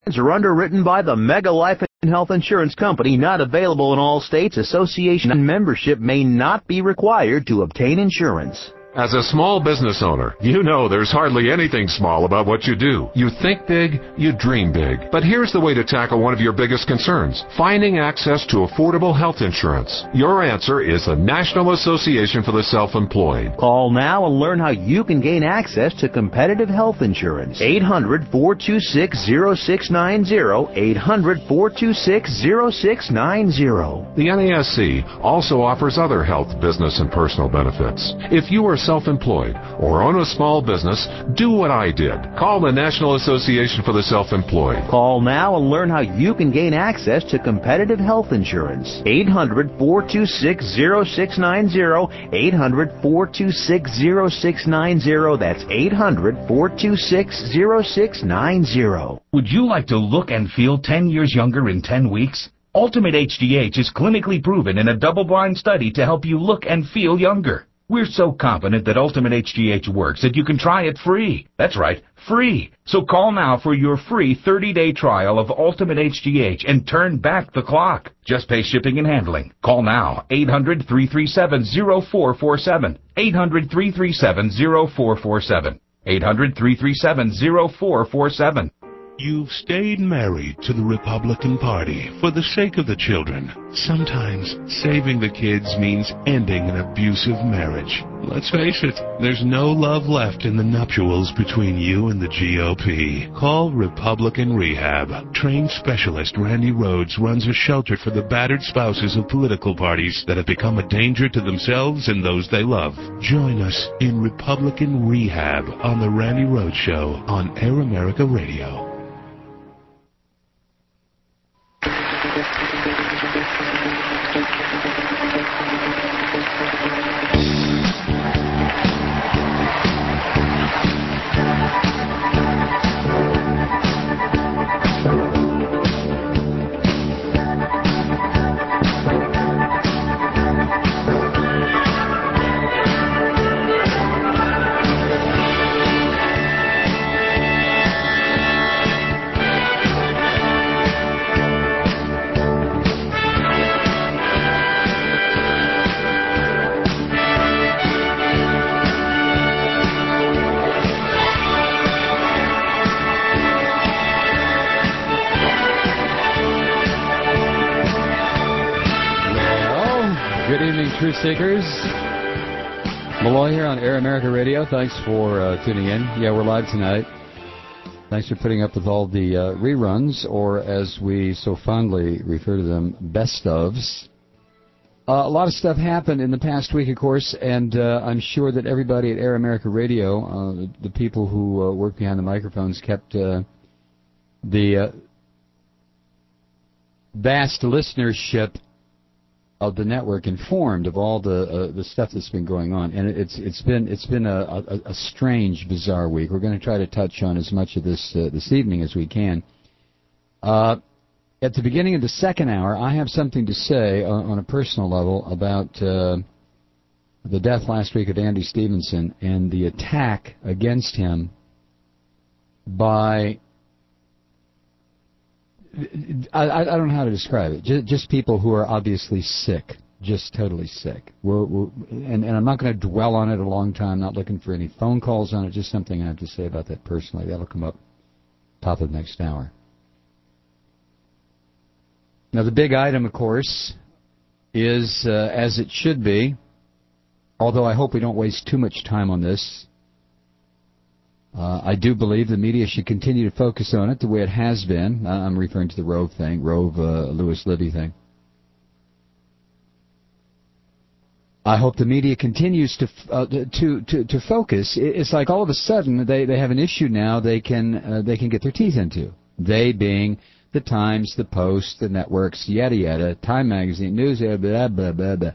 are underwritten by the Mega Life and Health Insurance Company, not available in all states. Association membership may not be required to obtain insurance. As a small business owner, you know there's hardly anything small about what you do. You think big, you dream big. But here's the way to tackle one of your biggest concerns: finding access to affordable health insurance. Your answer is the National Association for the Self-Employed. Call now and learn how you can gain access to competitive health insurance. 800-426-0690. 800-426-0690. The NASC also offers other health, business, and personal benefits. If you are self-employed or own a small business, do what I did. Call the National Association for the Self-Employed. Call now and learn how you can gain access to competitive health insurance. 800-426-0690. 800-426-0690. That's 800-426-0690. Would you like to look and feel 10 years younger in 10 weeks? Ultimate HGH is clinically proven in a double-blind study to help you look and feel younger. We're so confident that Ultimate HGH works that you can try it free. That's right, free. So call now for your free 30-day trial of Ultimate HGH and turn back the clock. Just pay shipping and handling. Call now, 800-337-0447. 800-337-0447. 800-337-0447. You've stayed married to the Republican Party for the sake of the children. Sometimes saving the kids means ending an abusive marriage. Let's face it, there's no love left in the nuptials between you and the GOP. Call Republican Rehab. Trained specialist Randy Rhodes runs a shelter for the battered spouses of political parties that have become a danger to themselves and those they love. Join us in Republican Rehab on The Randy Rhodes Show on Air America Radio. Truth Seekers. Malloy here on Air America Radio. Thanks for tuning in. Yeah, we're live tonight. Thanks for putting up with all the reruns, or as we so fondly refer to them, best ofs. A lot of stuff happened in the past week, of course, and I'm sure that everybody at Air America Radio, the people who work behind the microphones, kept the vast listenership of the network informed of all the stuff that's been going on, and it's been a strange, bizarre week. We're going to try to touch on as much of this this evening as we can. At the beginning of the second hour, I have something to say on a personal level about the death last week of Andy Stevenson and the attack against him by, I don't know how to describe it. Just people who are obviously sick, just totally sick. And I'm not going to dwell on it a long time. Not looking for any phone calls on it. Just something I have to say about that personally. That'll come up top of the next hour. Now the big item, of course, is as it should be. Although I hope we don't waste too much time on this. I do believe the media should continue to focus on it the way it has been. I'm referring to the Rove thing, Lewis Libby thing. I hope the media continues to focus. It's like all of a sudden they have an issue now they can get their teeth into. They being the Times, the Post, the networks, yada yada, Time Magazine, News, blah blah blah blah. Blah.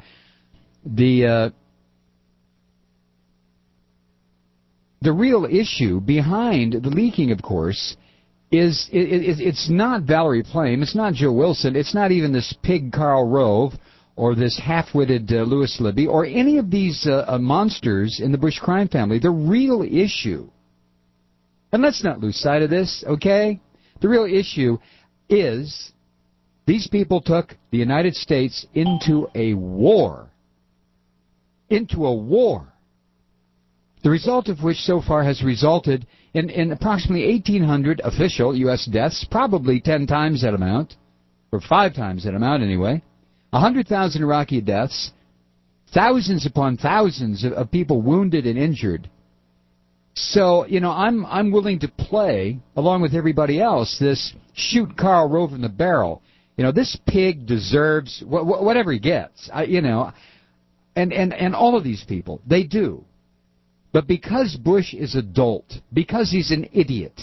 The real issue behind the leaking, of course, is it's not Valerie Plame, it's not Joe Wilson, it's not even this pig Karl Rove or this half-witted Lewis Libby or any of these monsters in the Bush crime family. The real issue, and let's not lose sight of this, okay? The real issue is these people took the United States into a war. Into a war. The result of which so far has resulted in approximately 1,800 official U.S. deaths, probably 10 times that amount, or 5 times that amount anyway, 100,000 Iraqi deaths, thousands upon thousands of people wounded and injured. So, I'm willing to play, along with everybody else, this shoot Karl Rove in the barrel. This pig deserves whatever he gets, and all of these people, they do. But because Bush is a dolt, because he's an idiot,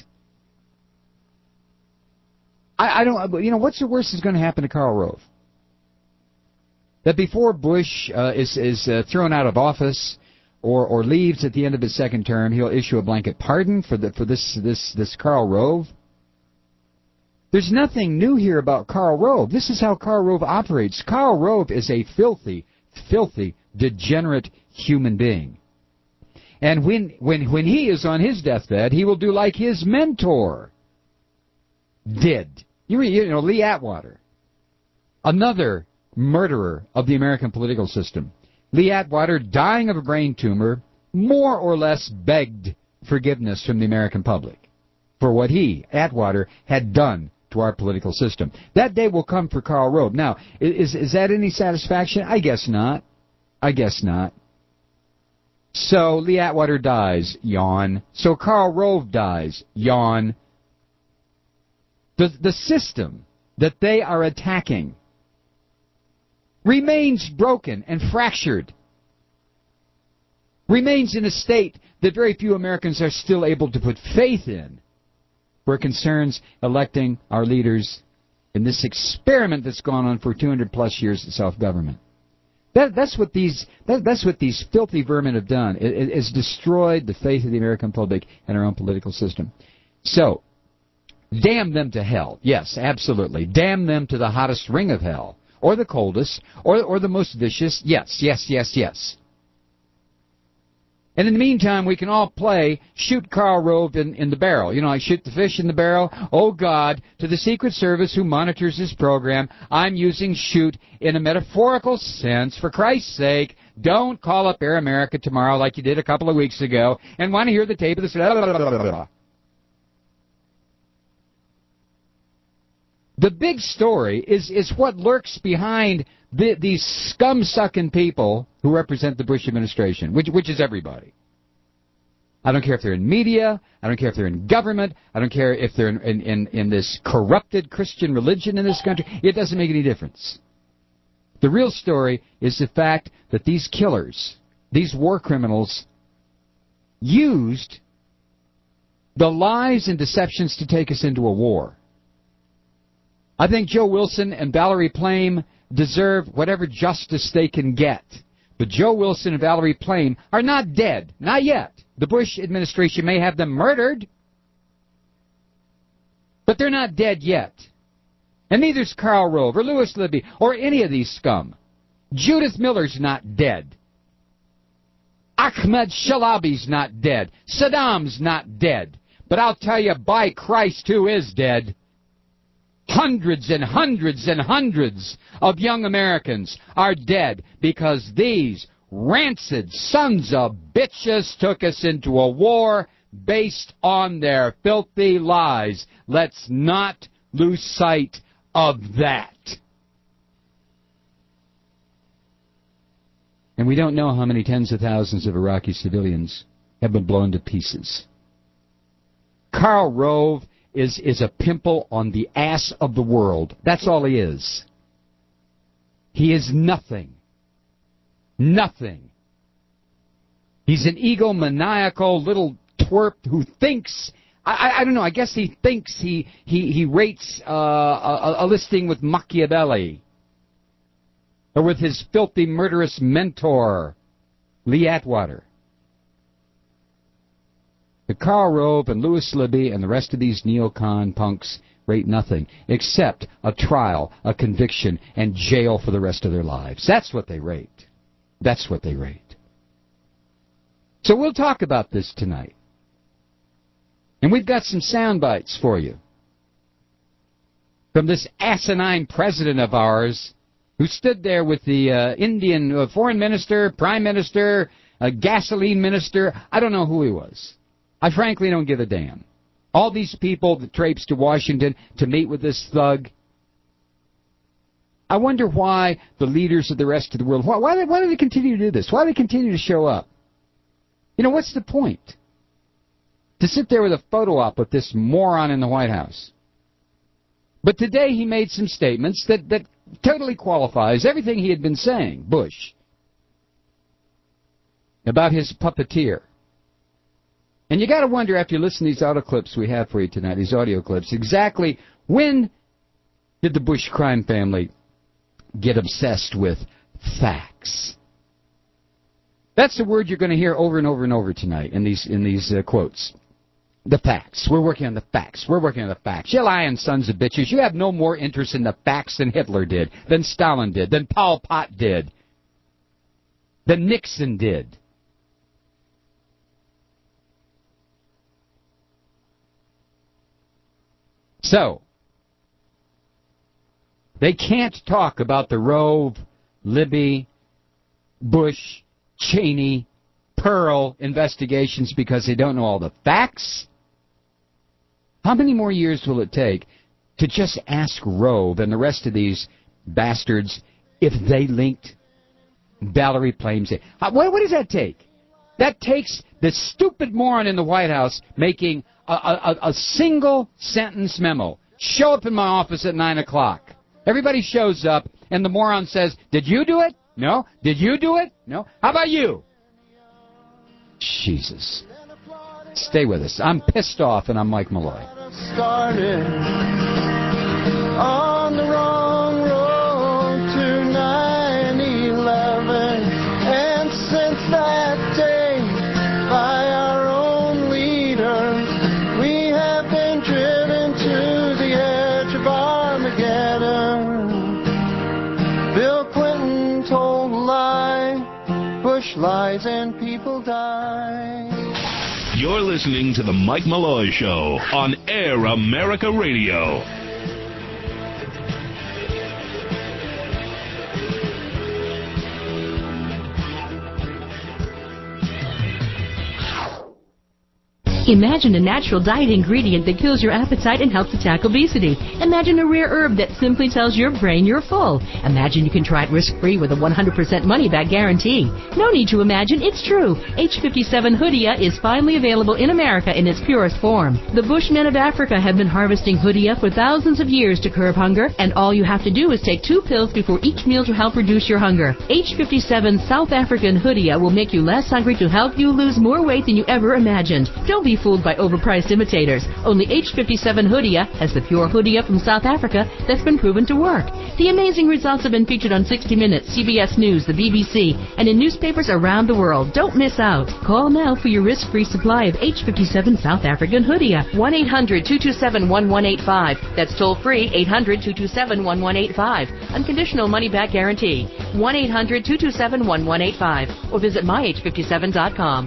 I don't, what's the worst that's going to happen to Karl Rove? That before Bush is thrown out of office or leaves at the end of his second term, he'll issue a blanket pardon for this Karl Rove? There's nothing new here about Karl Rove. This is how Karl Rove operates. Karl Rove is a filthy, filthy, degenerate human being. And when he is on his deathbed, he will do like his mentor did. Lee Atwater, another murderer of the American political system. Lee Atwater, dying of a brain tumor, more or less begged forgiveness from the American public for what he, Atwater, had done to our political system. That day will come for Karl Rove. Now, is that any satisfaction? I guess not. I guess not. So Lee Atwater dies, yawn. So Karl Rove dies, yawn. The system that they are attacking remains broken and fractured, remains in a state that very few Americans are still able to put faith in, where it concerns electing our leaders in this experiment that's gone on for 200-plus years of self-government. That's what these filthy vermin have done. It's destroyed the faith of the American public and our own political system. So, damn them to hell. Yes, absolutely. Damn them to the hottest ring of hell. Or the coldest. Or the most vicious. Yes, yes, yes, yes. And in the meantime, we can all play shoot Karl Rove in the barrel. Like shoot the fish in the barrel. Oh, God, to the Secret Service who monitors this program, I'm using shoot in a metaphorical sense. For Christ's sake, don't call up Air America tomorrow like you did a couple of weeks ago and want to hear the tape of this. The big story is what lurks behind these scum-sucking people who represent the Bush administration, which is everybody. I don't care if they're in media. I don't care if they're in government. I don't care if they're in this corrupted Christian religion in this country. It doesn't make any difference. The real story is the fact that these killers, these war criminals, used the lies and deceptions to take us into a war. I think Joe Wilson and Valerie Plame deserve whatever justice they can get. But Joe Wilson and Valerie Plame are not dead. Not yet. The Bush administration may have them murdered, but they're not dead yet. And neither's Karl Rove or Louis Libby or any of these scum. Judith Miller's not dead. Ahmed Shalabi's not dead. Saddam's not dead. But I'll tell you, by Christ, who is dead? Hundreds and hundreds and hundreds of young Americans are dead because these rancid sons of bitches took us into a war based on their filthy lies. Let's not lose sight of that. And we don't know how many tens of thousands of Iraqi civilians have been blown to pieces. Karl Rove is a pimple on the ass of the world. That's all he is. He is nothing. Nothing. He's an egomaniacal little twerp who thinks, I don't know, I guess he thinks he rates a listing with Machiavelli. Or with his filthy, murderous mentor, Lee Atwater. The Karl Rove and Louis Libby and the rest of these neocon punks rate nothing except a trial, a conviction, and jail for the rest of their lives. That's what they rate. That's what they rate. So we'll talk about this tonight. And we've got some sound bites for you. from this asinine president of ours who stood there with the Indian foreign minister, prime minister, gasoline minister. I don't know who he was. I frankly don't give a damn. All these people that traipsed to Washington to meet with this thug. I wonder why the leaders of the rest of the world, why do they continue to do this? Why do they continue to show up? You know, what's the point? To sit there with a photo op with this moron in the White House. But today he made some statements that totally qualifies everything he had been saying, Bush, about his puppeteer. And you got to wonder, after you listen to these audio clips we have for you tonight, these audio clips, exactly when did the Bush crime family get obsessed with facts? That's the word you're going to hear over and over and over tonight in these quotes. The facts. We're working on the facts. We're working on the facts. You lying sons of bitches. You have no more interest in the facts than Hitler did, than Stalin did, than Pol Pot did, than Nixon did. So, they can't talk about the Rove, Libby, Bush, Cheney, Pearl investigations because they don't know all the facts. How many more years will it take to just ask Rove and the rest of these bastards if they linked Valerie Plame? What does that take? That takes the stupid moron in the White House making a single sentence memo. Show up in my office at 9 o'clock. Everybody shows up, and the moron says, "Did you do it? No. Did you do it? No. How about you?" Jesus. Stay with us. I'm pissed off, and I'm Mike Malloy. Started on the wrong road to 9/11, and since that day, by our own leaders, we have been driven to the edge of Armageddon. Bill Clinton told a lie, Bush lies, and people die. You're listening to The Mike Malloy Show on Air America Radio. Imagine a natural diet ingredient that kills your appetite and helps attack obesity. Imagine a rare herb that simply tells your brain you're full. Imagine you can try it risk-free with a 100% money-back guarantee. No need to imagine, it's true. H57 Hoodia is finally available in America in its purest form. The Bushmen of Africa have been harvesting Hoodia for thousands of years to curb hunger, and all you have to do is take 2 pills before each meal to help reduce your hunger. H57 South African Hoodia will make you less hungry to help you lose more weight than you ever imagined. Don't be fooled by overpriced imitators. Only H57 Hoodia has the pure Hoodia from South Africa that's been proven to work. The amazing results have been featured on 60 Minutes, CBS News, the BBC, and in newspapers around the world. Don't miss out. Call now for your risk-free supply of H57 South African Hoodia. 1-800-227-1185. That's toll-free, 800-227-1185. Unconditional money-back guarantee. 1-800-227-1185. Or visit myh57.com.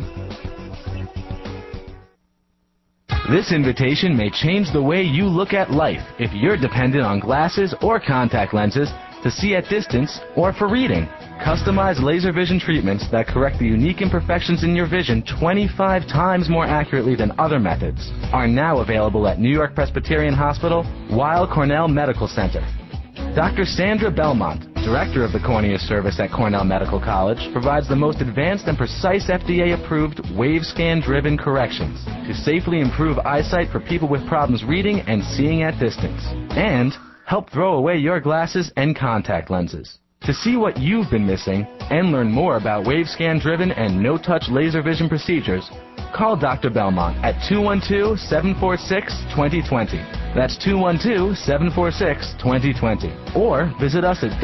This invitation may change the way you look at life if you're dependent on glasses or contact lenses to see at distance or for reading. Customized laser vision treatments that correct the unique imperfections in your vision 25 times more accurately than other methods are now available at New York Presbyterian Hospital, Weill Cornell Medical Center. Dr. Sandra Belmont, Director of the Cornea Service at Cornell Medical College, provides the most advanced and precise FDA-approved wave-scan-driven corrections to safely improve eyesight for people with problems reading and seeing at distance, and help throw away your glasses and contact lenses. To see what you've been missing and learn more about wave-scan-driven and no-touch laser vision procedures, call Dr. Belmont at 212-746-2020. That's 212-746-2020. Or visit us at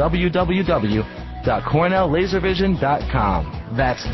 www.cornelllaservision.com. That's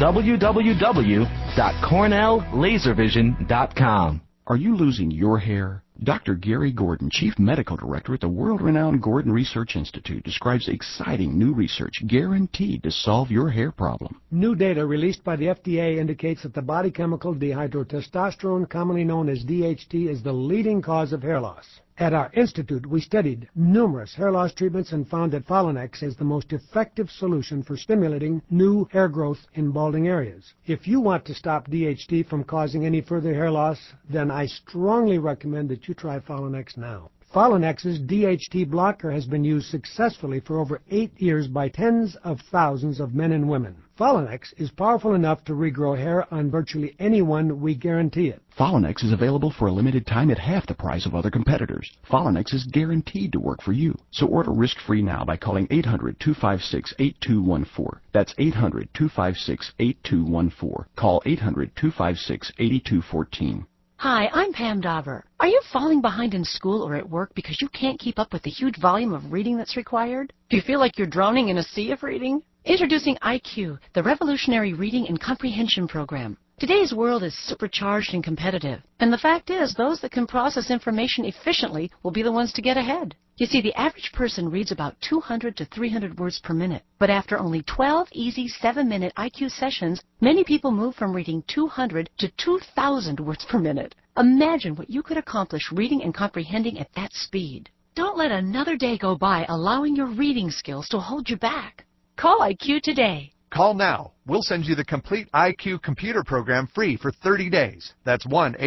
www.cornelllaservision.com. Are you losing your hair? Dr. Gary Gordon, Chief Medical Director at the world-renowned Gordon Research Institute, describes exciting new research guaranteed to solve your hair problem. New data released by the FDA indicates that the body chemical dihydrotestosterone, commonly known as DHT, is the leading cause of hair loss. At our institute, we studied numerous hair loss treatments and found that Folinex is the most effective solution for stimulating new hair growth in balding areas. If you want to stop DHT from causing any further hair loss, then I strongly recommend that you try Folinex now. Folinex's DHT blocker has been used successfully for over 8 years by tens of thousands of men and women. Folinex is powerful enough to regrow hair on virtually anyone, we guarantee it. Folinex is available for a limited time at half the price of other competitors. Folinex is guaranteed to work for you. So order risk-free now by calling 800-256-8214. That's 800-256-8214. Call 800-256-8214. Hi, I'm Pam Dauber. Are you falling behind in school or at work because you can't keep up with the huge volume of reading that's required? Do you feel like you're drowning in a sea of reading? Introducing IQ, the revolutionary reading and comprehension program. Today's world is supercharged and competitive, and the fact is those that can process information efficiently will be the ones to get ahead. You see, the average person reads about 200 to 300 words per minute, but after only 12 easy 7-minute IQ sessions, many people move from reading 200 to 2,000 words per minute. Imagine what you could accomplish reading and comprehending at that speed. Don't let another day go by allowing your reading skills to hold you back. Call IQ today. Call now. We'll send you the complete IQ computer program free for 30 days. That's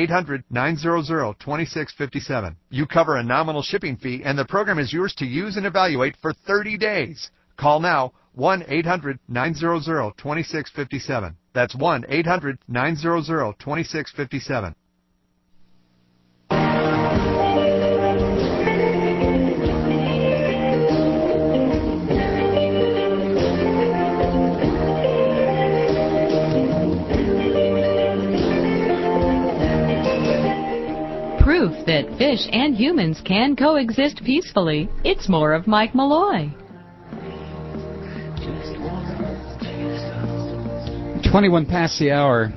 1-800-900-2657. You cover a nominal shipping fee, and the program is yours to use and evaluate for 30 days. Call now, 1-800-900-2657. That's 1-800-900-2657. Proof that fish and humans can coexist peacefully. It's more of Mike Malloy. 21 past the hour.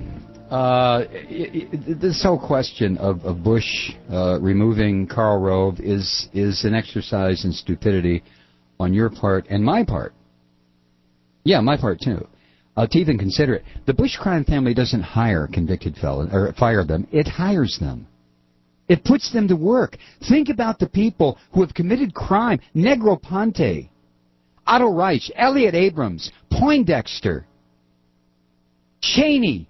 This whole question of Bush removing Karl Rove is an exercise in stupidity on your part and my part. Yeah, my part too. To even consider it. The Bush crime family doesn't hire convicted felons or fire them. It hires them. It puts them to work. Think about the people who have committed crime. Negroponte, Otto Reich, Elliot Abrams, Poindexter, Cheney.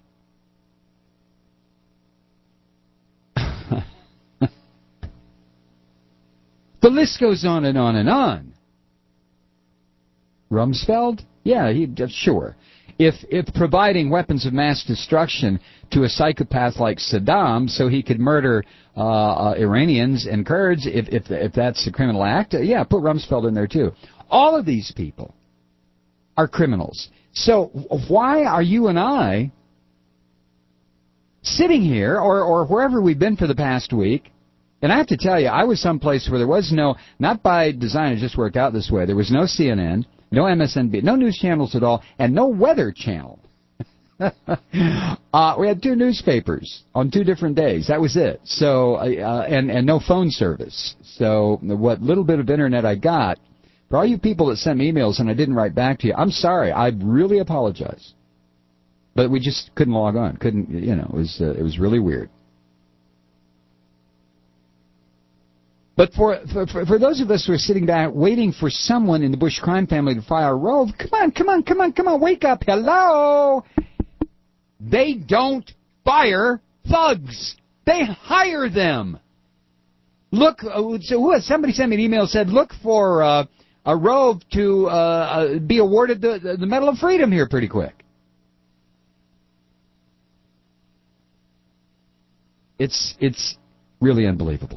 The list goes on and on and on. Rumsfeld? Yeah, sure. If providing weapons of mass destruction to a psychopath like Saddam so he could murder Iranians and Kurds, if that's a criminal act, yeah, put Rumsfeld in there too. All of these people are criminals. So why are you and I sitting here or wherever we've been for the past week? And I have to tell you, I was someplace where there was no, not by design, it just worked out this way. There was no CNN. No MSNBC, no news channels at all, and no weather channel. We had 2 newspapers on 2 different days. That was it. So, and no phone service. So, what little bit of internet I got, for all you people that sent me emails and I didn't write back to you, I'm sorry. I really apologize. But we just couldn't log on. Couldn't, it was really weird. But for those of us who are sitting back waiting for someone in the Bush crime family to fire Rove, come on, wake up, hello! They don't fire thugs. They hire them. Look, somebody sent me an email and said, look for a Rove to be awarded the Medal of Freedom here pretty quick. It's really unbelievable.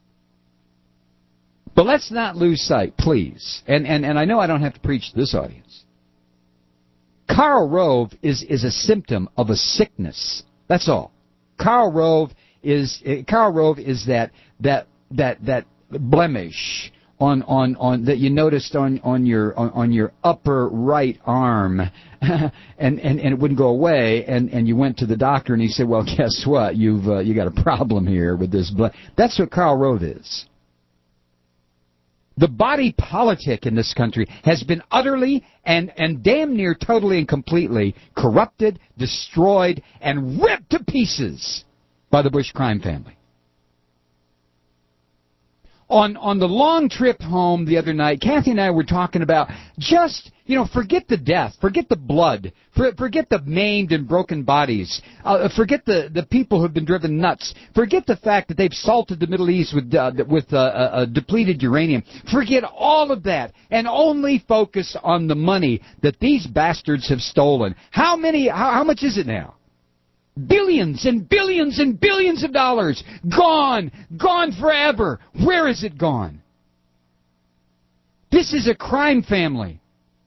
But let's not lose sight, please. And I know I don't have to preach to this audience. Karl Rove is a symptom of a sickness. That's all. Karl Rove is that blemish on that you noticed on your upper right arm, and it wouldn't go away, and you went to the doctor and he said, well, guess what? You got a problem here with this blood. That's what Karl Rove is. The body politic in this country has been utterly and damn near totally and completely corrupted, destroyed, and ripped to pieces by the Bush crime family. On the long trip home the other night, Kathy and I were talking about just, forget the death, forget the blood, forget the maimed and broken bodies, forget the people who've been driven nuts, forget the fact that they've salted the Middle East with depleted uranium. Forget all of that and only focus on the money that these bastards have stolen. How much is it now? Billions and billions and billions of dollars. Gone forever. Where is it gone? This is a crime family.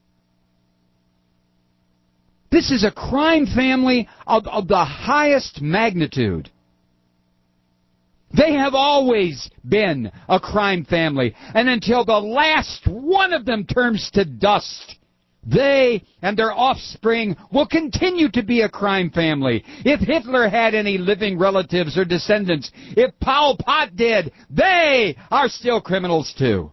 This is a crime family of the highest magnitude. They have always been a crime family, and until the last one of them turns to dust, they and their offspring will continue to be a crime family. If Hitler had any living relatives or descendants, if Pol Pot did, they are still criminals too.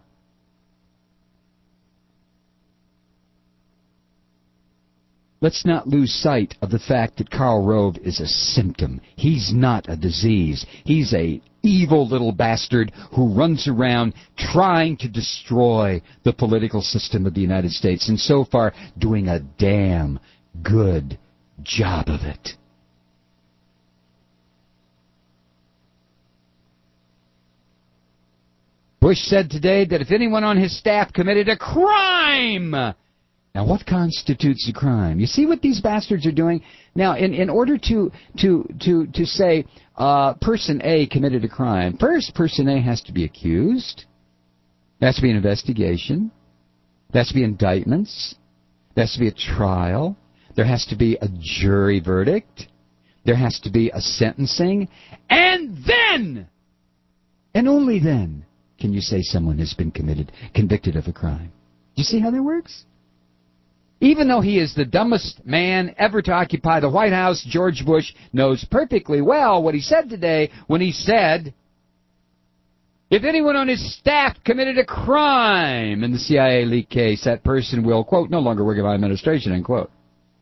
Let's not lose sight of the fact that Karl Rove is a symptom. He's not a disease. He's a evil little bastard who runs around trying to destroy the political system of the United States, and so far doing a damn good job of it. Bush said today that if anyone on his staff committed a crime... Now, what constitutes a crime? You see what these bastards are doing? Now, in order to say person A committed a crime, first person A has to be accused. There has to be an investigation. There has to be indictments. There has to be a trial. There has to be a jury verdict. There has to be a sentencing. And then, and only then, can you say someone has been convicted of a crime. Do you see how that works? Even though he is the dumbest man ever to occupy the White House, George Bush knows perfectly well what he said today when he said, if anyone on his staff committed a crime in the CIA leak case, that person will, quote, no longer work in my administration, end quote.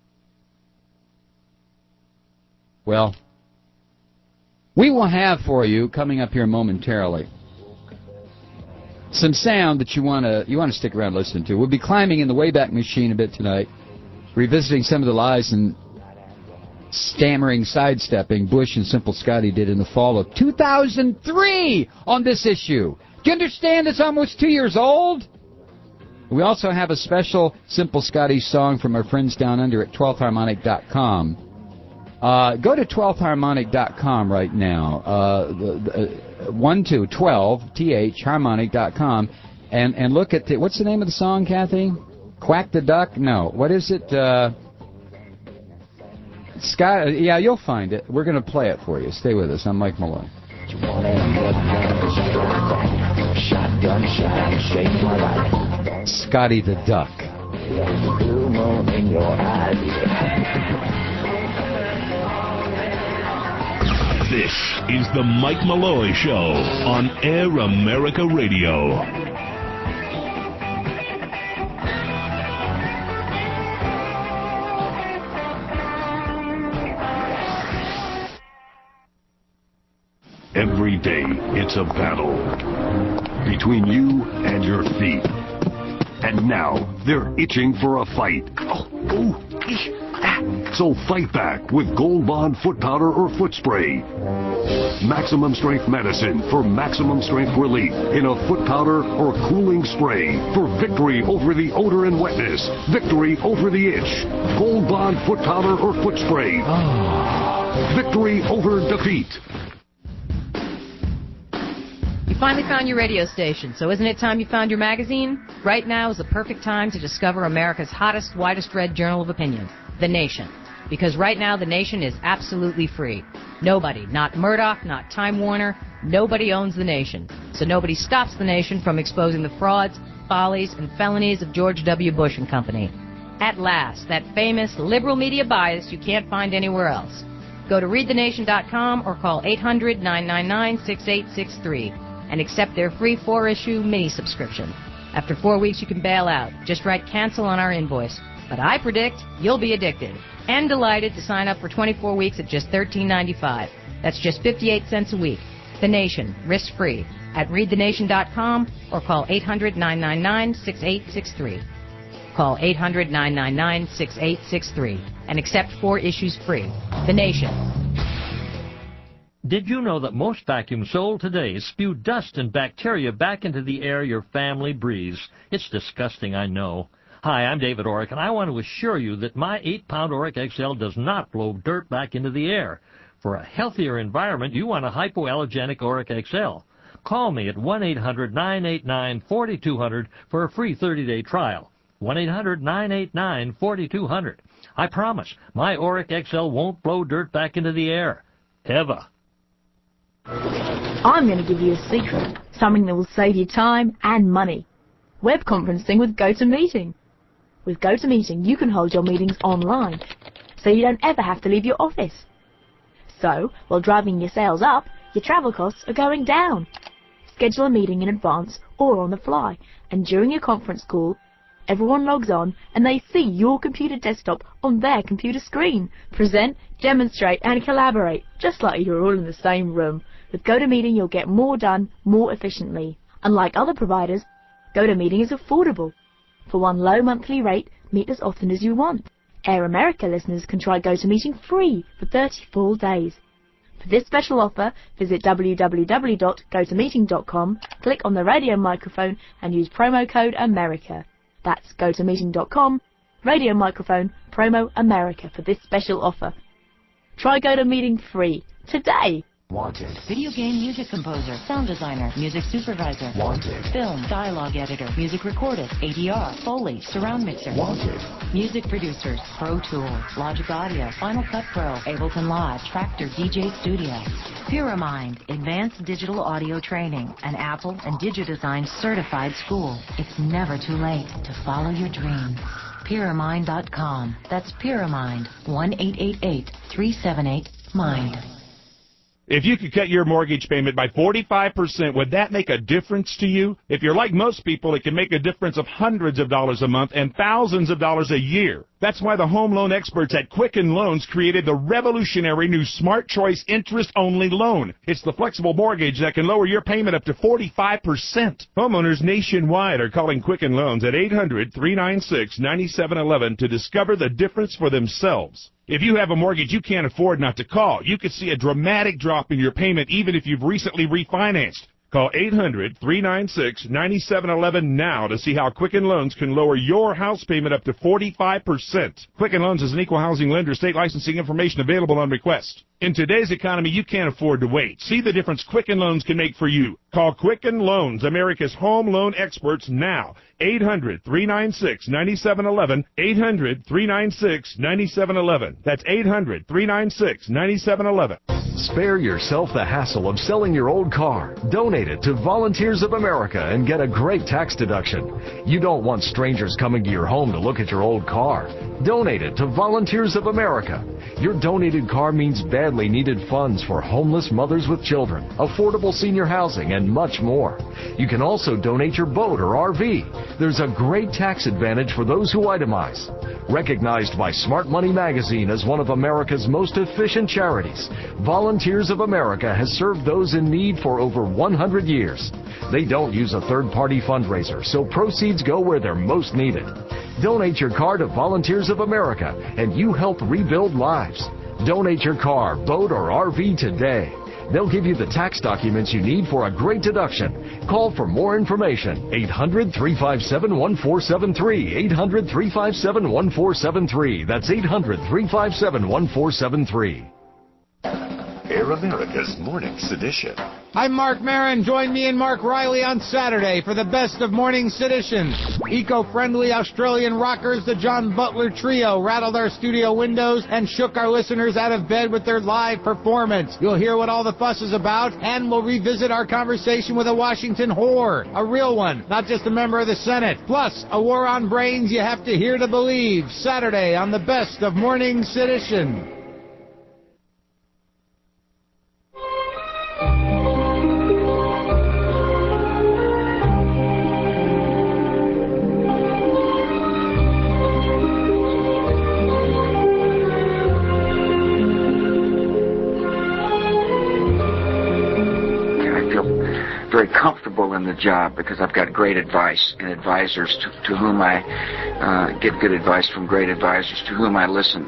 Well, we will have for you, coming up here momentarily, some sound that you want to stick around and listen to. We'll be climbing in the Wayback Machine a bit tonight, revisiting some of the lies and stammering sidestepping Bush and Simple Scotty did in the fall of 2003 on this issue. Do you understand it's almost 2 years old? We also have a special Simple Scotty song from our friends down under at 12thharmonic.com. Go to 12thharmonic.com right now. 12thharmonic.com and look at what's the name of the song, Kathy? Quack the Duck? No. What is it? Scott? Yeah, you'll find it. We're going to play it for you. Stay with us. I'm Mike Malone. Scotty the Duck. This is the Mike Malloy Show on Air America Radio. Every day, it's a battle between you and your feet. And now, they're itching for a fight. So fight back with Gold Bond foot powder or foot spray. Maximum strength medicine for maximum strength relief in a foot powder or cooling spray for victory over the odor and wetness, victory over the itch. Gold Bond foot powder or foot spray. Victory over defeat. You finally found your radio station, so isn't it time you found your magazine? Right now is the perfect time to discover America's hottest, widest read journal of opinion, The Nation. Because right now, The Nation is absolutely free. Nobody, not Murdoch, not Time Warner, nobody owns The Nation. So nobody stops The Nation from exposing the frauds, follies, and felonies of George W. Bush and Company. At last, that famous liberal media bias you can't find anywhere else. Go to readthenation.com or call 800-999-6863 and accept their free 4-issue mini-subscription. After 4 weeks, you can bail out. Just write cancel on our invoice. But I predict you'll be addicted. And delighted to sign up for 24 weeks at just $13.95. That's just 58 cents a week. The Nation, risk-free. at readthenation.com or call 800-999-6863. Call 800-999-6863 and accept 4 issues free. The Nation. Did you know that most vacuums sold today spew dust and bacteria back into the air your family breathes? It's disgusting, I know. Hi, I'm David Orrick, and I want to assure you that my 8-pound Orrick XL does not blow dirt back into the air. For a healthier environment, you want a hypoallergenic Orrick XL. Call me at 1-800-989-4200 for a free 30-day trial. 1-800-989-4200. I promise, my Orrick XL won't blow dirt back into the air. Ever. I'm going to give you a secret, something that will save you time and money. Web conferencing with GoToMeeting. With GoToMeeting, you can hold your meetings online, so you don't ever have to leave your office. So, while driving your sales up, your travel costs are going down. Schedule a meeting in advance or on the fly, and during your conference call, everyone logs on and they see your computer desktop on their computer screen. Present, demonstrate, and collaborate, just like you're all in the same room. With GoToMeeting, you'll get more done more efficiently. Unlike other providers, GoToMeeting is affordable. For one low monthly rate, meet as often as you want. Air America listeners can try GoToMeeting free for 30 full days. For this special offer, visit www.gotomeeting.com, click on the radio microphone, and use promo code AMERICA. That's gotomeeting.com, radio microphone, promo AMERICA for this special offer. Try GoToMeeting free today. Wanted. Video game music composer, sound designer, music supervisor. Wanted. Film, dialogue editor, music recordist, ADR, Foley, surround mixer. Wanted. Music producers, Pro Tools, Logic Audio, Final Cut Pro, Ableton Live, Tractor DJ Studio. Puramind, advanced digital audio training, an Apple and DigiDesign certified school. It's never too late to follow your dreams. Puramind.com. That's Puramind. 1-888-378-MIND. If you could cut your mortgage payment by 45%, would that make a difference to you? If you're like most people, it can make a difference of hundreds of dollars a month and thousands of dollars a year. That's why the home loan experts at Quicken Loans created the revolutionary new Smart Choice interest-only loan. It's the flexible mortgage that can lower your payment up to 45%. Homeowners nationwide are calling Quicken Loans at 800-396-9711 to discover the difference for themselves. If you have a mortgage you can't afford not to call, you could see a dramatic drop in your payment even if you've recently refinanced. Call 800-396-9711 now to see how Quicken Loans can lower your house payment up to 45%. Quicken Loans is an equal housing lender. State licensing information available on request. In today's economy, you can't afford to wait. See the difference Quicken Loans can make for you. Call Quicken Loans, America's home loan experts, now. 800-396-9711. 800-396-9711. That's 800-396-9711. Spare yourself the hassle of selling your old car. Donate it to Volunteers of America and get a great tax deduction. You don't want strangers coming to your home to look at your old car. Donate it to Volunteers of America. Your donated car means badly needed funds for homeless mothers with children, affordable senior housing, and much more. You can also donate your boat or RV. There's a great tax advantage for those who itemize. Recognized by Smart Money Magazine as one of America's most efficient charities, Volunteers of America has served those in need for over 100 years. They don't use a third-party fundraiser, so proceeds go where they're most needed. Donate your car to Volunteers of America, and you help rebuild lives. Donate your car, boat, or RV today. They'll give you the tax documents you need for a great deduction. Call for more information. 800-357-1473. 800-357-1473. That's 800-357-1473. Air America's Morning Sedition. I'm Mark Maron. Join me and Mark Riley on Saturday for the best of Morning Sedition. Eco-friendly Australian rockers, the John Butler Trio, rattled our studio windows and shook our listeners out of bed with their live performance. You'll hear what all the fuss is about, and we'll revisit our conversation with a Washington whore. A real one, not just a member of the Senate. Plus, a war on brains you have to hear to believe. Saturday on the best of Morning Sedition. Very well in the job because I've got great advice and advisors to whom I get good advice from great advisors to whom I listen.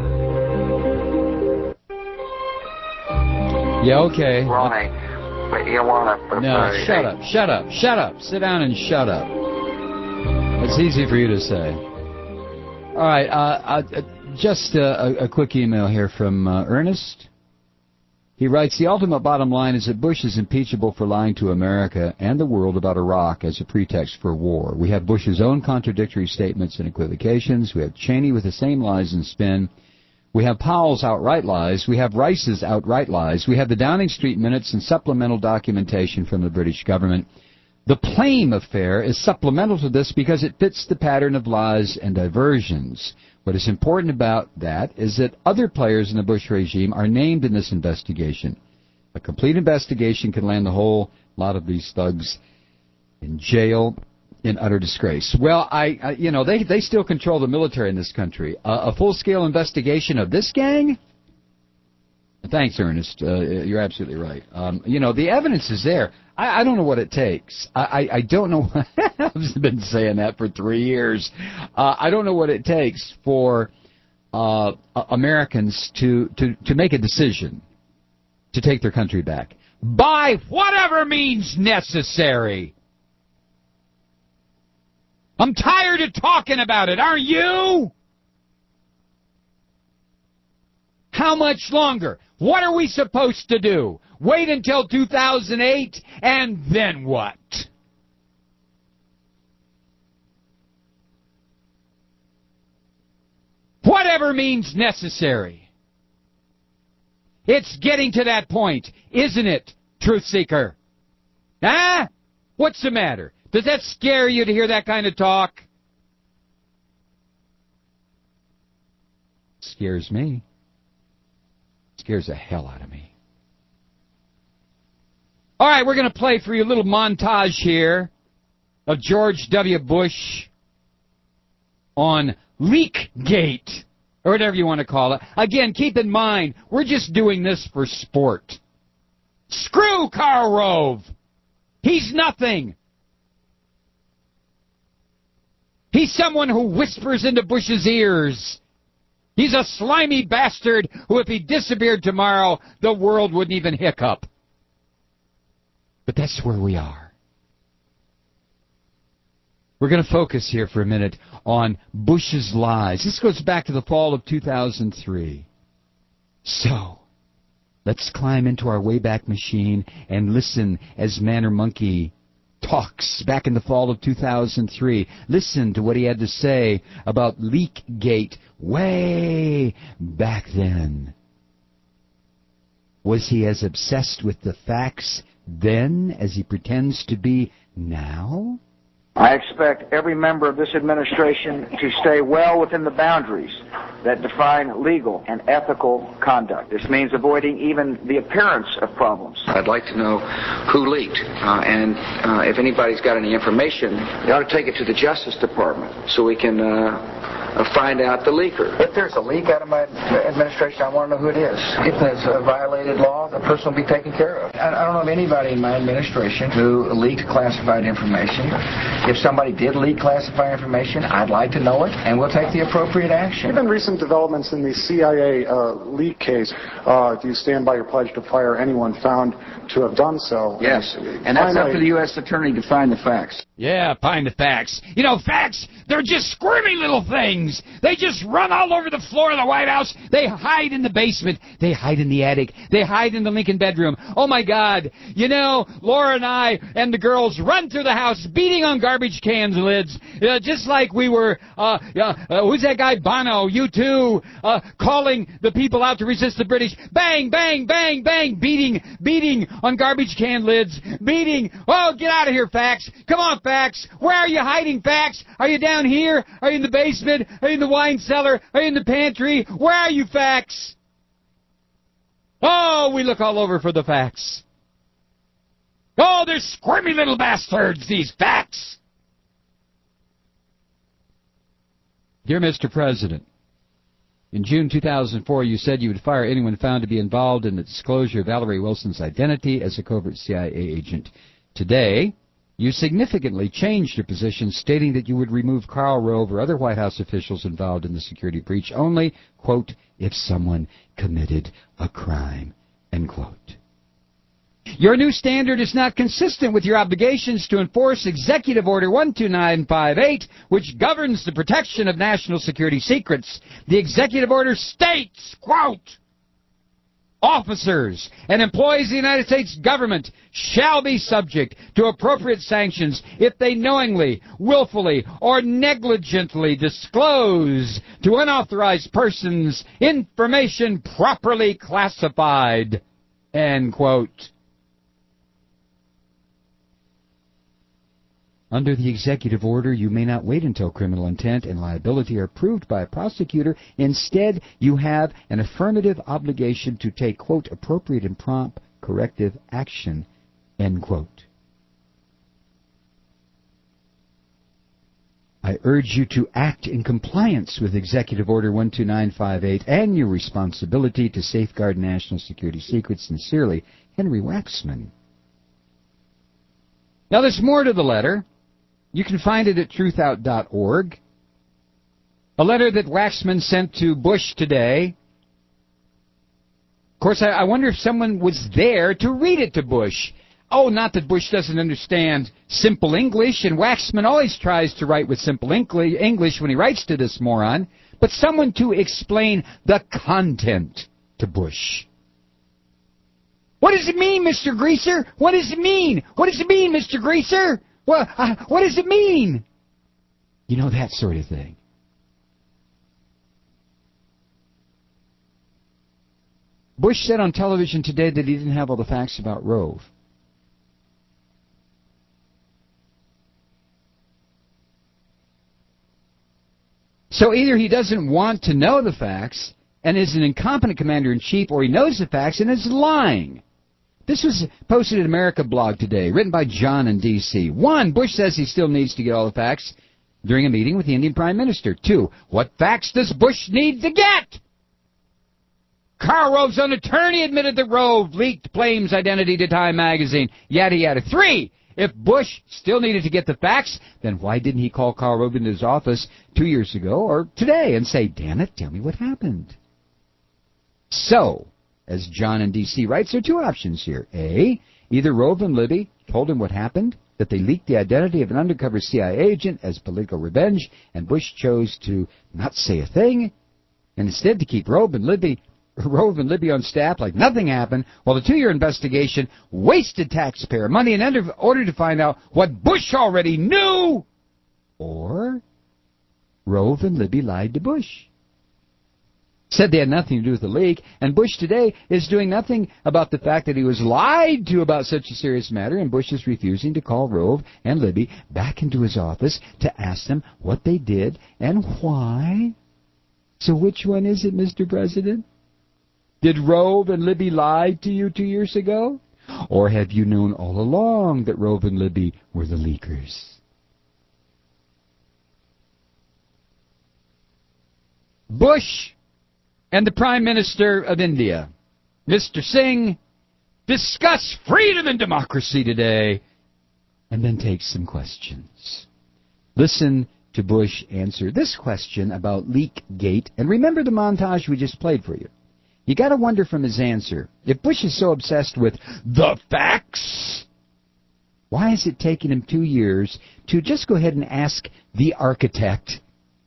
Yeah, okay. Ronnie, but you want to... No, shut up. Sit down and shut up. It's easy for you to say. All right, just a quick email here from Ernest. He writes, the ultimate bottom line is that Bush is impeachable for lying to America and the world about Iraq as a pretext for war. We have Bush's own contradictory statements and equivocations. We have Cheney with the same lies and spin. We have Powell's outright lies. We have Rice's outright lies. We have the Downing Street minutes and supplemental documentation from the British government. The Plame affair is supplemental to this because it fits the pattern of lies and diversions. What is important about that is that other players in the Bush regime are named in this investigation. A complete investigation can land the whole lot of these thugs in jail in utter disgrace. Well, they still control the military in this country. A full-scale investigation of this gang? Thanks, Ernest. You're absolutely right. The evidence is there. I don't know what it takes. I don't know. I've been saying that for 3 years. I don't know what it takes for Americans to make a decision to take their country back. By whatever means necessary. I'm tired of talking about it, aren't you? How much longer? What are we supposed to do? Wait until 2008, and then what? Whatever means necessary. It's getting to that point, isn't it, Truth Seeker? Huh? What's the matter? Does that scare you to hear that kind of talk? Scares me. Scares the hell out of me. All right, we're going to play for you a little montage here of George W. Bush on Leakgate, or whatever you want to call it. Again, keep in mind, we're just doing this for sport. Screw Karl Rove. He's nothing. He's someone who whispers into Bush's ears. He's a slimy bastard who, if he disappeared tomorrow, the world wouldn't even hiccup. But that's where we are. We're going to focus here for a minute on Bush's lies. This goes back to the fall of 2003. So, let's climb into our Wayback Machine and listen as Man or Monkey talks back in the fall of 2003. Listen to what he had to say about Leakgate way back then. Was he as obsessed with the facts then as he pretends to be now? I expect every member of this administration to stay well within the boundaries that define legal and ethical conduct. This means avoiding even the appearance of problems. I'd like to know who leaked, and if anybody's got any information, they ought to take it to the Justice Department so we can find out the leaker. If there's a leak out of my administration, I want to know who it is. If there's a violated law, the person will be taken care of. I don't know of anybody in my administration who leaked classified information. If somebody did leak classified information, I'd like to know it, and we'll take the appropriate action. Given recent developments in the CIA leak case, do you stand by your pledge to fire anyone found to have done so? Yes, and that's up to the U.S. Attorney to find the facts. Yeah, find the facts. You know, facts, they're just squirmy little things. They just run all over the floor of the White House. They hide in the basement. They hide in the attic. They hide in the Lincoln bedroom. Oh, my God. You know, Laura and I and the girls run through the house beating on garbage cans lids, just like we were, who's that guy, Bono, U2, calling the people out to resist the British. Bang, bang, bang, bang, beating on garbage can lids, beating. Oh, get out of here, facts. Come on, facts. Where are you hiding, facts? Are you down here? Are you in the basement? Are you in the wine cellar? Are you in the pantry? Where are you, facts? Oh, we look all over for the facts. Oh, they're squirmy little bastards, these facts. Dear Mr. President, in June 2004, you said you would fire anyone found to be involved in the disclosure of Valerie Wilson's identity as a covert CIA agent. Today, You significantly changed your position, stating that you would remove Karl Rove or other White House officials involved in the security breach only, quote, if someone committed a crime, end quote. Your new standard is not consistent with your obligations to enforce Executive Order 12958, which governs the protection of national security secrets. The executive order states, quote, officers and employees of the United States government shall be subject to appropriate sanctions if they knowingly, willfully, or negligently disclose to unauthorized persons information properly classified, end quote. Under the executive order, you may not wait until criminal intent and liability are proved by a prosecutor. Instead, you have an affirmative obligation to take, quote, appropriate and prompt corrective action, end quote. I urge you to act in compliance with Executive Order 12958 and your responsibility to safeguard national security secrets. Sincerely, Henry Waxman. Now, there's more to the letter. You can find it at truthout.org. A letter that Waxman sent to Bush today. Of course, I wonder if someone was there to read it to Bush. Oh, not that Bush doesn't understand simple English, and Waxman always tries to write with simple English when he writes to this moron, but someone to explain the content to Bush. What does it mean, Mr. Greaser? What does it mean? What does it mean, Mr. Greaser? Well, what does it mean? You know, that sort of thing. Bush said on television today that he didn't have all the facts about Rove. So either he doesn't want to know the facts and is an incompetent commander-in-chief, or he knows the facts and is lying. This was posted in America Blog today, written by John in D.C. 1, Bush says he still needs to get all the facts during a meeting with the Indian Prime Minister. 2, what facts does Bush need to get? Karl Rove's own attorney admitted that Rove leaked Flame's identity to Time magazine. Yada, yada. 3, if Bush still needed to get the facts, then why didn't he call Karl Rove into his office 2 years ago or today and say, damn it, tell me what happened? So, as John in D.C. writes, there are two options here. A, either Rove and Libby told him what happened, that they leaked the identity of an undercover CIA agent as political revenge, and Bush chose to not say a thing, and instead to keep Rove and Libby on staff like nothing happened, while the 2-year investigation wasted taxpayer money in order to find out what Bush already knew. Or Rove and Libby lied to Bush. Said they had nothing to do with the leak, and Bush today is doing nothing about the fact that he was lied to about such a serious matter, and Bush is refusing to call Rove and Libby back into his office to ask them what they did and why. So which one is it, Mr. President? Did Rove and Libby lie to you 2 years ago? Or have you known all along that Rove and Libby were the leakers? Bush and the Prime Minister of India, Mr. Singh, discuss freedom and democracy today, and then take some questions. Listen to Bush answer this question about Leakgate, and remember the montage we just played for you. You got to wonder from his answer, if Bush is so obsessed with the facts, why is it taking him 2 years to just go ahead and ask the architect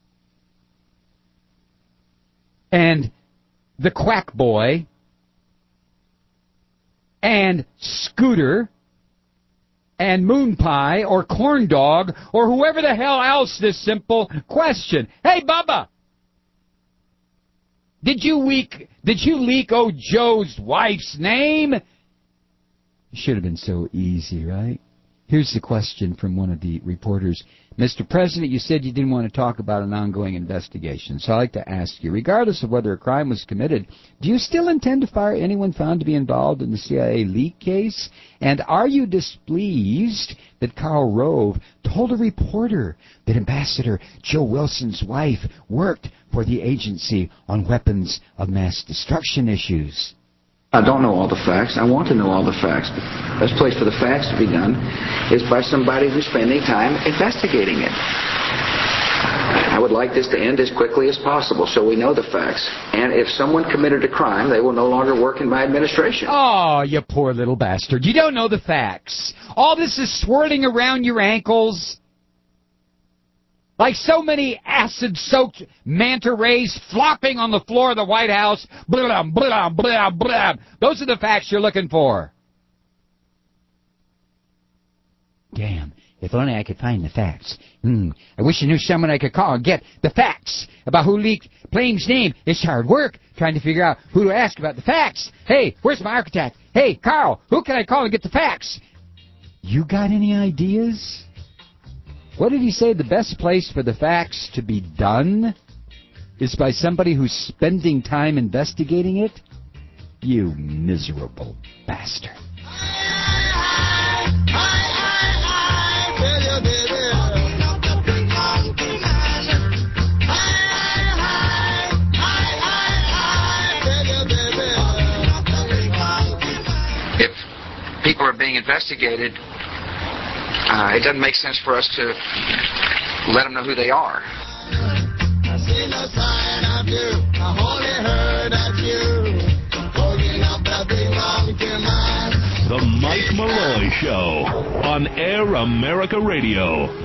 and the quack boy and Scooter and Moon Pie or Corn Dog or whoever the hell else this simple question? Hey, Bubba, did you leak old Joe's wife's name? It should have been so easy, right? Here's the question from one of the reporters. Mr. President, you said you didn't want to talk about an ongoing investigation, so I'd like to ask you, regardless of whether a crime was committed, do you still intend to fire anyone found to be involved in the CIA leak case? And are you displeased that Karl Rove told a reporter that Ambassador Joe Wilson's wife worked for the agency on weapons of mass destruction issues? I don't know all the facts. I want to know all the facts. The best place for the facts to be done is by somebody who's spending time investigating it. I would like this to end as quickly as possible so we know the facts. And if someone committed a crime, they will no longer work in my administration. Oh, you poor little bastard. You don't know the facts. All this is swirling around your ankles like so many acid-soaked manta rays flopping on the floor of the White House. Blah, blah, blah, blah. Those are the facts you're looking for. Damn. If only I could find the facts. I wish I knew someone I could call and get the facts about who leaked Plain's name. It's hard work trying to figure out who to ask about the facts. Hey, where's my architect? Hey, Carl, who can I call and get the facts? You got any ideas? What did he say? The best place for the facts to be done is by somebody who's spending time investigating it? You miserable bastard. If people are being investigated, it doesn't make sense for us to let them know who they are. I see no sign of you. I only heard of you. Holding up that big mountain man. The Mike Malloy Show on Air America Radio.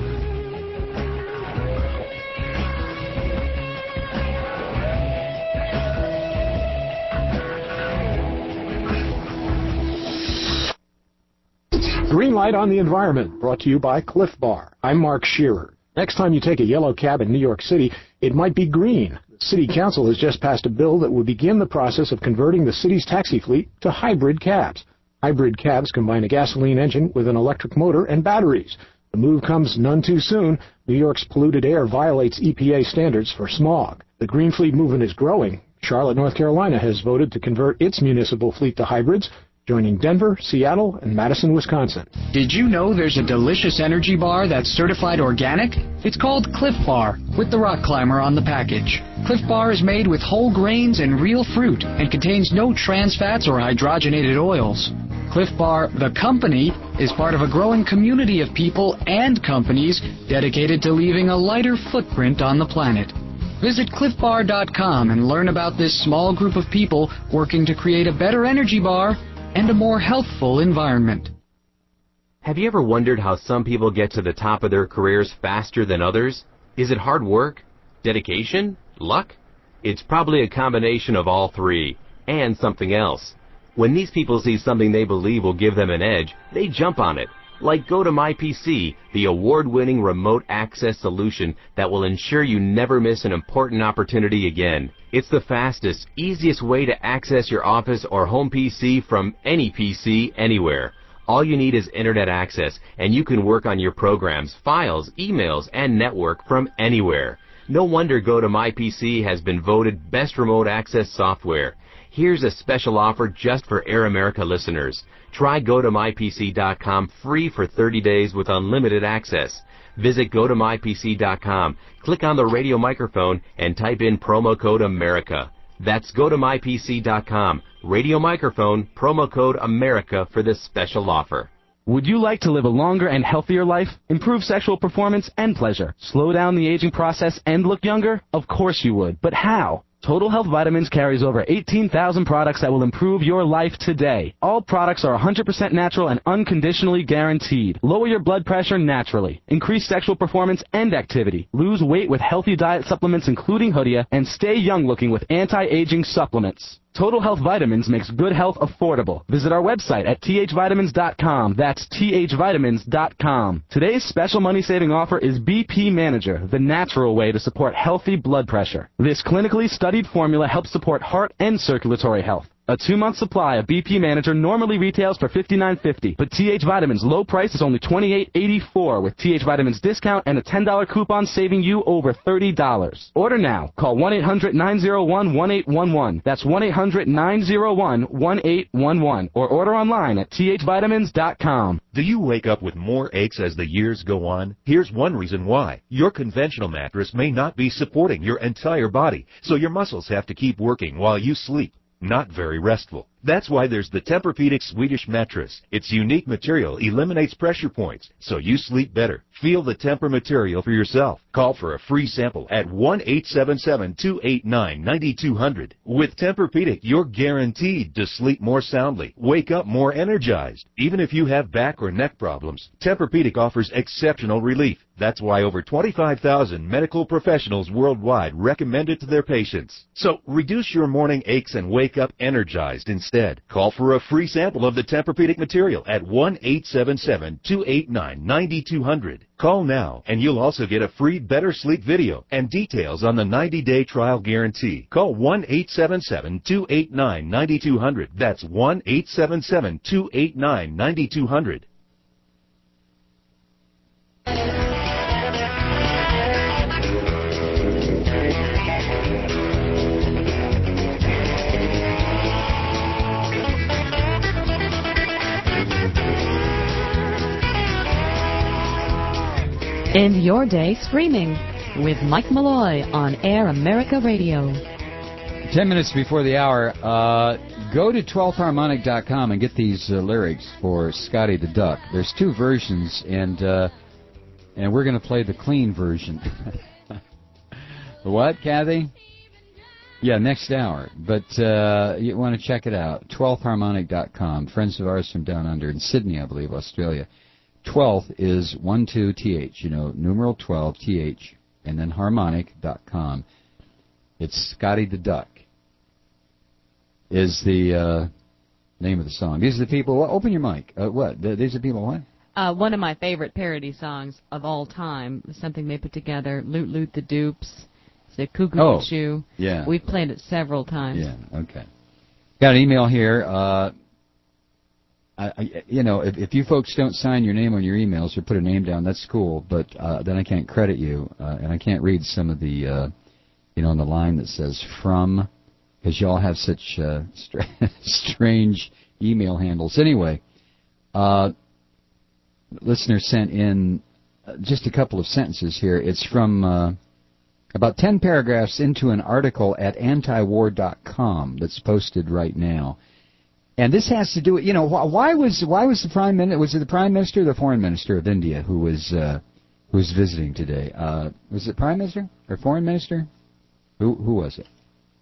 Green Light on the Environment, brought to you by Cliff Bar. I'm Mark Shearer. Next time you take a yellow cab in New York City, it might be green. The City Council has just passed a bill that would begin the process of converting the city's taxi fleet to hybrid cabs. Hybrid cabs combine a gasoline engine with an electric motor and batteries. The move comes none too soon. New York's polluted air violates EPA standards for smog. The green fleet movement is growing. Charlotte, North Carolina has voted to convert its municipal fleet to hybrids, joining Denver, Seattle, and Madison, Wisconsin. Did you know there's a delicious energy bar that's certified organic? It's called Cliff Bar, with the rock climber on the package. Cliff Bar is made with whole grains and real fruit and contains no trans fats or hydrogenated oils. Cliff Bar, the company, is part of a growing community of people and companies dedicated to leaving a lighter footprint on the planet. Visit cliffbar.com and learn about this small group of people working to create a better energy bar and a more healthful environment. Have you ever wondered how some people get to the top of their careers faster than others? Is it hard work? Dedication? Luck? It's probably a combination of all three, and something else. When these people see something they believe will give them an edge, they jump on it. Like GoToMyPC, the award-winning remote access solution that will ensure you never miss an important opportunity again. It's the fastest, easiest way to access your office or home PC from any PC anywhere. All you need is internet access, and you can work on your programs, files, emails, and network from anywhere. No wonder GoToMyPC has been voted Best Remote Access Software. Here's a special offer just for Air America listeners. Try GoToMyPC.com free for 30 days with unlimited access. Visit GoToMyPC.com, click on the radio microphone, and type in promo code AMERICA. That's GoToMyPC.com, radio microphone, promo code AMERICA for this special offer. Would you like to live a longer and healthier life, improve sexual performance and pleasure, slow down the aging process, and look younger? Of course you would. But how? Total Health Vitamins carries over 18,000 products that will improve your life today. All products are 100% natural and unconditionally guaranteed. Lower your blood pressure naturally. Increase sexual performance and activity. Lose weight with healthy diet supplements including Hoodia, and stay young looking with anti-aging supplements. Total Health Vitamins makes good health affordable. Visit our website at thvitamins.com. That's thvitamins.com. Today's special money-saving offer is BP Manager, the natural way to support healthy blood pressure. This clinically studied formula helps support heart and circulatory health. A 2-month supply of BP Manager normally retails for $59.50, but TH Vitamins' low price is only $28.84 with TH Vitamins discount and a $10 coupon saving you over $30. Order now. Call 1-800-901-1811. That's 1-800-901-1811. Or order online at thvitamins.com. Do you wake up with more aches as the years go on? Here's one reason why. Your conventional mattress may not be supporting your entire body, so your muscles have to keep working while you sleep. not very restful. That's why there's the Tempur-Pedic Swedish mattress. Its unique material eliminates pressure points, so you sleep better. Feel the Tempur material for yourself. Call for a free sample at 1-877-289-9200. With Tempur-Pedic, you're guaranteed to sleep more soundly, wake up more energized. Even if you have back or neck problems, Tempur-Pedic offers exceptional relief. That's why over 25,000 medical professionals worldwide recommend it to their patients. So reduce your morning aches and wake up energized instead. Call for a free sample of the Tempur-Pedic material at 1-877-289-9200. Call now, and you'll also get a free Better Sleep video and details on the 90-day trial guarantee. Call 1-877-289-9200. That's 1-877-289-9200. End your day screaming with Mike Malloy on Air America Radio. 10 minutes before the hour, go to 12thharmonic.com and get these lyrics for Scotty the Duck. There's two versions, and we're going to play the clean version. What, Kathy? Yeah, next hour. But you want to check it out. 12thharmonic.com. Friends of ours from down under in Sydney, I believe, Australia. 12th is 12th, numeral 12th, and then harmonic.com. It's Scotty the Duck is the name of the song. These are the people. Well, open your mic. What? These are people what? One of my favorite parody songs of all time, something they put together, Loot Loot the Dupes. It's a Cuckoo Choo. Yeah. We've played it several times. Yeah, okay. Got an email here. If you folks don't sign your name on your emails or put a name down, that's cool, but then I can't credit you, and I can't read some of the, on the line that says from, because y'all have such strange email handles. Anyway, listener sent in just a couple of sentences here. It's from about 10 paragraphs into an article at antiwar.com that's posted right now. And this has to do with, why was the Prime Minister, was it the Prime Minister or the Foreign Minister of India who was visiting today? Was it Prime Minister or Foreign Minister? Who was it?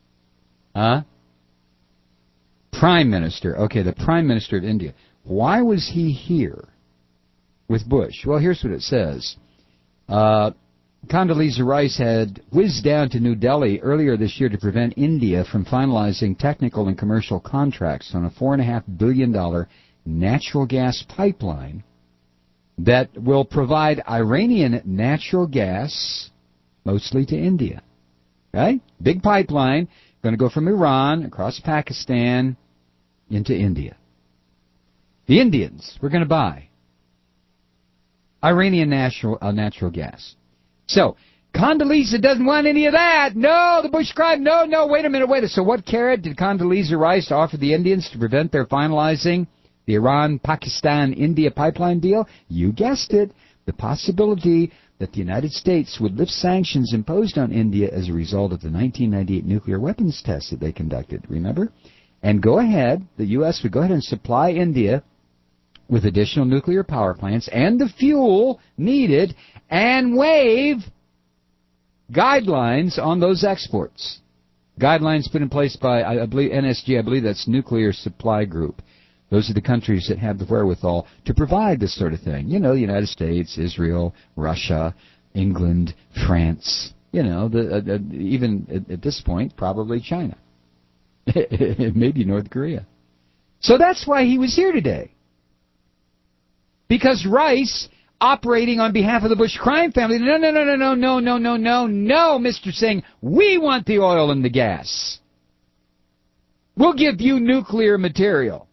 Prime Minister. Okay, the Prime Minister of India. Why was he here with Bush? Well, here's what it says. Condoleezza Rice had whizzed down to New Delhi earlier this year to prevent India from finalizing technical and commercial contracts on a $4.5 billion natural gas pipeline that will provide Iranian natural gas mostly to India. Right? Big pipeline, going to go from Iran across Pakistan into India. The Indians were going to buy Iranian natural gas. So, Condoleezza doesn't want any of that. No, the Bush crime. No, wait a minute. So what carrot did Condoleezza Rice offer the Indians to prevent their finalizing the Iran-Pakistan-India pipeline deal? You guessed it. The possibility that the United States would lift sanctions imposed on India as a result of the 1998 nuclear weapons tests that they conducted, remember? And the U.S. would go ahead and supply India with additional nuclear power plants and the fuel needed and waive guidelines on those exports. Guidelines put in place by, I believe, NSG, I believe that's Nuclear Supply Group. Those are the countries that have the wherewithal to provide this sort of thing. The United States, Israel, Russia, England, France, even at this point, probably China. Maybe North Korea. So that's why he was here today. Because Rice, operating on behalf of the Bush crime family, no, Mr. Singh, we want the oil and the gas. We'll give you nuclear material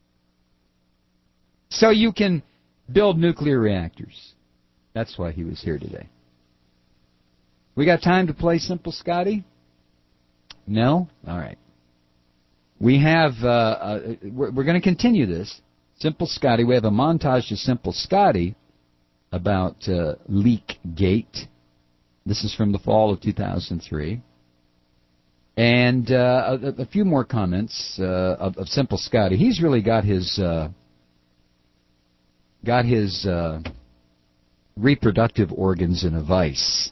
so you can build nuclear reactors. That's why he was here today. We got time to play Simple Scotty? No? All right. We have, we're going to continue this. Simple Scotty. We have a montage of Simple Scotty about Leakgate. This is from the fall of 2003. And a few more comments of Simple Scotty. He's really got his reproductive organs in a vice.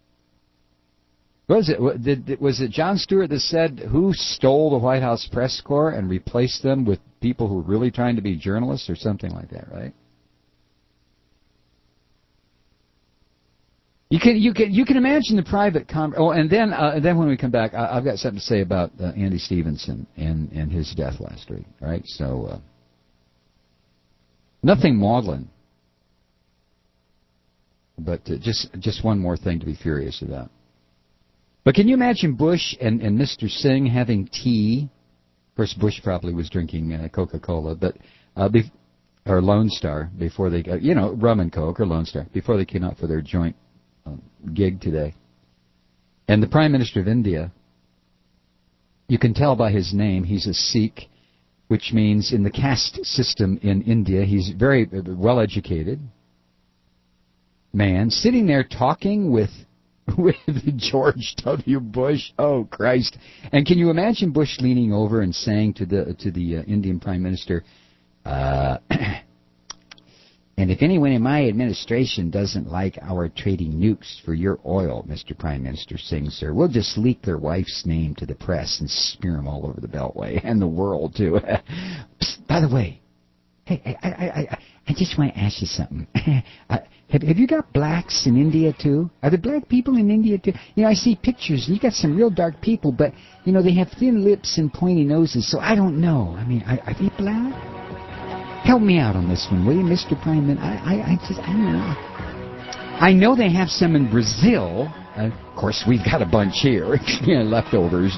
Was it Jon Stewart that said, who stole the White House press corps and replaced them with people who were really trying to be journalists or something like that, right? You can imagine the private and then when we come back, I've got something to say about Andy Stevenson and his death last week, right? So nothing maudlin, but just one more thing to be furious about. But can you imagine Bush and Mr. Singh having tea? Of course, Bush probably was drinking Coca-Cola, but or Lone Star before they got, rum and Coke or Lone Star before they came out for their joint gig today. And the Prime Minister of India, you can tell by his name, he's a Sikh, which means in the caste system in India, he's very well-educated man, sitting there talking with George W. Bush. Oh, Christ. And can you imagine Bush leaning over and saying to the Indian Prime Minister, and if anyone in my administration doesn't like our trading nukes for your oil, Mr. Prime Minister Singh, sir, we'll just leak their wife's name to the press and smear them all over the Beltway and the world, too. Psst, by the way, hey, I just want to ask you something. Have you got blacks in India, too? Are there black people in India, too? I see pictures, and you got some real dark people, but, they have thin lips and pointy noses, so I don't know. I mean, are they black? Help me out on this one, will you, Mr. Prime Minister? I don't know. I know they have some in Brazil. Of course, we've got a bunch here. Leftovers,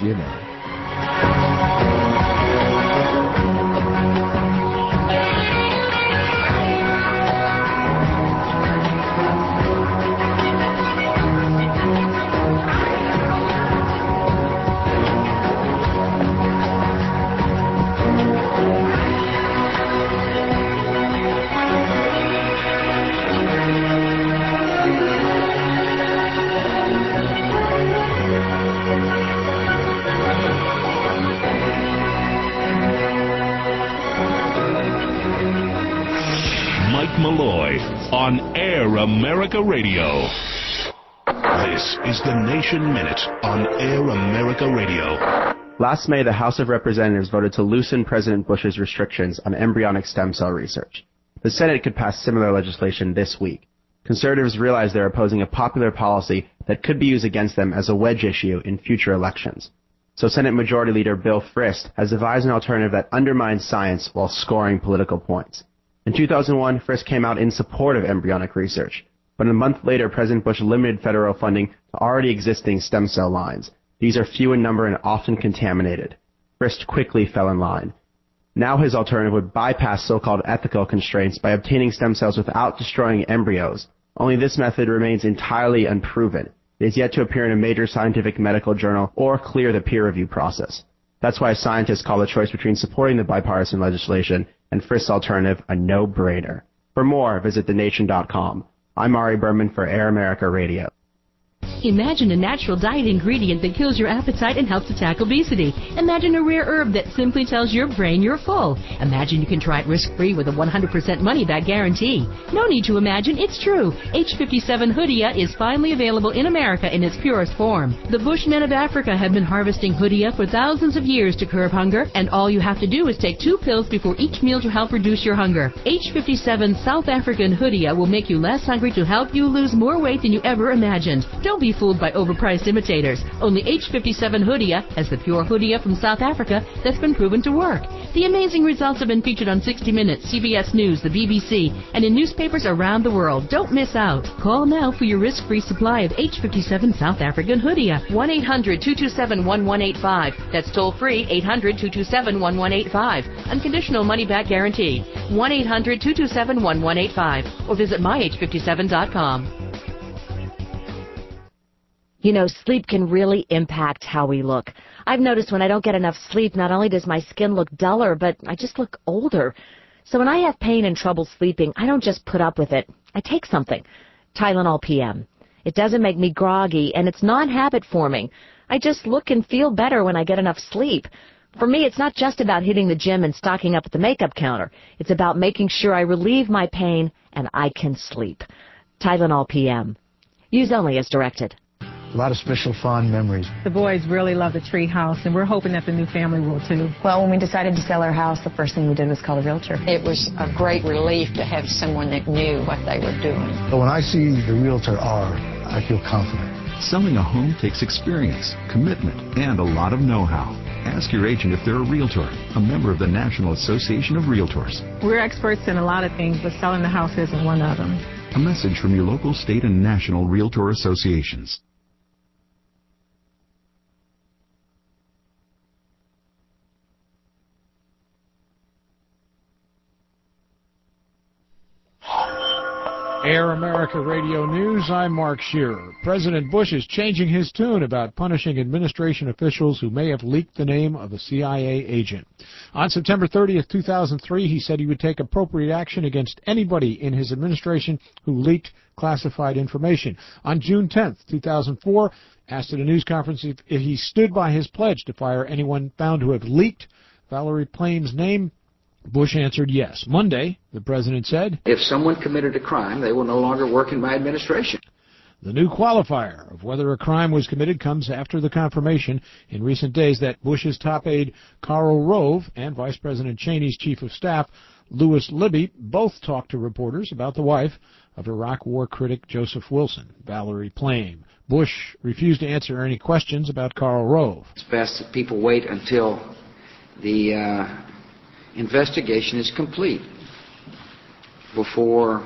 Malloy on Air America Radio. This is the Nation Minute on Air America Radio. Last May, the House of Representatives voted to loosen President Bush's restrictions on embryonic stem cell research. The Senate could pass similar legislation this week. Conservatives realize they're opposing a popular policy that could be used against them as a wedge issue in future elections. So Senate Majority Leader Bill Frist has devised an alternative that undermines science while scoring political points. In 2001, Frist came out in support of embryonic research, but a month later, President Bush limited federal funding to already existing stem cell lines. These are few in number and often contaminated. Frist quickly fell in line. Now his alternative would bypass so-called ethical constraints by obtaining stem cells without destroying embryos. Only this method remains entirely unproven. It is yet to appear in a major scientific medical journal or clear the peer review process. That's why scientists call the choice between supporting the bipartisan legislation and Frist's alternative a no-brainer. For more, visit thenation.com. I'm Ari Berman for Air America Radio. Imagine a natural diet ingredient that kills your appetite and helps attack obesity. Imagine a rare herb that simply tells your brain you're full. Imagine you can try it risk-free with a 100% money-back guarantee. No need to imagine, it's true. H57 Hoodia is finally available in America in its purest form. The Bushmen of Africa have been harvesting Hoodia for thousands of years to curb hunger, and all you have to do is take 2 pills before each meal to help reduce your hunger. H57 South African Hoodia will make you less hungry to help you lose more weight than you ever imagined. Don't be fooled by overpriced imitators. Only H57 Hoodia has the pure Hoodia from South Africa that's been proven to work. The amazing results have been featured on 60 Minutes, CBS News, the BBC, and in newspapers around the world. Don't miss out. Call now for your risk-free supply of H57 South African Hoodia. 1-800-227-1185. That's toll-free, 800-227-1185. Unconditional money-back guarantee. 1-800-227-1185. Or visit myh57.com. Sleep can really impact how we look. I've noticed when I don't get enough sleep, not only does my skin look duller, but I just look older. So when I have pain and trouble sleeping, I don't just put up with it. I take something. Tylenol PM. It doesn't make me groggy, and it's non-habit forming. I just look and feel better when I get enough sleep. For me, it's not just about hitting the gym and stocking up at the makeup counter. It's about making sure I relieve my pain and I can sleep. Tylenol PM. Use only as directed. A lot of special fond memories. The boys really love the tree house, and we're hoping that the new family will too. Well, when we decided to sell our house, the first thing we did was call a realtor. It was a great relief to have someone that knew what they were doing. But when I see the realtor R, I feel confident. Selling a home takes experience, commitment, and a lot of know-how. Ask your agent if they're a realtor, a member of the National Association of Realtors. We're experts in a lot of things, but selling the house isn't one of them. A message from your local, state, and national realtor associations. Air America Radio News, I'm Mark Shearer. President Bush is changing his tune about punishing administration officials who may have leaked the name of a CIA agent. On September 30th, 2003, he said he would take appropriate action against anybody in his administration who leaked classified information. On June 10th, 2004, asked at a news conference if he stood by his pledge to fire anyone found to have leaked Valerie Plame's name, Bush answered yes. Monday, the president said, "If someone committed a crime, they will no longer work in my administration." The new qualifier of whether a crime was committed comes after the confirmation in recent days that Bush's top aide Karl Rove and Vice President Cheney's chief of staff Louis Libby both talked to reporters about the wife of Iraq war critic Joseph Wilson, Valerie Plame. Bush refused to answer any questions about Karl Rove. It's best that people wait until the investigation is complete before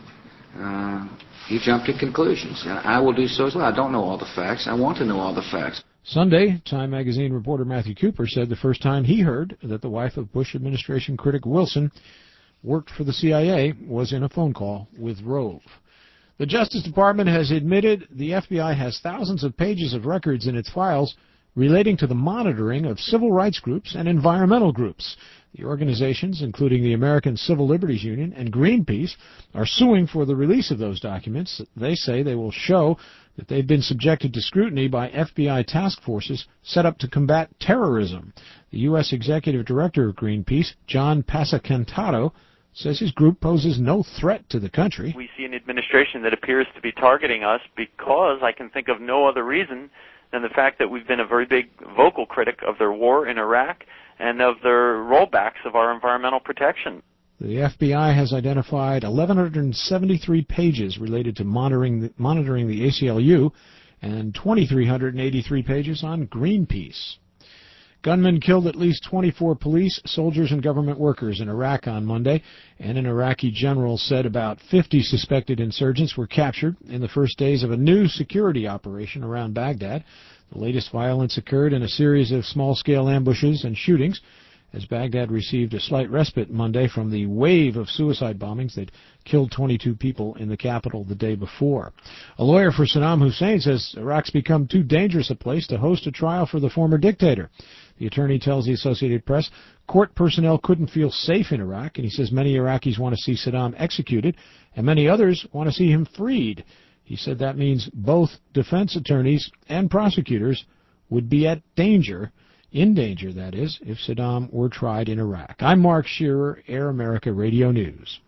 you jump to conclusions. And I will do so as well. I don't know all the facts. I want to know all the facts. Sunday, Time magazine reporter Matthew Cooper said the first time he heard that the wife of Bush administration critic Wilson worked for the CIA was in a phone call with Rove. The Justice Department has admitted the FBI has thousands of pages of records in its files relating to the monitoring of civil rights groups and environmental groups. The organizations, including the American Civil Liberties Union and Greenpeace, are suing for the release of those documents. They say they will show that they've been subjected to scrutiny by FBI task forces set up to combat terrorism. The U.S. Executive Director of Greenpeace, John Passacantato, says his group poses no threat to the country. We see an administration that appears to be targeting us because I can think of no other reason than the fact that we've been a very big vocal critic of their war in Iraq and of their rollbacks of our environmental protection. The FBI has identified 1,173 pages related to monitoring the ACLU and 2,383 pages on Greenpeace. Gunmen killed at least 24 police, soldiers, and government workers in Iraq on Monday, and an Iraqi general said about 50 suspected insurgents were captured in the first days of a new security operation around Baghdad. The latest violence occurred in a series of small-scale ambushes and shootings as Baghdad received a slight respite Monday from the wave of suicide bombings that killed 22 people in the capital the day before. A lawyer for Saddam Hussein says Iraq's become too dangerous a place to host a trial for the former dictator. The attorney tells the Associated Press court personnel couldn't feel safe in Iraq, and he says many Iraqis want to see Saddam executed, and many others want to see him freed. He said that means both defense attorneys and prosecutors would be in danger, that is, if Saddam were tried in Iraq. I'm Mark Shearer, Air America Radio News.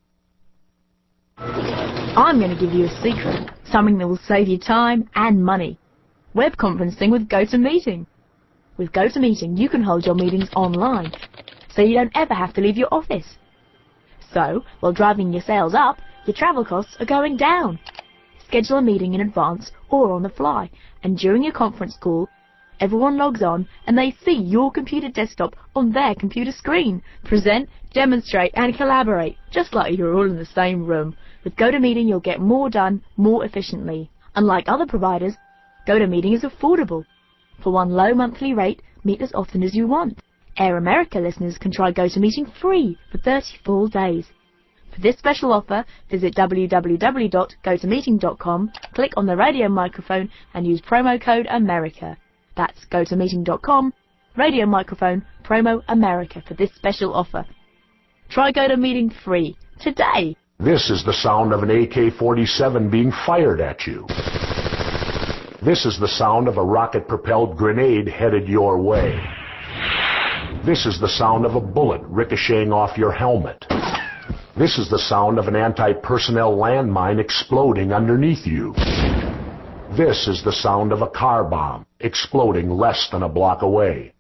I'm going to give you a secret, something that will save you time and money. Web conferencing with GoToMeeting. With GoToMeeting, you can hold your meetings online, so you don't ever have to leave your office. So, while driving your sales up, your travel costs are going down. Schedule a meeting in advance or on the fly, and during your conference call, everyone logs on and they see your computer desktop on their computer screen. Present, demonstrate, and collaborate, just like you're all in the same room. With GoToMeeting, you'll get more done more efficiently. Unlike other providers, GoToMeeting is affordable. For one low monthly rate, meet as often as you want. Air America listeners can try GoToMeeting free for 30 full days. For this special offer, visit www.gotomeeting.com, click on the radio microphone, and use promo code AMERICA. That's gotomeeting.com, radio microphone, promo AMERICA for this special offer. Try GoToMeeting free today. This is the sound of an AK-47 being fired at you. This is the sound of a rocket-propelled grenade headed your way. This is the sound of a bullet ricocheting off your helmet. This is the sound of an anti-personnel landmine exploding underneath you. This is the sound of a car bomb exploding less than a block away.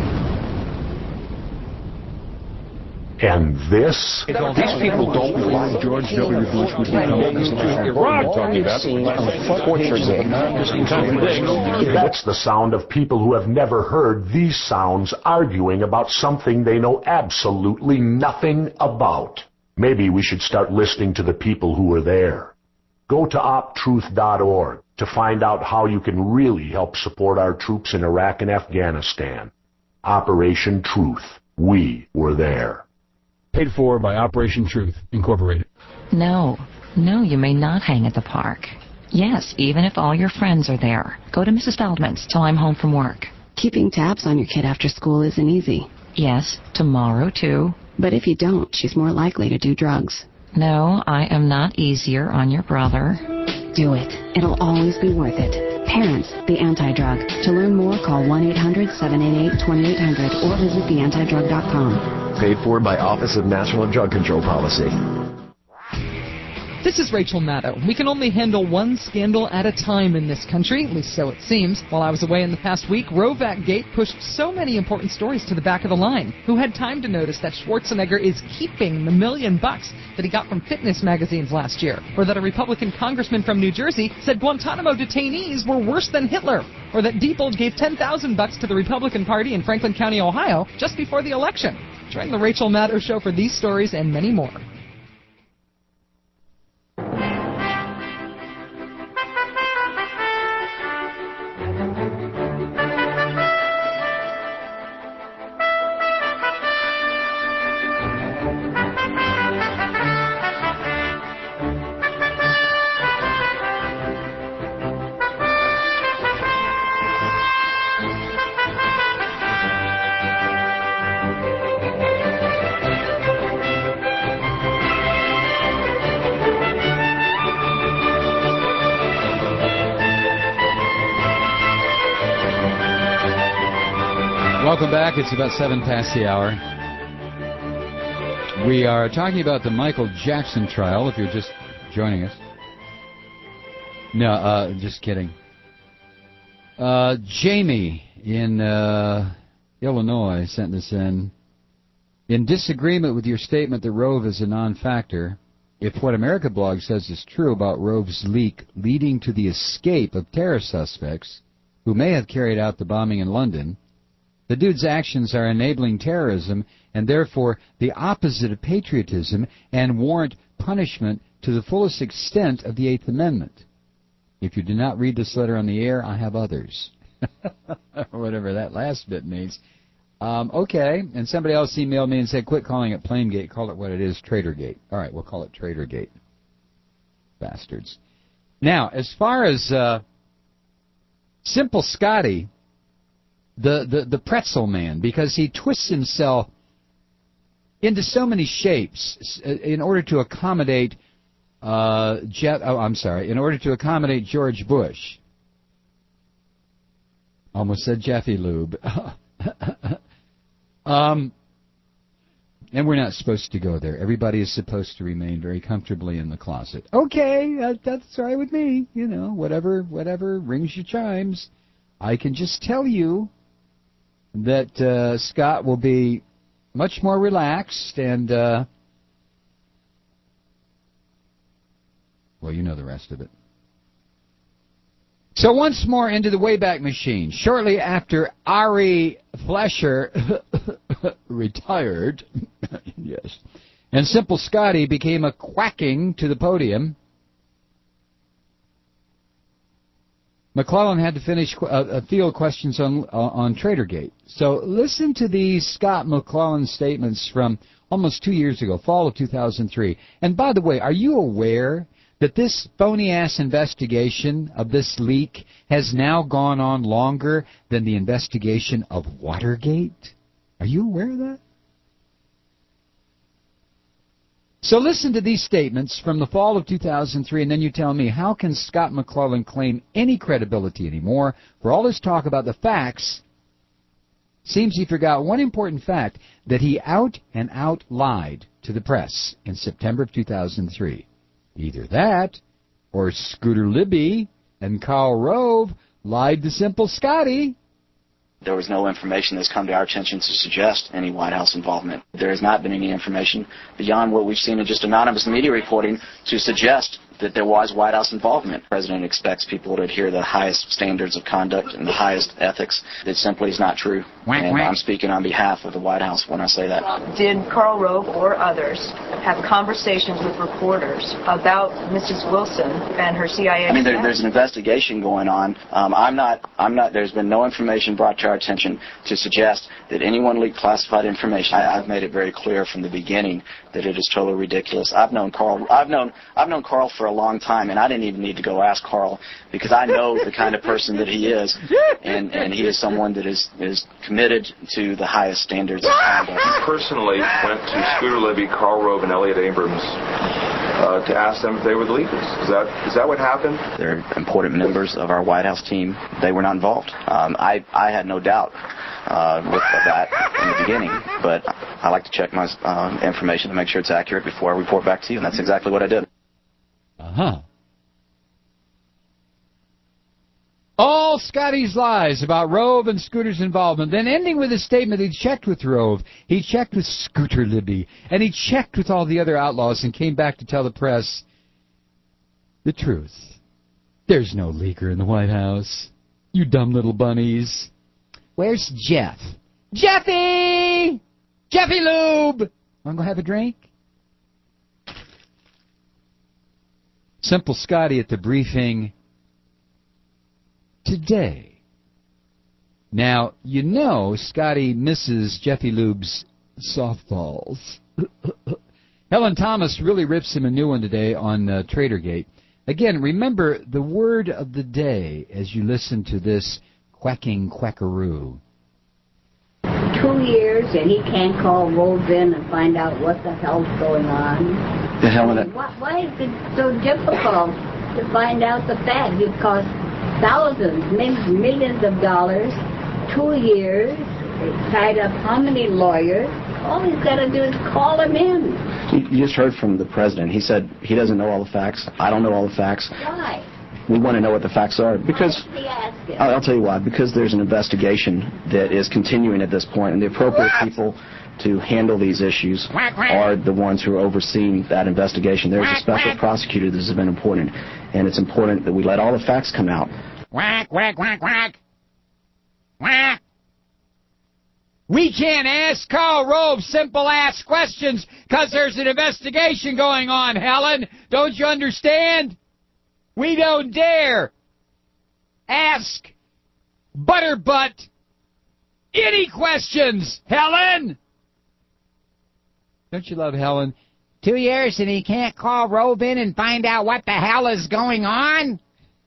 And this? These people don't believe George W. Bush would become Iraq talking about That's the sound of people who have never heard these sounds arguing about something they know absolutely nothing about. Maybe we should start listening to the people who were there. Go to optruth.org to find out how you can really help support our troops in Iraq and Afghanistan. Operation Truth. We were there. Paid for by Operation Truth, Incorporated. No, you may not hang at the park. Yes, even if all your friends are there. Go to Mrs. Feldman's till I'm home from work. Keeping tabs on your kid after school isn't easy. Yes, tomorrow too. But if you don't, she's more likely to do drugs. No, I am not easier on your brother. Do it. It'll always be worth it. Parents, the Anti-Drug. To learn more, call 1-800-788-2800 or visit theantidrug.com. Paid for by Office of National Drug Control Policy. This is Rachel Maddow. We can only handle one scandal at a time in this country, at least so it seems. While I was away in the past week, Rovac Gate pushed so many important stories to the back of the line. Who had time to notice that Schwarzenegger is keeping the $1 million that he got from fitness magazines last year? Or that a Republican congressman from New Jersey said Guantanamo detainees were worse than Hitler? Or that Diebold gave $10,000 to the Republican Party in Franklin County, Ohio, just before the election? Join the Rachel Maddow Show for these stories and many more. Welcome back. It's about 7 past the hour. We are talking about the Michael Jackson trial, if you're just joining us. No, just kidding. Jamie in Illinois sent this in. In disagreement with your statement that Rove is a non-factor, if what America Blog says is true about Rove's leak leading to the escape of terror suspects who may have carried out the bombing in London, the dude's actions are enabling terrorism and therefore the opposite of patriotism and warrant punishment to the fullest extent of the Eighth Amendment. If you do not read this letter on the air, I have others. Whatever that last bit means. Okay, and somebody else emailed me and said, quit calling it Planegate, call it what it is, Tradergate. All right, we'll call it Tradergate. Bastards. Now, as far as Simple Scotty, the pretzel man, because he twists himself into so many shapes in order to accommodate in order to accommodate George Bush. Almost said Jeffy Lube. And we're not supposed to go there. Everybody is supposed to remain very comfortably in the closet. Okay, that's all right with me. You know, whatever rings your chimes. I can just tell you that Scott will be much more relaxed and, well, you know the rest of it. So once more into the Wayback Machine. Shortly after Ari Fleischer retired, yes, and Simple Scotty became a quacking to the podium, McClellan had to finish field questions on Tradergate. So listen to these Scott McClellan statements from almost 2 years ago, fall of 2003. And by the way, are you aware that this phony-ass investigation of this leak has now gone on longer than the investigation of Watergate? Are you aware of that? So listen to these statements from the fall of 2003, and then you tell me, how can Scott McClellan claim any credibility anymore? For all his talk about the facts, seems he forgot one important fact, that he out and out lied to the press in September of 2003. Either that, or Scooter Libby and Karl Rove lied to Simple Scotty. There was no information that's come to our attention to suggest any White House involvement. There has not been any information beyond what we've seen in just anonymous media reporting to suggest that there was White House involvement. The President expects people to adhere to the highest standards of conduct and the highest ethics. That simply is not true. And I'm speaking on behalf of the White House when I say that. Did Karl Rove or others have conversations with reporters about Mrs. Wilson and her CIA? I mean, there's an investigation going on. There's been no information brought to our attention to suggest that anyone leaked classified information. I've made it very clear from the beginning that it is totally ridiculous. I've known Karl for a long time, and I didn't even need to go ask Karl because I know the kind of person that he is, and he is someone that is committed to the highest standards of conduct. He personally went to Scooter Libby, Karl Rove, and Elliot Abrams to ask them if they would leak this. Is that what happened? They're important members of our White House team. They were not involved. I had no doubt with that in the beginning, but I like to check my information to make sure it's accurate before I report back to you, and that's exactly what I did. All Scotty's lies about Rove and Scooter's involvement, then ending with his statement he checked with Rove, he checked with Scooter Libby, and he checked with all the other outlaws and came back to tell the press the truth. There's no leaker in the White House. You dumb little bunnies. Where's Jeff? Jeffy! Jeffy Lube! Want to go have a drink? Simple Scotty at the briefing today. Now, you know Scotty misses Jeffy Lube's softballs. Helen Thomas really rips him a new one today on Tradergate. Again, remember the word of the day as you listen to this quacking quackaroo. 2 years and he can't call Rove in and find out what the hell's going on. Why is it so difficult to find out the facts? It costs thousands, millions of dollars, 2 years, tied up how many lawyers? All he's got to do is call him in. You just heard from the President. He said he doesn't know all the facts. I don't know all the facts. Why? We want to know what the facts are because I'll tell you why. Because there's an investigation that is continuing at this point, and the appropriate people to handle these issues are the ones who are overseeing that investigation. There's a special prosecutor that has been appointed, and it's important that we let all the facts come out. Quack, quack, quack, quack. Quack. We can't ask Karl Rove simple-ass questions because there's an investigation going on, Helen. Don't you understand? We don't dare ask Butterbutt any questions, Helen. Don't you love Helen? 2 years and he can't call Rove in and find out what the hell is going on?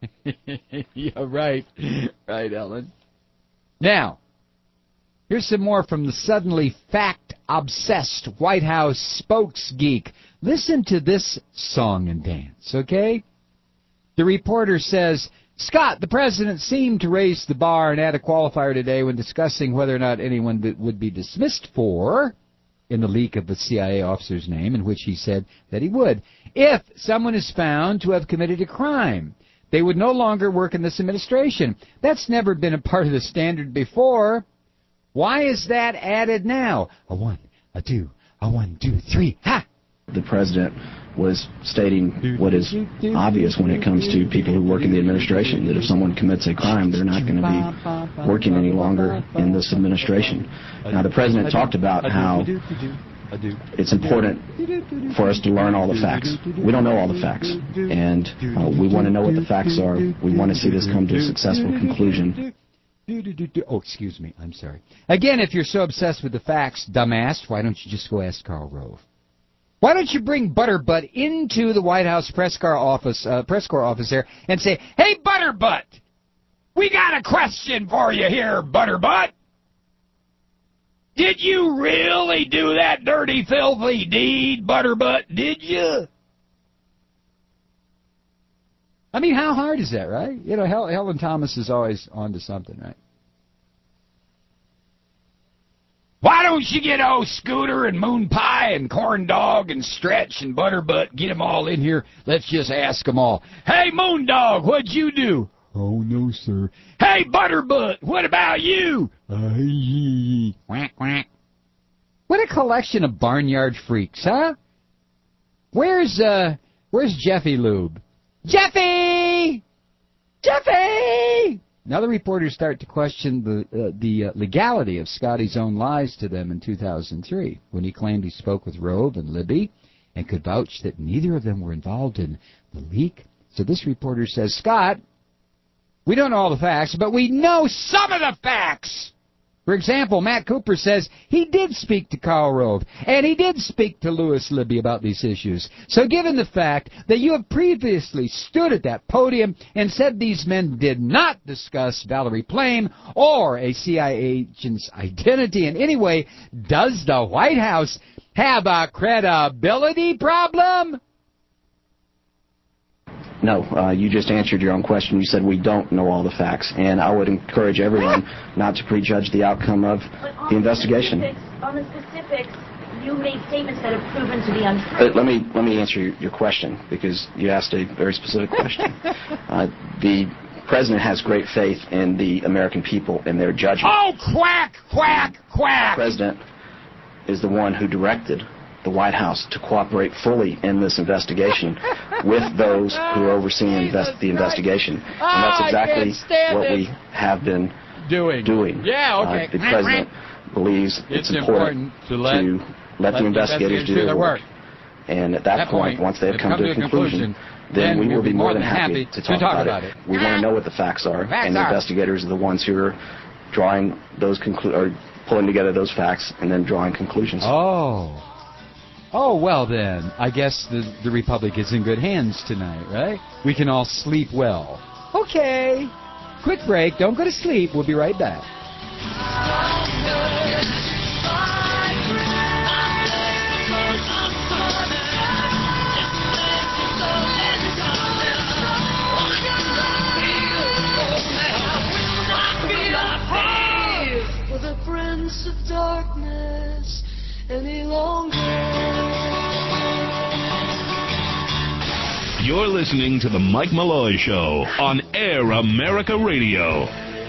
Yeah, right. Right, Helen. Now, here's some more from the suddenly fact-obsessed White House spokesgeek. Listen to this song and dance, okay? The reporter says, Scott, the president seemed to raise the bar and add a qualifier today when discussing whether or not anyone would be dismissed for, in the leak of the CIA officer's name, in which he said that he would, if someone is found to have committed a crime. They would no longer work in this administration. That's never been a part of the standard before. Why is that added now? A 1, a 2, a 1, 2, 3, ha! The president was stating what is obvious when it comes to people who work in the administration, that if someone commits a crime, they're not going to be working any longer in this administration. Now, the president talked about how it's important for us to learn all the facts. We don't know all the facts, and we want to know what the facts are. We want to see this come to a successful conclusion. Oh, excuse me. I'm sorry. Again, if you're so obsessed with the facts, dumbass, why don't you just go ask Karl Rove? Why don't you bring Butterbutt into the White House press corps office there and say, hey, Butterbutt, we got a question for you here, Butterbutt. Did you really do that dirty, filthy deed, Butterbutt? Did you? I mean, how hard is that, right? You know, Helen Thomas is always on to something, right? Why don't you get old Scooter and Moon Pie and Corn Dog and Stretch and Butterbutt, get them all in here? Let's just ask them all. Hey, Moon Dog, what'd you do? Oh, no, sir. Hey, Butterbutt, what about you? Quack, quack. What a collection of barnyard freaks, huh? Where's Jeffy Lube? Jeffy! Jeffy! Now the reporters start to question the legality of Scotty's own lies to them in 2003 when he claimed he spoke with Rove and Libby and could vouch that neither of them were involved in the leak. So this reporter says, Scott, we don't know all the facts, but we know some of the facts. For example, Matt Cooper says he did speak to Karl Rove, and he did speak to Louis Libby about these issues. So given the fact that you have previously stood at that podium and said these men did not discuss Valerie Plame or a CIA agent's identity in any way, does the White House have a credibility problem? No, you just answered your own question. You said we don't know all the facts, and I would encourage everyone not to prejudge the outcome of the investigation. On the specifics, you made statements that have proven to be untrue. Let me answer your question, because you asked a very specific question. The president has great faith in the American people and their judgment. Oh, quack, quack, quack! The president is the one who directed the White House to cooperate fully in this investigation with those who are overseeing the investigation. And that's exactly what we have been doing. Yeah, okay. The president believes it's important to let the investigators do their work. And at that point, once they have come to a conclusion, then we will be more than happy to talk about it. We want to know what the facts are, and the investigators are the ones who are drawing those pulling together those facts and then drawing conclusions. Oh, well then, I guess the Republic is in good hands tonight, right? We can all sleep well. Okay. Quick break. Don't go to sleep. We'll be right back. For the prince of darkness any longer. You're listening to The Mike Malloy Show on Air America Radio.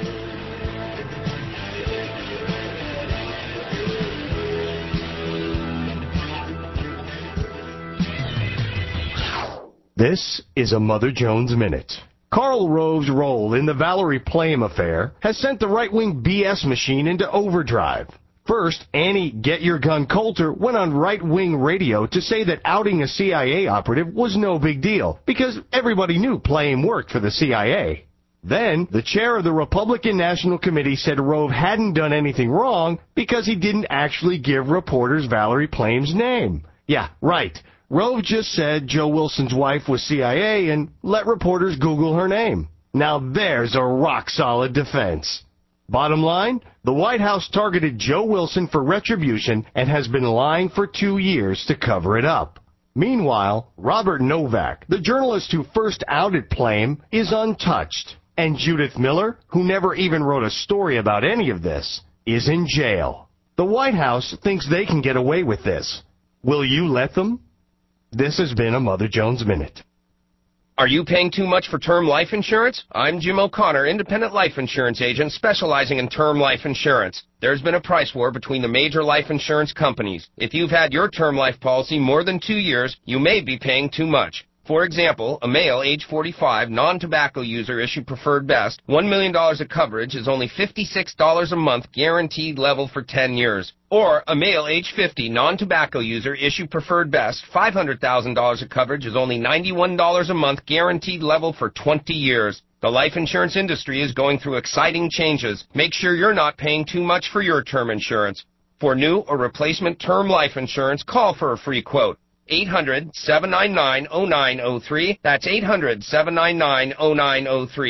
This is a Mother Jones Minute. Karl Rove's role in the Valerie Plame affair has sent the right-wing BS machine into overdrive. First, Annie Get Your Gun Coulter went on right-wing radio to say that outing a CIA operative was no big deal, because everybody knew Plame worked for the CIA. Then, the chair of the Republican National Committee said Rove hadn't done anything wrong because he didn't actually give reporters Valerie Plame's name. Yeah, right. Rove just said Joe Wilson's wife was CIA and let reporters Google her name. Now there's a rock-solid defense. Bottom line, the White House targeted Joe Wilson for retribution and has been lying for 2 years to cover it up. Meanwhile, Robert Novak, the journalist who first outed Plame, is untouched. And Judith Miller, who never even wrote a story about any of this, is in jail. The White House thinks they can get away with this. Will you let them? This has been a Mother Jones Minute. Are you paying too much for term life insurance? I'm Jim O'Connor, independent life insurance agent specializing in term life insurance. There's been a price war between the major life insurance companies. If you've had your term life policy more than 2 years, you may be paying too much. For example, a male age 45, non-tobacco user issued Preferred Best, $1 million of coverage is only $56 a month guaranteed level for 10 years. Or a male age 50, non-tobacco user issued Preferred Best, $500,000 of coverage is only $91 a month guaranteed level for 20 years. The life insurance industry is going through exciting changes. Make sure you're not paying too much for your term insurance. For new or replacement term life insurance, call for a free quote. 800-799-0903. That's 800-799-0903.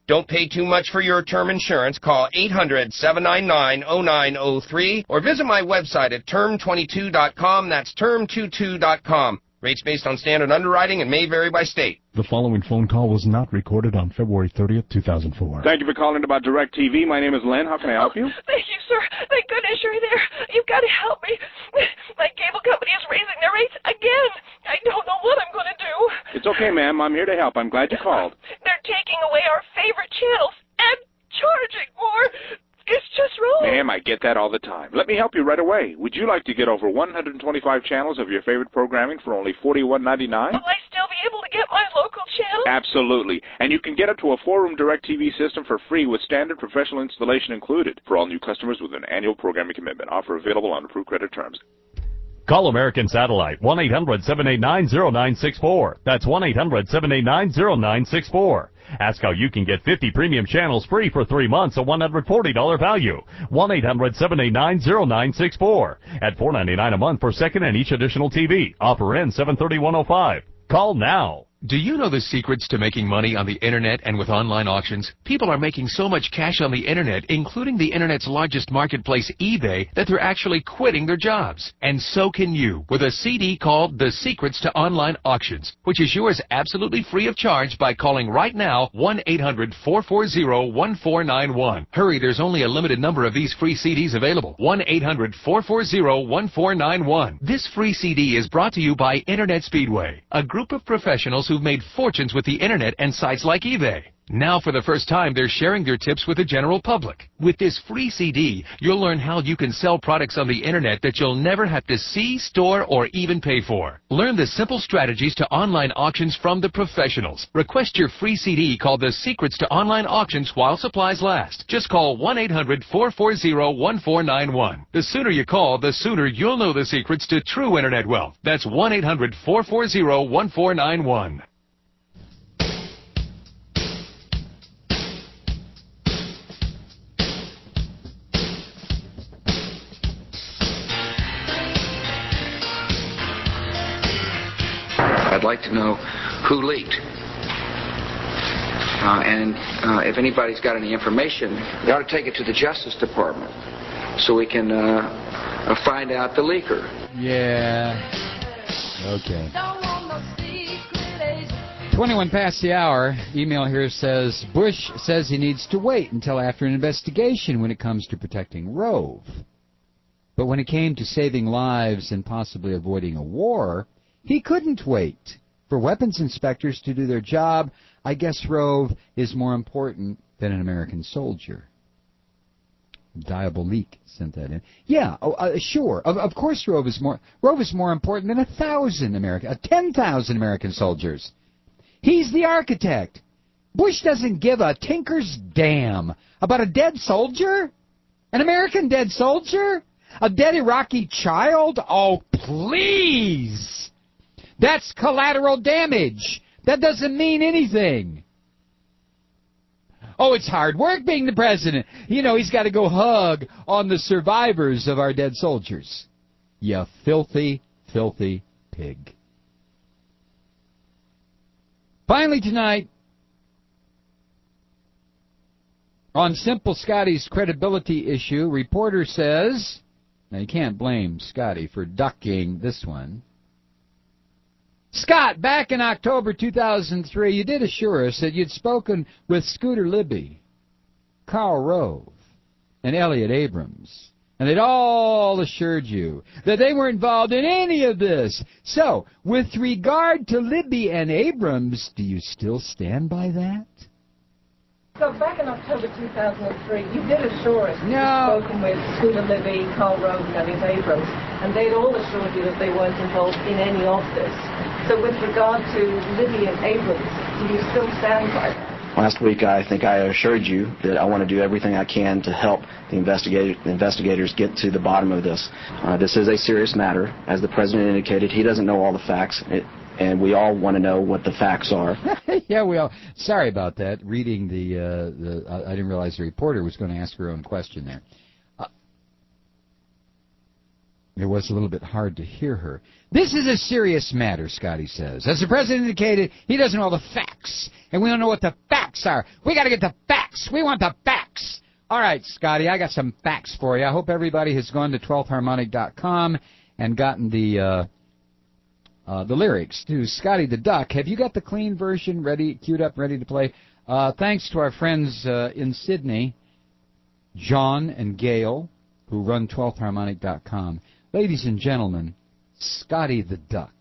Don't pay too much for your term insurance. Call 800-799-0903 or visit my website at term22.com. That's term22.com. Rates based on standard underwriting and may vary by state. The following phone call was not recorded on February 30th, 2004. Thank you for calling about DirecTV. My name is Len. How can I help you? Thank you, sir. Thank goodness you're there. You've got to help me. My cable company is raising their rates again. I don't know what I'm going to do. It's okay, ma'am. I'm here to help. I'm glad you called. They're taking away our favorite channels and charging more. It's just wrong. Ma'am, I get that all the time. Let me help you right away. Would you like to get over 125 channels of your favorite programming for only $41.99? Will I still be able to get my local channel? Absolutely. And you can get up to a 4-room DirecTV system for free with standard professional installation included for all new customers with an annual programming commitment. Offer available on approved credit terms. Call American Satellite, 1-800-789-0964. That's 1-800-789-0964. Ask how you can get 50 premium channels free for 3 months, a $140 value. 1-800-789-0964. At $4.99 a month per second and each additional TV. Offer ends 7/30/105. Call now. Do you know the secrets to making money on the Internet and with online auctions? People are making so much cash on the Internet, including the Internet's largest marketplace, eBay, that they're actually quitting their jobs. And so can you with a CD called The Secrets to Online Auctions, which is yours absolutely free of charge by calling right now 1-800-440-1491. Hurry, there's only a limited number of these free CDs available. 1-800-440-1491. This free CD is brought to you by Internet Speedway, a group of professionals who've made fortunes with the Internet and sites like eBay. Now, for the first time, they're sharing their tips with the general public. With this free CD, you'll learn how you can sell products on the Internet that you'll never have to see, store, or even pay for. Learn the simple strategies to online auctions from the professionals. Request your free CD called The Secrets to Online Auctions while supplies last. Just call 1-800-440-1491. The sooner you call, the sooner you'll know the secrets to true Internet wealth. That's 1-800-440-1491. I'd like to know who leaked. And if anybody's got any information, they ought to take it to the Justice Department so we can find out the leaker. Yeah. Okay. 21 past the hour. Email here says, Bush says he needs to wait until after an investigation when it comes to protecting Rove. But when it came to saving lives and possibly avoiding a war, he couldn't wait. For weapons inspectors to do their job, I guess Rove is more important than an American soldier. Diabolique sent that in. Yeah, sure. Of course Rove is more important than 10,000 American soldiers. He's the architect. Bush doesn't give a tinker's damn about a dead soldier? An American dead soldier? A dead Iraqi child? Oh, please! That's collateral damage. That doesn't mean anything. Oh, it's hard work being the president. You know, he's got to go hug on the survivors of our dead soldiers. You filthy, filthy pig. Finally tonight, on Simple Scotty's credibility issue, reporter says, now you can't blame Scotty for ducking this one. Scott, back in October 2003, you did assure us that you'd spoken with Scooter Libby, Karl Rove, and Elliot Abrams, and they'd all assured you that they weren't involved in any of this. So, with regard to Libby and Abrams, do you still stand by that? So back in October 2003, you did assure us No. you'd spoken with Scooter Libby, Karl Rove, and Elliot Abrams, and they'd all assured you that they weren't involved in any of this. So with regard to Libby and Abrams, do you still stand by that? Last week, I think I assured you that I want to do everything I can to help the investigators get to the bottom of this. This is a serious matter. As the President indicated, he doesn't know all the facts, and we all want to know what the facts are. Yeah, we all. Sorry about that. Reading I didn't realize the reporter was going to ask her own question there. It was a little bit hard to hear her. This is a serious matter, Scotty says. As the president indicated, he doesn't know the facts, and we don't know what the facts are. We got to get the facts. We want the facts. All right, Scotty, I got some facts for you. I hope everybody has gone to 12thharmonic.com and gotten the lyrics to Scotty the Duck. Have you got the clean version ready, queued up, ready to play? Thanks to our friends in Sydney, John and Gail, who run 12thharmonic.com. Ladies and gentlemen, Scotty the Duck.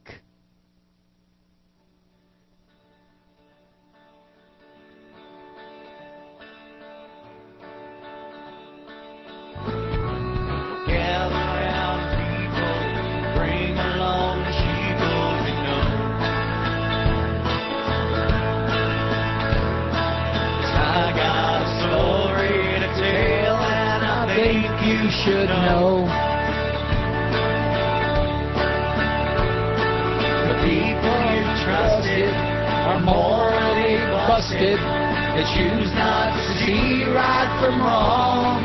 Gather round, people, bring along the sheeple we know. I got a story to tell, and I think you should know. The people you trusted are morally busted. They choose not to see right from wrong.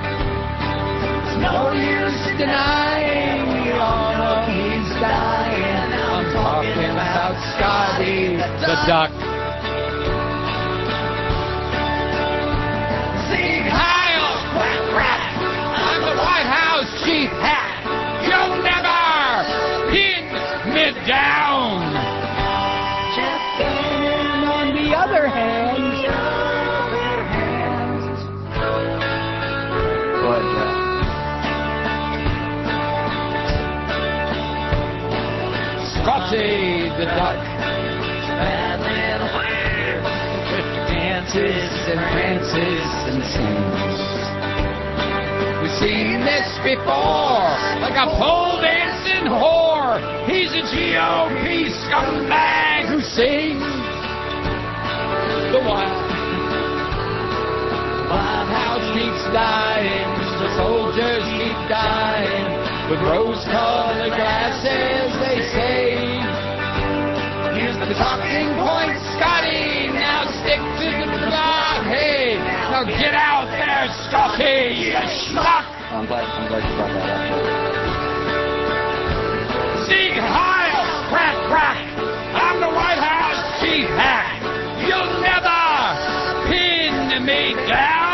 No use denying, we all know he's dying. I'm talking about Scotty the Duck. Sieg Heil, crack, crack, I'm the White House chief hack. You'll never pin me down. And on the other hand, Scotty the Duck, bad little hair, dances and prances and sings. We've seen this before, like a pole dancing whore. He's a GOP scumbag who sings. The White House keeps dying, the soldiers keep dying. With rose-colored glasses, they say. Here's the talking point, Scotty. Now stick to the plot. Hey, now get out there, Scotty, you schmuck. I'm glad you brought that up. Sieg Heil, crack, crack. I'm the White House chief hack. You'll never pin me down.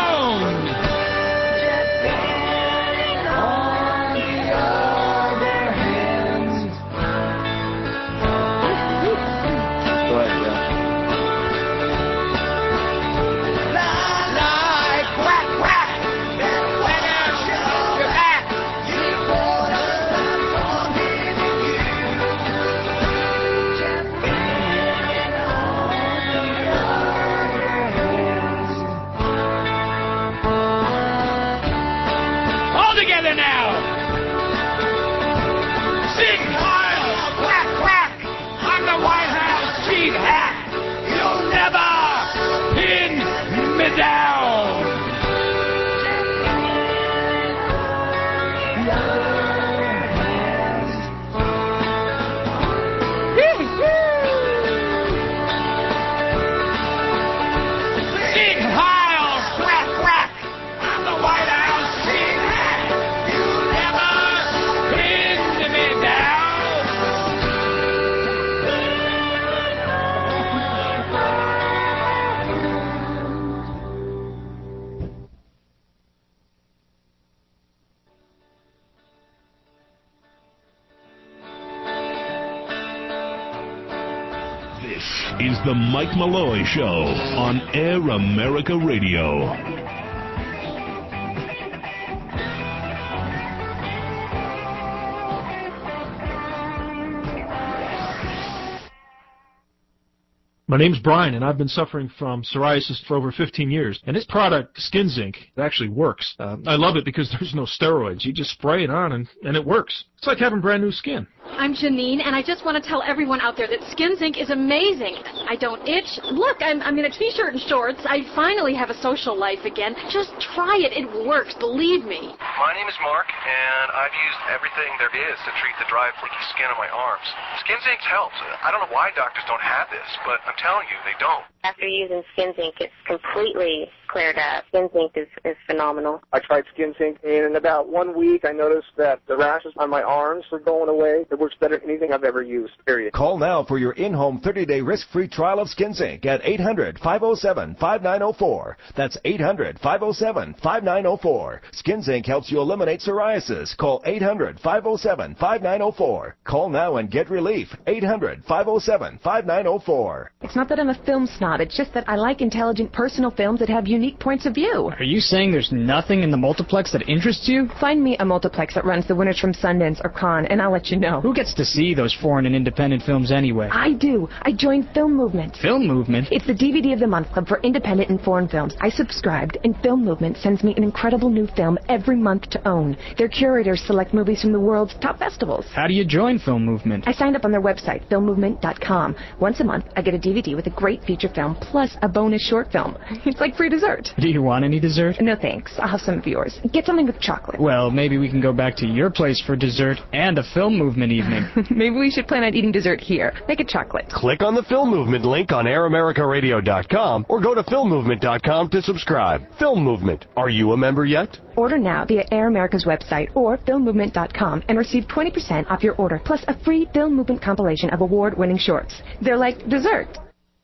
Is the Mike Malloy Show on Air America Radio. My name's Brian, and I've been suffering from psoriasis for over 15 years. And this product, Skin Zinc, actually works. I love it because there's no steroids. You just spray it on, and it works. It's like having brand new skin. I'm Janine, and I just want to tell everyone out there that Skin Zinc is amazing. I don't itch. Look, I'm in a t-shirt and shorts. I finally have a social life again. Just try it. It works. Believe me. My name is Mark, and I've used everything there is to treat the dry, flaky skin on my arms. Skin Zinc helps. I don't know why doctors don't have this, but I'm telling you, they don't. After using Skin Zinc, it's completely cleared up. Skin Zinc is phenomenal. I tried Skin Zinc, and in about 1 week, I noticed that the rashes on my arms were going away. It works better than anything I've ever used, period. Call now for your in-home 30-day risk-free trial of Skin Zinc at 800-507-5904. That's 800-507-5904. Skin Zinc helps you eliminate psoriasis. Call 800-507-5904. Call now and get relief. 800-507-5904. It's not that I'm a film snob. It's just that I like intelligent personal films that have unique points of view. Are you saying there's nothing in the multiplex that interests you? Find me a multiplex that runs the winners from Sundance or Cannes, and I'll let you know. Who gets to see those foreign and independent films anyway? I do. I joined Film Movement. Film Movement? It's the DVD of the month club for independent and foreign films. I subscribed, and Film Movement sends me an incredible new film every month to own. Their curators select movies from the world's top festivals. How do you join Film Movement? I signed up on their website, filmmovement.com. Once a month, I get a DVD with a great feature film, plus a bonus short film. It's like free dessert. Do you want any dessert? No thanks. I'll have some of yours. Get something with chocolate. Well, maybe we can go back to your place for dessert and a Film Movement evening. Maybe we should plan on eating dessert here. Make it chocolate. Click on the Film Movement link on AirAmericaRadio.com or go to FilmMovement.com to subscribe. Film Movement. Are you a member yet? Order now via Air America's website or FilmMovement.com and receive 20% off your order, plus a free Film Movement compilation of award-winning shorts. They're like dessert.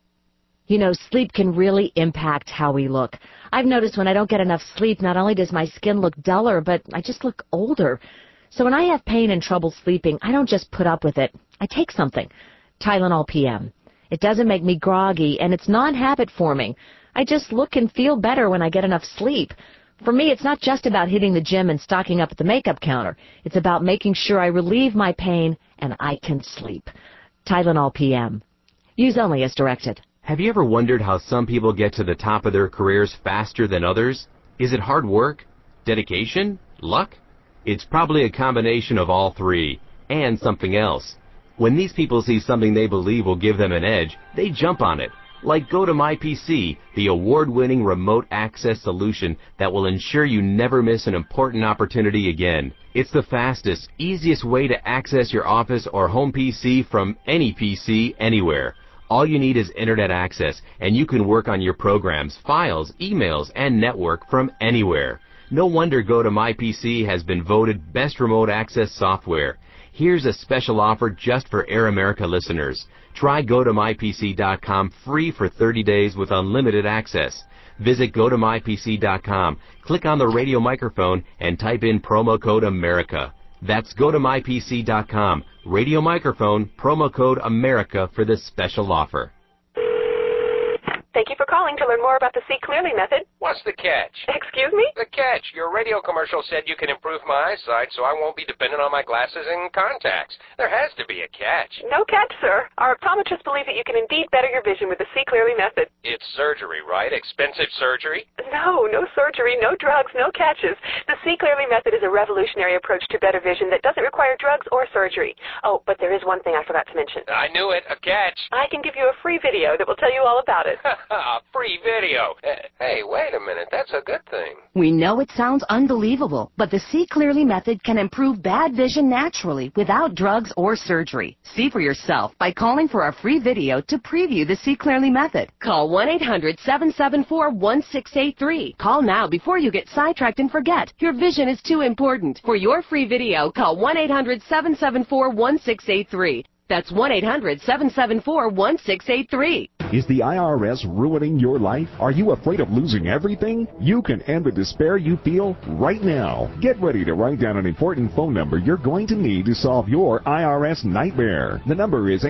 You know, sleep can really impact how we look. I've noticed when I don't get enough sleep, not only does my skin look duller, but I just look older. So when I have pain and trouble sleeping, I don't just put up with it. I take something. Tylenol PM. It doesn't make me groggy, and it's non-habit forming. I just look and feel better when I get enough sleep. For me, it's not just about hitting the gym and stocking up at the makeup counter. It's about making sure I relieve my pain and I can sleep. Tylenol PM. Use only as directed. Have you ever wondered how some people get to the top of their careers faster than others? Is it hard work? Dedication? Luck? It's probably a combination of all three, and something else. When these people see something they believe will give them an edge, they jump on it. Like GoToMyPC, the award-winning remote access solution that will ensure you never miss an important opportunity again. It's the fastest, easiest way to access your office or home PC from any PC anywhere. All you need is internet access, and you can work on your programs, files, emails, and network from anywhere. No wonder GoToMyPC has been voted best remote access software. Here's a special offer just for Air America listeners. Try GoToMyPC.com free for 30 days with unlimited access. Visit GoToMyPC.com, click on the radio microphone, and type in promo code AMERICA. That's GoToMyPC.com, radio microphone, promo code AMERICA for this special offer. Thank you for calling to learn more about the See Clearly method. What's the catch? Excuse me? The catch. Your radio commercial said you can improve my eyesight so I won't be dependent on my glasses and contacts. There has to be a catch. No catch, sir. Our optometrists believe that you can indeed better your vision with the See Clearly method. It's surgery, right? Expensive surgery? No surgery, no drugs, no catches. The See Clearly method is a revolutionary approach to better vision that doesn't require drugs or surgery. Oh, but there is one thing I forgot to mention. I knew it. A catch. I can give you a free video that will tell you all about it. A free video. Hey, wait a minute. That's a good thing. We know it sounds unbelievable, but the See Clearly method can improve bad vision naturally without drugs or surgery. See for yourself by calling for our free video to preview the See Clearly method. Call 1-800-774-1683. Call now before you get sidetracked and forget. Your vision is too important. For your free video, call 1-800-774-1683. That's 1-800-774-1683. Is the IRS ruining your life? Are you afraid of losing everything? You can end the despair you feel right now. Get ready to write down an important phone number you're going to need to solve your IRS nightmare. The number is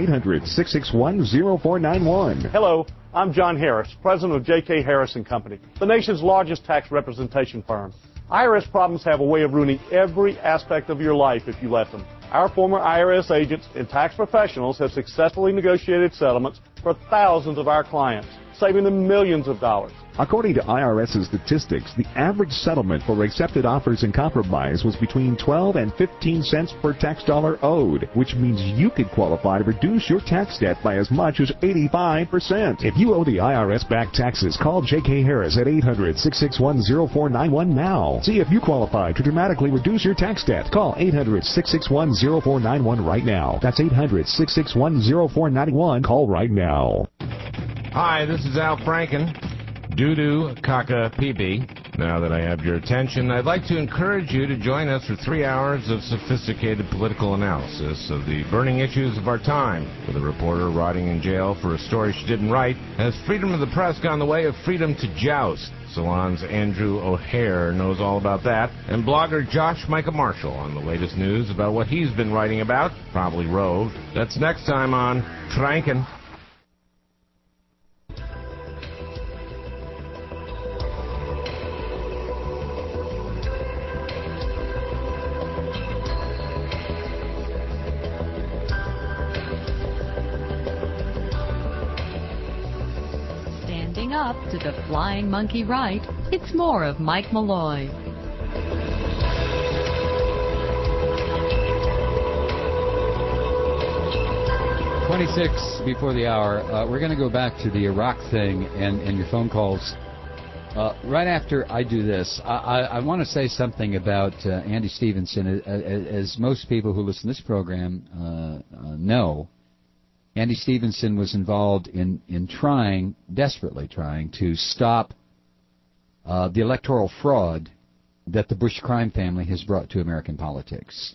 800-661-0491. Hello, I'm John Harris, president of J.K. Harris & Company, the nation's largest tax representation firm. IRS problems have a way of ruining every aspect of your life if you let them. Our former IRS agents and tax professionals have successfully negotiated settlements for thousands of our clients, saving them millions of dollars. According to IRS's statistics, the average settlement for accepted offers and compromise was between 12 and 15 cents per tax dollar owed, which means you could qualify to reduce your tax debt by as much as 85%. If you owe the IRS back taxes, call J.K. Harris at 800-661-0491 now. See if you qualify to dramatically reduce your tax debt. Call 800-661-0491 right now. That's 800-661-0491. Call right now. Hi, this is Al Franken. Doo-doo, caca, pee-pee. Now that I have your attention, I'd like to encourage you to join us for 3 hours of sophisticated political analysis of the burning issues of our time, with a reporter rotting in jail for a story she didn't write. Has freedom of the press gone the way of freedom to joust? Salon's Andrew O'Hare knows all about that, and blogger Josh Micah Marshall on the latest news about what he's been writing about, probably roved. That's next time on Franken. Up to the flying monkey right, it's more of Mike Malloy. 26 before the hour. We're going to go back to the Iraq thing and your phone calls. Right after I do this, I want to say something about Andy Stevenson. As most people who listen to this program know, Andy Stevenson was involved in desperately trying to stop the electoral fraud that the Bush crime family has brought to American politics.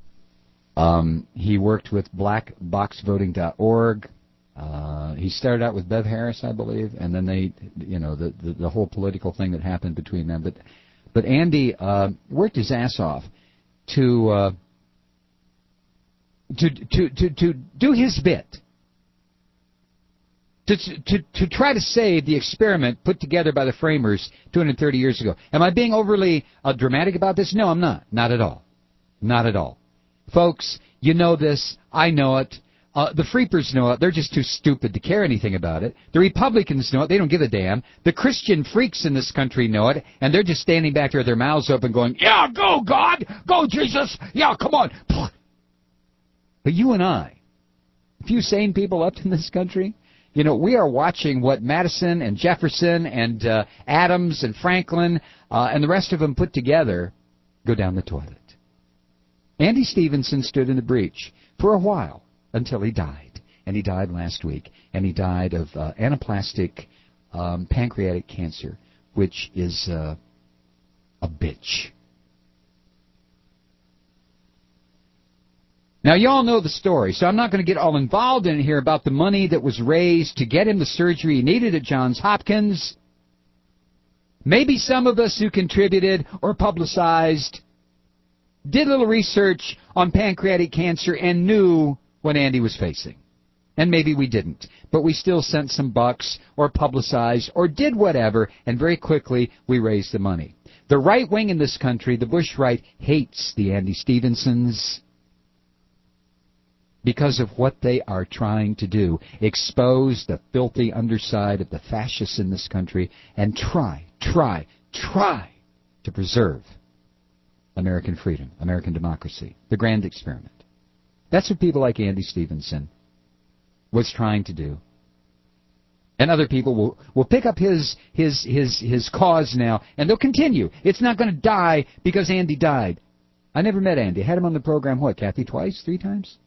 He worked with blackboxvoting.org. He started out with Bev Harris, I believe, and then the whole political thing that happened between them. But Andy worked his ass off to do his bit. To try to save the experiment put together by the framers 230 years ago. Am I being overly dramatic about this? No, I'm not. Not at all. Not at all. Folks, you know this. I know it. The Freepers know it. They're just too stupid to care anything about it. The Republicans know it. They don't give a damn. The Christian freaks in this country know it, and they're just standing back there with their mouths open going, yeah, go, God! Go, Jesus! Yeah, come on! But you and I, a few sane people left in this country, we are watching what Madison and Jefferson and Adams and Franklin and the rest of them put together go down the toilet. Andy Stevenson stood in the breach for a while until he died. And he died last week. And he died of anaplastic pancreatic cancer, which is a bitch. Now, you all know the story, so I'm not going to get all involved in it here about the money that was raised to get him the surgery he needed at Johns Hopkins. Maybe some of us who contributed or publicized did a little research on pancreatic cancer and knew what Andy was facing. And maybe we didn't, but we still sent some bucks or publicized or did whatever, and very quickly we raised the money. The right wing in this country, the Bush right, hates the Andy Stevensons because of what they are trying to do, expose the filthy underside of the fascists in this country and try to preserve American freedom, American democracy, the grand experiment. That's what people like Andy Stevenson was trying to do. And other people will pick up his cause now, and they'll continue. It's not going to die because Andy died. I never met Andy. I had him on the program, Kathy, twice, 3 times?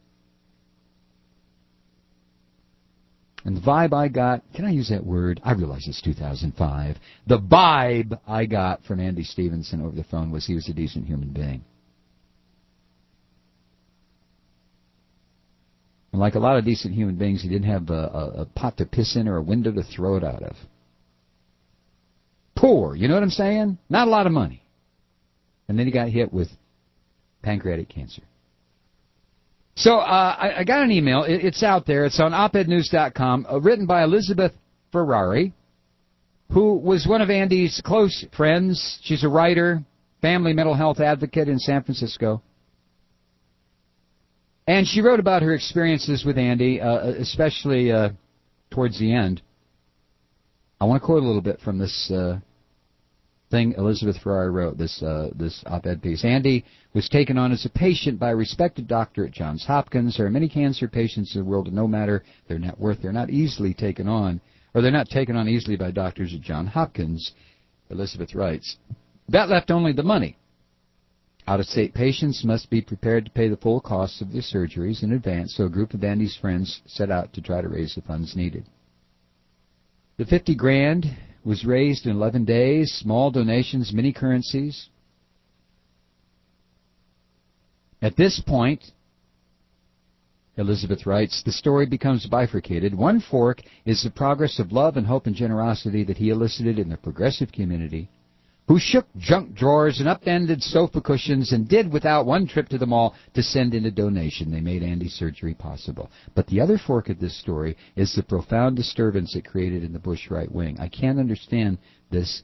And the vibe I got, can I use that word? I realize it's 2005. The vibe I got from Andy Stevenson over the phone was he was a decent human being. And like a lot of decent human beings, he didn't have a pot to piss in or a window to throw it out of. Poor, you know what I'm saying? Not a lot of money. And then he got hit with pancreatic cancer. So I got an email. It's out there. It's on opednews.com, written by Elizabeth Ferrari, who was one of Andy's close friends. She's a writer, family mental health advocate in San Francisco. And she wrote about her experiences with Andy, especially towards the end. I want to quote a little bit from this thing Elizabeth Ferrari wrote, this op-ed piece. Andy was taken on as a patient by a respected doctor at Johns Hopkins. There are many cancer patients in the world, and no matter their net worth, they're not easily taken on, or they're not taken on easily by doctors at Johns Hopkins, Elizabeth writes. That left only the money. Out-of-state patients must be prepared to pay the full costs of their surgeries in advance, so a group of Andy's friends set out to try to raise the funds needed. The $50,000 was raised in 11 days, small donations, mini currencies. At this point, Elizabeth writes, the story becomes bifurcated. One fork is the progress of love and hope and generosity that he elicited in the progressive community, who shook junk drawers and upended sofa cushions and did without one trip to the mall to send in a donation. They made Andy's surgery possible. But the other fork of this story is the profound disturbance it created in the Bush right wing. I didn't understand this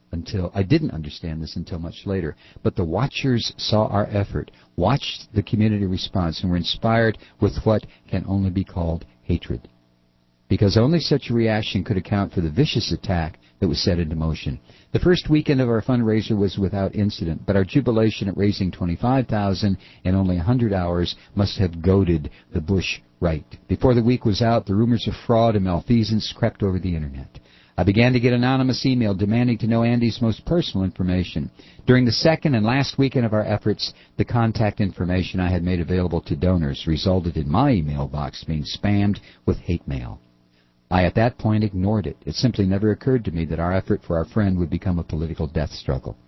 until much later. But the watchers saw our effort, watched the community response, and were inspired with what can only be called hatred. Because only such a reaction could account for the vicious attack that was set into motion. The first weekend of our fundraiser was without incident, but our jubilation at raising $25,000 in only 100 hours must have goaded the Bush right. Before the week was out, the rumors of fraud and malfeasance crept over the Internet. I began to get anonymous email demanding to know Andy's most personal information. During the second and last weekend of our efforts, the contact information I had made available to donors resulted in my email box being spammed with hate mail. I, at that point, ignored it. It simply never occurred to me that our effort for our friend would become a political death struggle.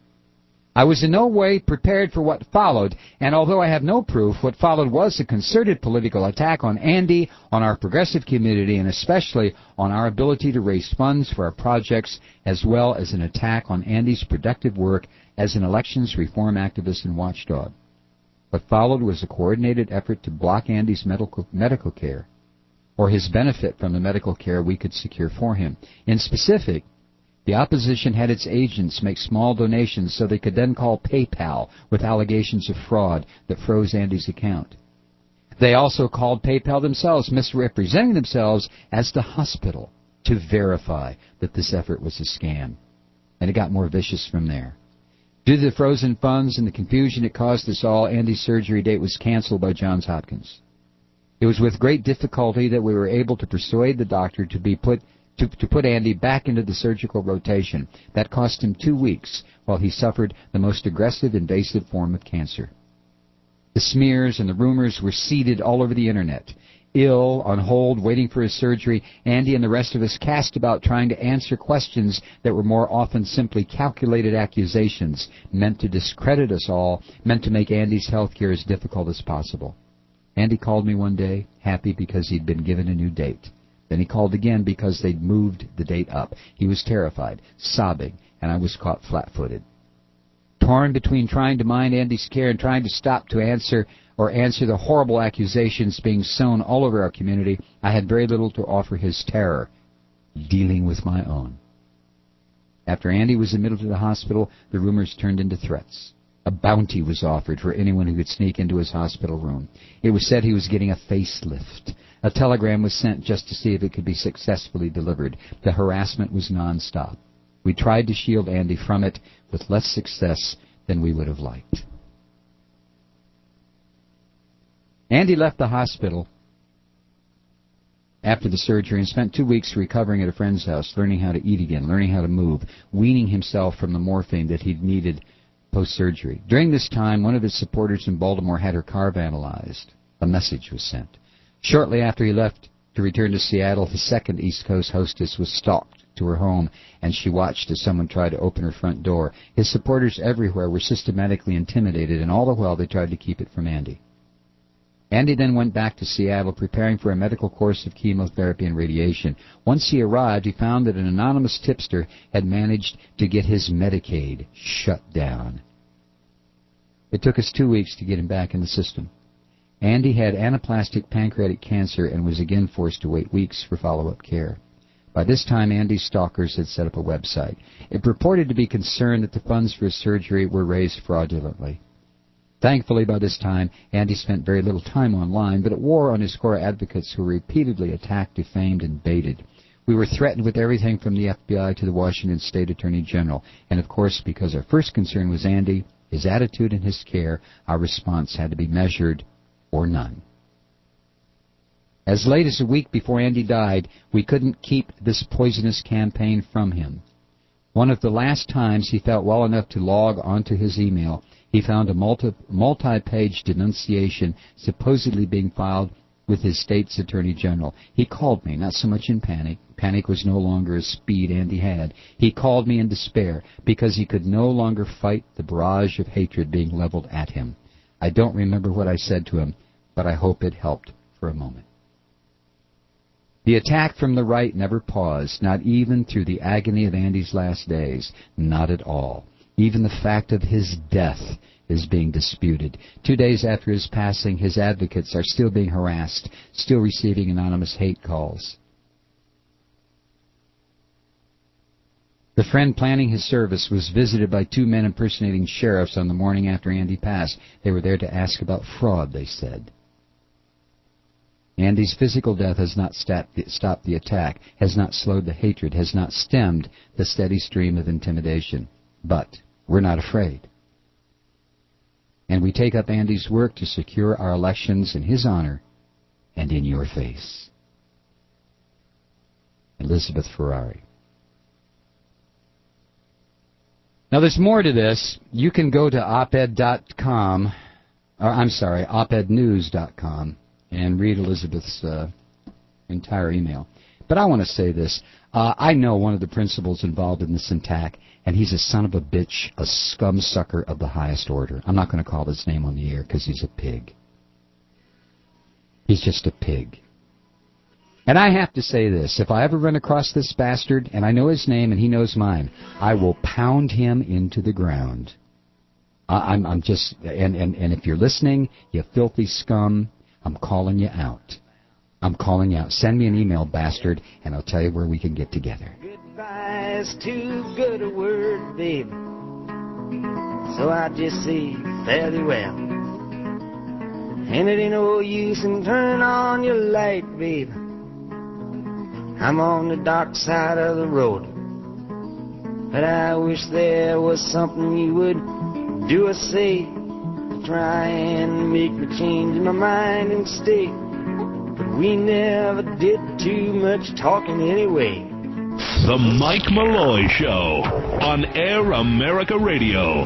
I was in no way prepared for what followed, and although I have no proof, what followed was a concerted political attack on Andy, on our progressive community, and especially on our ability to raise funds for our projects, as well as an attack on Andy's productive work as an elections reform activist and watchdog. What followed was a coordinated effort to block Andy's medical care, or his benefit from the medical care we could secure for him. In specific, the opposition had its agents make small donations so they could then call PayPal with allegations of fraud that froze Andy's account. They also called PayPal themselves, misrepresenting themselves as the hospital, to verify that this effort was a scam. And it got more vicious from there. Due to the frozen funds and the confusion it caused us all, Andy's surgery date was canceled by Johns Hopkins. It was with great difficulty that we were able to persuade the doctor to put Andy back into the surgical rotation. That cost him 2 weeks while he suffered the most aggressive, invasive form of cancer. The smears and the rumors were seeded all over the Internet. Ill, on hold, waiting for his surgery, Andy and the rest of us cast about trying to answer questions that were more often simply calculated accusations, meant to discredit us all, meant to make Andy's health care as difficult as possible. Andy called me one day, happy because he'd been given a new date. Then he called again because they'd moved the date up. He was terrified, sobbing, and I was caught flat-footed. Torn between trying to mind Andy's care and trying to stop to answer the horrible accusations being sown all over our community, I had very little to offer his terror, dealing with my own. After Andy was admitted to the hospital, the rumors turned into threats. A bounty was offered for anyone who could sneak into his hospital room. It was said he was getting a facelift. A telegram was sent just to see if it could be successfully delivered. The harassment was nonstop. We tried to shield Andy from it with less success than we would have liked. Andy left the hospital after the surgery and spent 2 weeks recovering at a friend's house, learning how to eat again, learning how to move, weaning himself from the morphine that he'd needed post-surgery. During this time, one of his supporters in Baltimore had her car vandalized. A message was sent. Shortly after he left to return to Seattle, the second East Coast hostess was stalked to her home, and she watched as someone tried to open her front door. His supporters everywhere were systematically intimidated, and all the while they tried to keep it from Andy. Andy then went back to Seattle, preparing for a medical course of chemotherapy and radiation. Once he arrived, he found that an anonymous tipster had managed to get his Medicaid shut down. It took us 2 weeks to get him back in the system. Andy had anaplastic pancreatic cancer and was again forced to wait weeks for follow-up care. By this time, Andy's stalkers had set up a website. It purported to be concerned that the funds for his surgery were raised fraudulently. Thankfully, by this time, Andy spent very little time online, but it wore on his core advocates who were repeatedly attacked, defamed, and baited. We were threatened with everything from the FBI to the Washington State Attorney General. And, of course, because our first concern was Andy, his attitude and his care, our response had to be measured or none. As late as a week before Andy died, we couldn't keep this poisonous campaign from him. One of the last times he felt well enough to log onto his email, he found a multi-page denunciation supposedly being filed with his state's attorney general. He called me, not so much in panic. Panic was no longer a speed Andy had. He called me in despair because he could no longer fight the barrage of hatred being leveled at him. I don't remember what I said to him, but I hope it helped for a moment. The attack from the right never paused, not even through the agony of Andy's last days. Not at all. Even the fact of his death is being disputed. 2 days after his passing, his advocates are still being harassed, still receiving anonymous hate calls. The friend planning his service was visited by 2 men impersonating sheriffs on the morning after Andy passed. They were there to ask about fraud, they said. Andy's physical death has not stopped the attack, has not slowed the hatred, has not stemmed the steady stream of intimidation. But we're not afraid. And we take up Andy's work to secure our elections in his honor and in your face. Elizabeth Ferrari. Now, there's more to this. You can go to opednews.com, and read Elizabeth's entire email. But I want to say this. I know one of the principals involved in this attack, and he's a son of a bitch, a scum-sucker of the highest order. I'm not going to call his name on the air because he's a pig. He's just a pig. And I have to say this. If I ever run across this bastard, and I know his name and he knows mine, I will pound him into the ground. I'm just, and if you're listening, you filthy scum, I'm calling you out. I'm calling you out. Send me an email, bastard, and I'll tell you where we can get together. Goodbye is too good a word, babe. So I just say fairly well. And it ain't no use in turning on your light, babe. I'm on the dark side of the road. But I wish there was something you would do or say to try and make me change my mind and stay. But we never did too much talking anyway. The Mike Malloy Show on Air America Radio.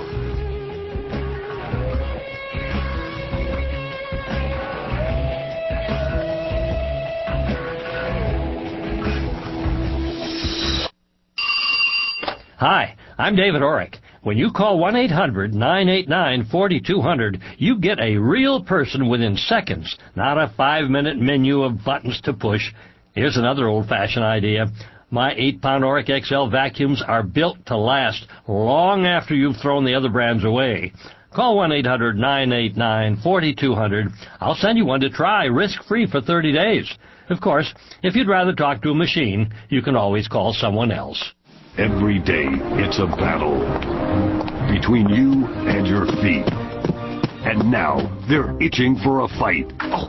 Hi, I'm David Orrick. When you call 1-800-989-4200, you get a real person within seconds, not a 5-minute menu of buttons to push. Here's another old-fashioned idea. My 8-pound Orrick XL vacuums are built to last long after you've thrown the other brands away. Call 1-800-989-4200. I'll send you one to try, risk-free for 30 days. Of course, if you'd rather talk to a machine, you can always call someone else. Every day, it's a battle between you and your feet. And now, they're itching for a fight.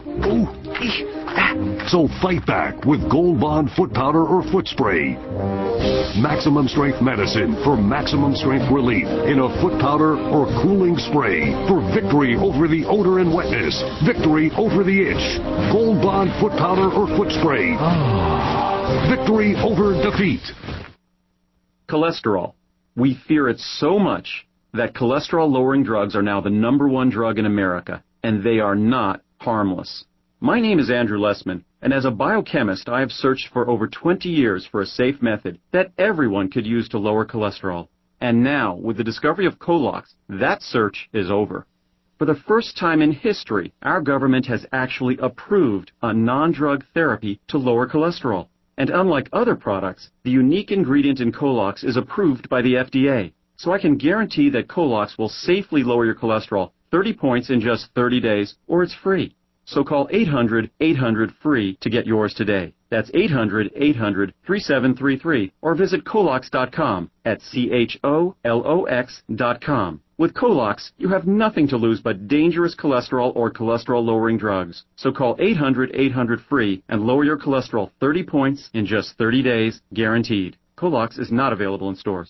So fight back with Gold Bond foot powder or foot spray. Maximum strength medicine for maximum strength relief in a foot powder or cooling spray for victory over the odor and wetness, victory over the itch. Gold Bond foot powder or foot spray. Victory over defeat. Cholesterol. We fear it so much that cholesterol-lowering drugs are now the #1 drug in America, and they are not harmless. My name is Andrew Lessman, and as a biochemist, I have searched for over 20 years for a safe method that everyone could use to lower cholesterol. And now, with the discovery of Colox, that search is over. For the first time in history, our government has actually approved a non-drug therapy to lower cholesterol. And unlike other products, the unique ingredient in Colox is approved by the FDA. So I can guarantee that Colox will safely lower your cholesterol 30 points in just 30 days, or it's free. So call 800-800-FREE to get yours today. That's 800-800-3733, or visit Colox.com at CHOLOX.com. With Colox, you have nothing to lose but dangerous cholesterol or cholesterol-lowering drugs. So call 800-800-FREE and lower your cholesterol 30 points in just 30 days, guaranteed. Colox is not available in stores.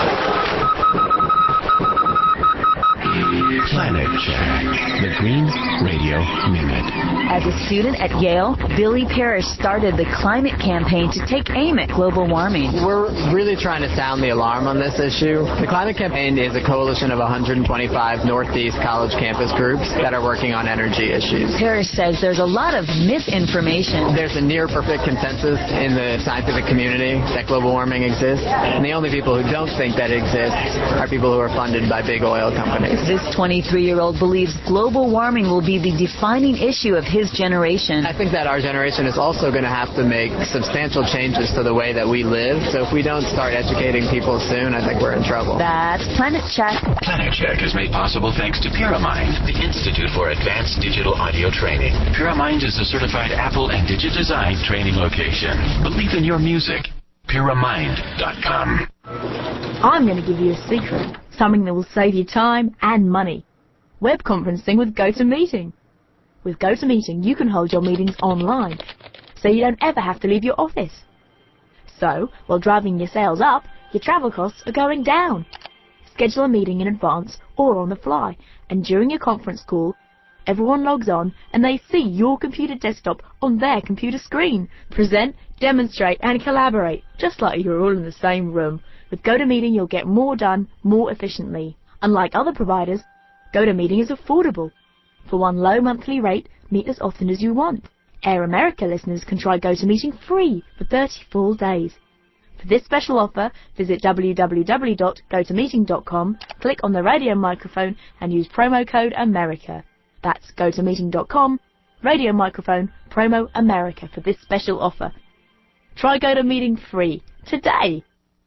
Planet Check, the Green Radio Minute. As a student at Yale, Billy Parrish started the climate campaign to take aim at global warming. We're really trying to sound the alarm on this issue. The climate campaign is a coalition of 125 Northeast college campus groups that are working on energy issues. Parrish says there's a lot of misinformation. There's a near perfect consensus in the scientific community that global warming exists, and the only people who don't think that it exists are people who are funded by big oil companies. This 23-year-old believes global warming will be the defining issue of his generation. I think that our generation is also going to have to make substantial changes to the way that we live. So if we don't start educating people soon, I think we're in trouble. That's Planet Check. Planet Check is made possible thanks to Puramind, the Institute for Advanced Digital Audio Training. Puramind is a certified Apple and Digitisign training location. Believe in your music. Puramind.com. I'm going to give you a secret, something that will save you time and money. Web conferencing with GoToMeeting. With GoToMeeting, you can hold your meetings online, so you don't ever have to leave your office. So, while driving your sales up, your travel costs are going down. Schedule a meeting in advance or on the fly, and during your conference call, everyone logs on and they see your computer desktop on their computer screen. Present, demonstrate, and collaborate, just like you're all in the same room. With GoToMeeting, you'll get more done more efficiently. Unlike other providers, GoToMeeting is affordable. For one low monthly rate, meet as often as you want. Air America listeners can try GoToMeeting free for 30 full days. For this special offer, visit www.gotomeeting.com, click on the radio microphone and use promo code AMERICA. That's gotomeeting.com, radio microphone, promo AMERICA for this special offer. Try GoToMeeting free today.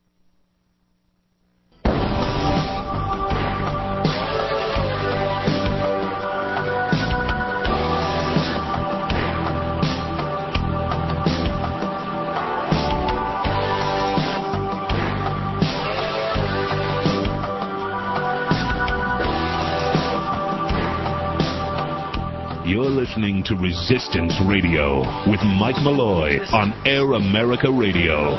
You're listening to Resistance Radio with Mike Malloy on Air America Radio.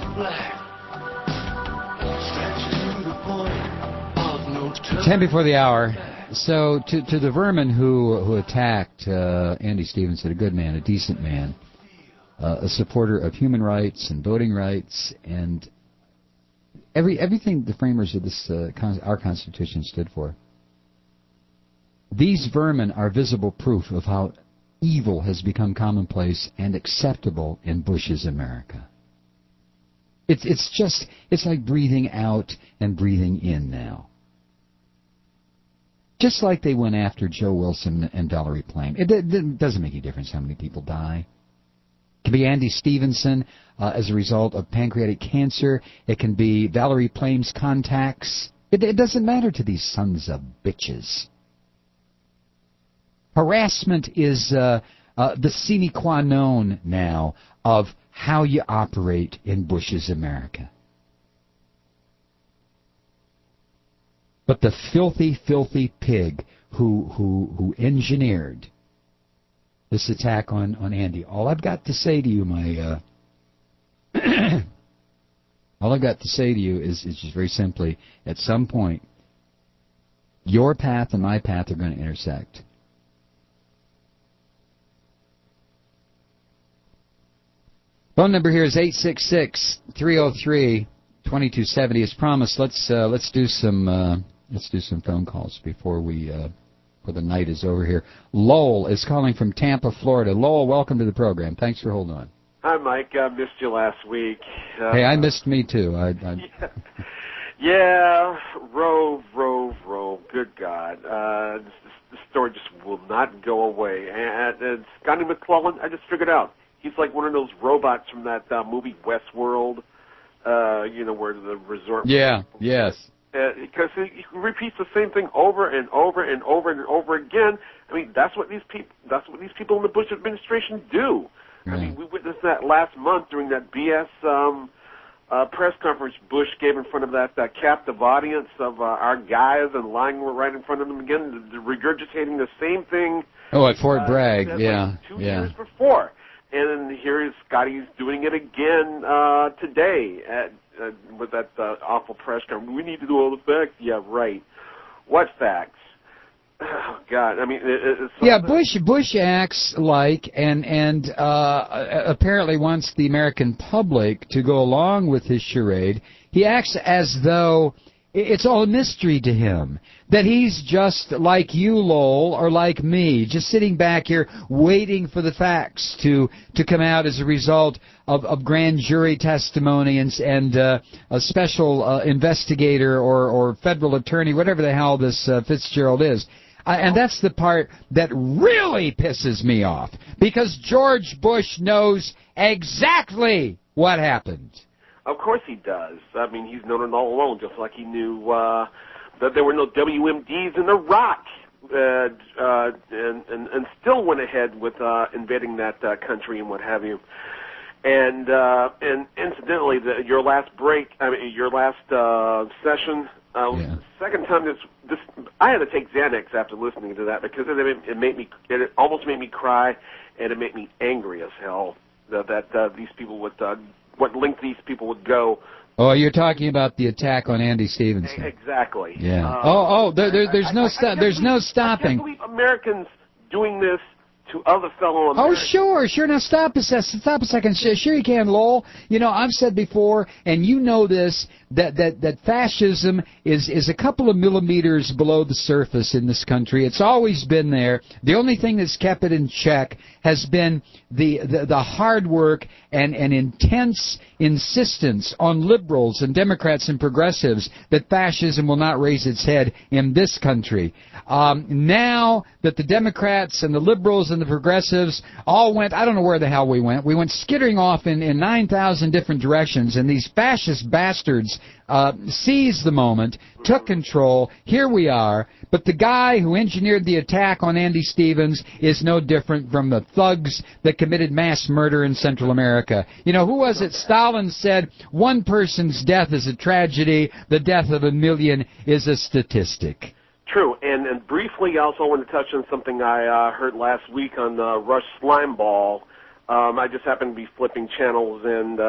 10 before the hour. So to the vermin who attacked Andy Stevenson, a good man, a decent man, a supporter of human rights and voting rights and everything the framers of this our Constitution stood for. These vermin are visible proof of how evil has become commonplace and acceptable in Bush's America. It's like breathing out and breathing in now. Just like they went after Joe Wilson and Valerie Plame. It doesn't make any difference how many people die. It can be Andy Stevenson as a result of pancreatic cancer. It can be Valerie Plame's contacts. It doesn't matter to these sons of bitches. Harassment is the sine qua non now of how you operate in Bush's America. But the filthy, filthy pig who engineered this attack on Andy, all I've got to say to you, all I've got to say to you is just very simply, at some point, your path and my path are going to intersect. Phone number here is 866-303-2270. As promised, let's do some phone calls before the night is over here. Lowell is calling from Tampa, Florida. Lowell, welcome to the program. Thanks for holding on. Hi, Mike. I missed you last week. Hey, I missed me too. Yeah, Rove. Good God. This story just will not go away. And Scotty McClellan, I just figured out. He's like one of those robots from that movie Westworld, where the resort... Yeah, yes. Because he repeats the same thing over and over and over and over again. I mean, that's what these people in the Bush administration do. Right. I mean, we witnessed that last month during that BS press conference Bush gave in front of that captive audience of our guys and lying right in front of them again, regurgitating the same thing. Oh, at Fort Bragg, yeah. Like 2 years before. And here is Scotty's doing it again today with that awful press conference. We need to do all the facts. Yeah, right. What facts? Oh, God. I mean, it's yeah. Bush acts like and apparently wants the American public to go along with his charade. He acts as though it's all a mystery to him, that he's just like you, Lowell, or like me, just sitting back here waiting for the facts to come out as a result of grand jury testimony and a special investigator or federal attorney, whatever the hell this Fitzgerald is. And that's the part that really pisses me off, because George Bush knows exactly what happened. Of course he does. I mean, he's known it all along, just like he knew that there were no WMDs in Iraq, and still went ahead with invading that country and what have you. And incidentally, your last session, second time this, I had to take Xanax after listening to that, because it almost made me cry, and it made me angry as hell that these people would. What length these people would go. Oh, you're talking about the attack on Andy Stevenson. Exactly. Yeah. There's no stopping. I can't believe Americans doing this to other fellow Americans. Oh, sure. Now, stop a second. Sure you can, Lowell. You know, I've said before, and you know this, that fascism is a couple of millimeters below the surface in this country. It's always been there. The only thing that's kept it in check has been the hard work and intense insistence on liberals and Democrats and progressives that fascism will not raise its head in this country. Now that the Democrats and the liberals and the progressives all went, I don't know where the hell we went skittering off in 9,000 different directions, and these fascist bastards seized the moment, took control. Here we are. But the guy who engineered the attack on Andy Stevens is no different from the thugs that committed mass murder in Central America. You know, who was it? Stalin said, one person's death is a tragedy, the death of a million is a statistic. True, and briefly, I also want to touch on something I heard last week on Rush Slimeball. I just happened to be flipping channels, and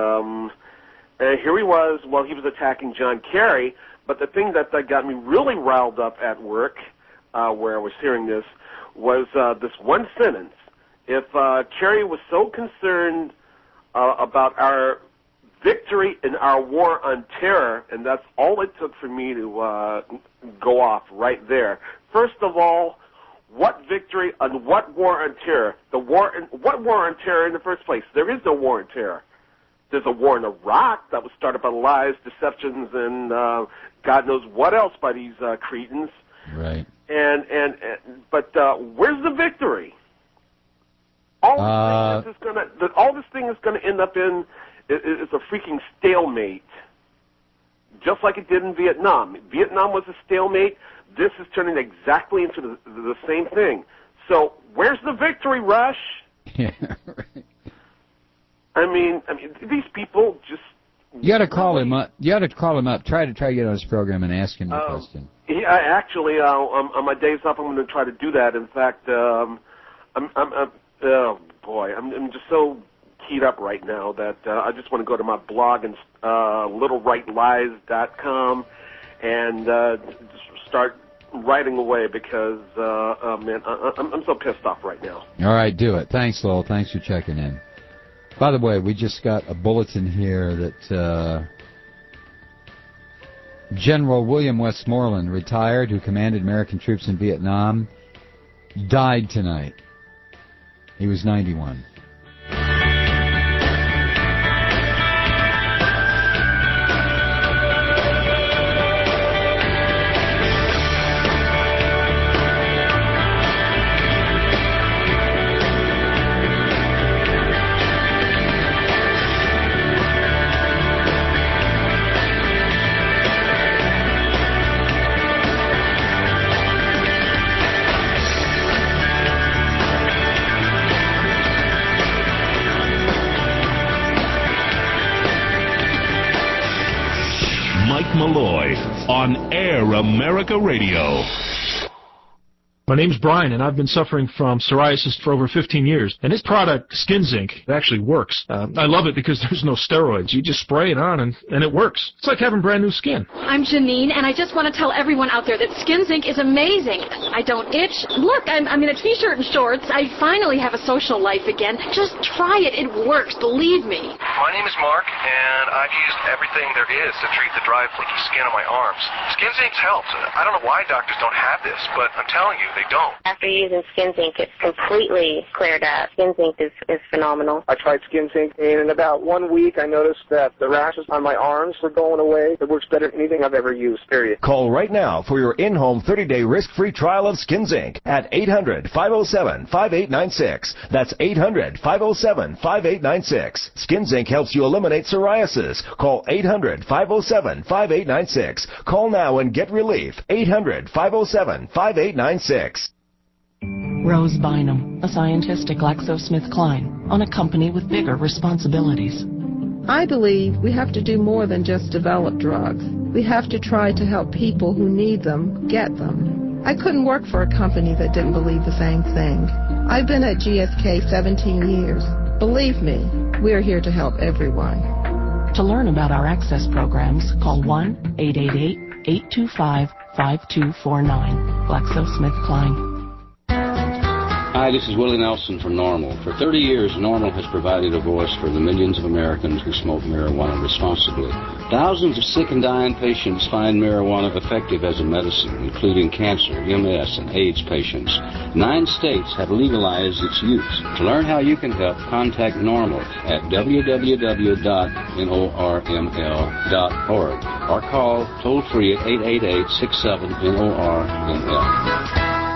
here he was. Well, he was attacking John Kerry, but the thing that got me really riled up at work, where I was hearing this, was this one sentence. If Kerry was so concerned about our victory in our war on terror, and that's all it took for me to go off right there. First of all, what victory on what war on terror? What war on terror in the first place? There is no war on terror. There's a war in Iraq that was started by lies, deceptions, and God knows what else by these cretins. Right. But where's the victory? All this thing is gonna end up in is a freaking stalemate, just like it did in Vietnam. Vietnam was a stalemate. This is turning exactly into the same thing. So where's the victory, Rush? Yeah, right. I mean, these people just. You got to call him up. Try to get on his program and ask him the question. Yeah, actually, on my days off, I'm going to try to do that. In fact, I'm just so keyed up right now that I just want to go to my blog and littlewritelies.com and just start writing away because man, I'm so pissed off right now. All right, do it. Thanks, Lowell. Thanks for checking in. By the way, we just got a bulletin here that General William Westmoreland, retired, who commanded American troops in Vietnam, died tonight. He was 91. on Air America Radio. My name's Brian, and I've been suffering from psoriasis for over 15 years. And this product, Skin Zinc, it actually works. I love it because there's no steroids. You just spray it on, and it works. It's like having brand new skin. I'm Janine, and I just want to tell everyone out there that Skin Zinc is amazing. I don't itch. Look, I'm in a t-shirt and shorts. I finally have a social life again. Just try it. It works. Believe me. My name is Mark, and I've used everything there is to treat the dry, flaky skin on my arms. Skin Zinc's helped. I don't know why doctors don't have this, but I'm telling you, they don't. After using Skin Zinc, it's completely cleared up. Skin Zinc is phenomenal. I tried Skin Zinc, and in about 1 week, I noticed that the rashes on my arms were going away. It works better than anything I've ever used, period. Call right now for your in-home 30-day risk-free trial of Skin Zinc at 800-507-5896. That's 800-507-5896. Skin Zinc helps you eliminate psoriasis. Call 800-507-5896. Call now and get relief. 800-507-5896. Rose Bynum, a scientist at GlaxoSmithKline, on a company with bigger responsibilities. I believe we have to do more than just develop drugs. We have to try to help people who need them get them. I couldn't work for a company that didn't believe the same thing. I've been at GSK 17 years. Believe me, we're here to help everyone. To learn about our access programs, call 1-888-825-5249. GlaxoSmithKline. Hi, this is Willie Nelson from NORML. For 30 years, NORML has provided a voice for the millions of Americans who smoke marijuana responsibly. Thousands of sick and dying patients find marijuana effective as a medicine, including cancer, MS, and AIDS patients. 9 states have legalized its use. To learn how you can help, contact NORML at www.norml.org or call toll-free at 888-67-NORML.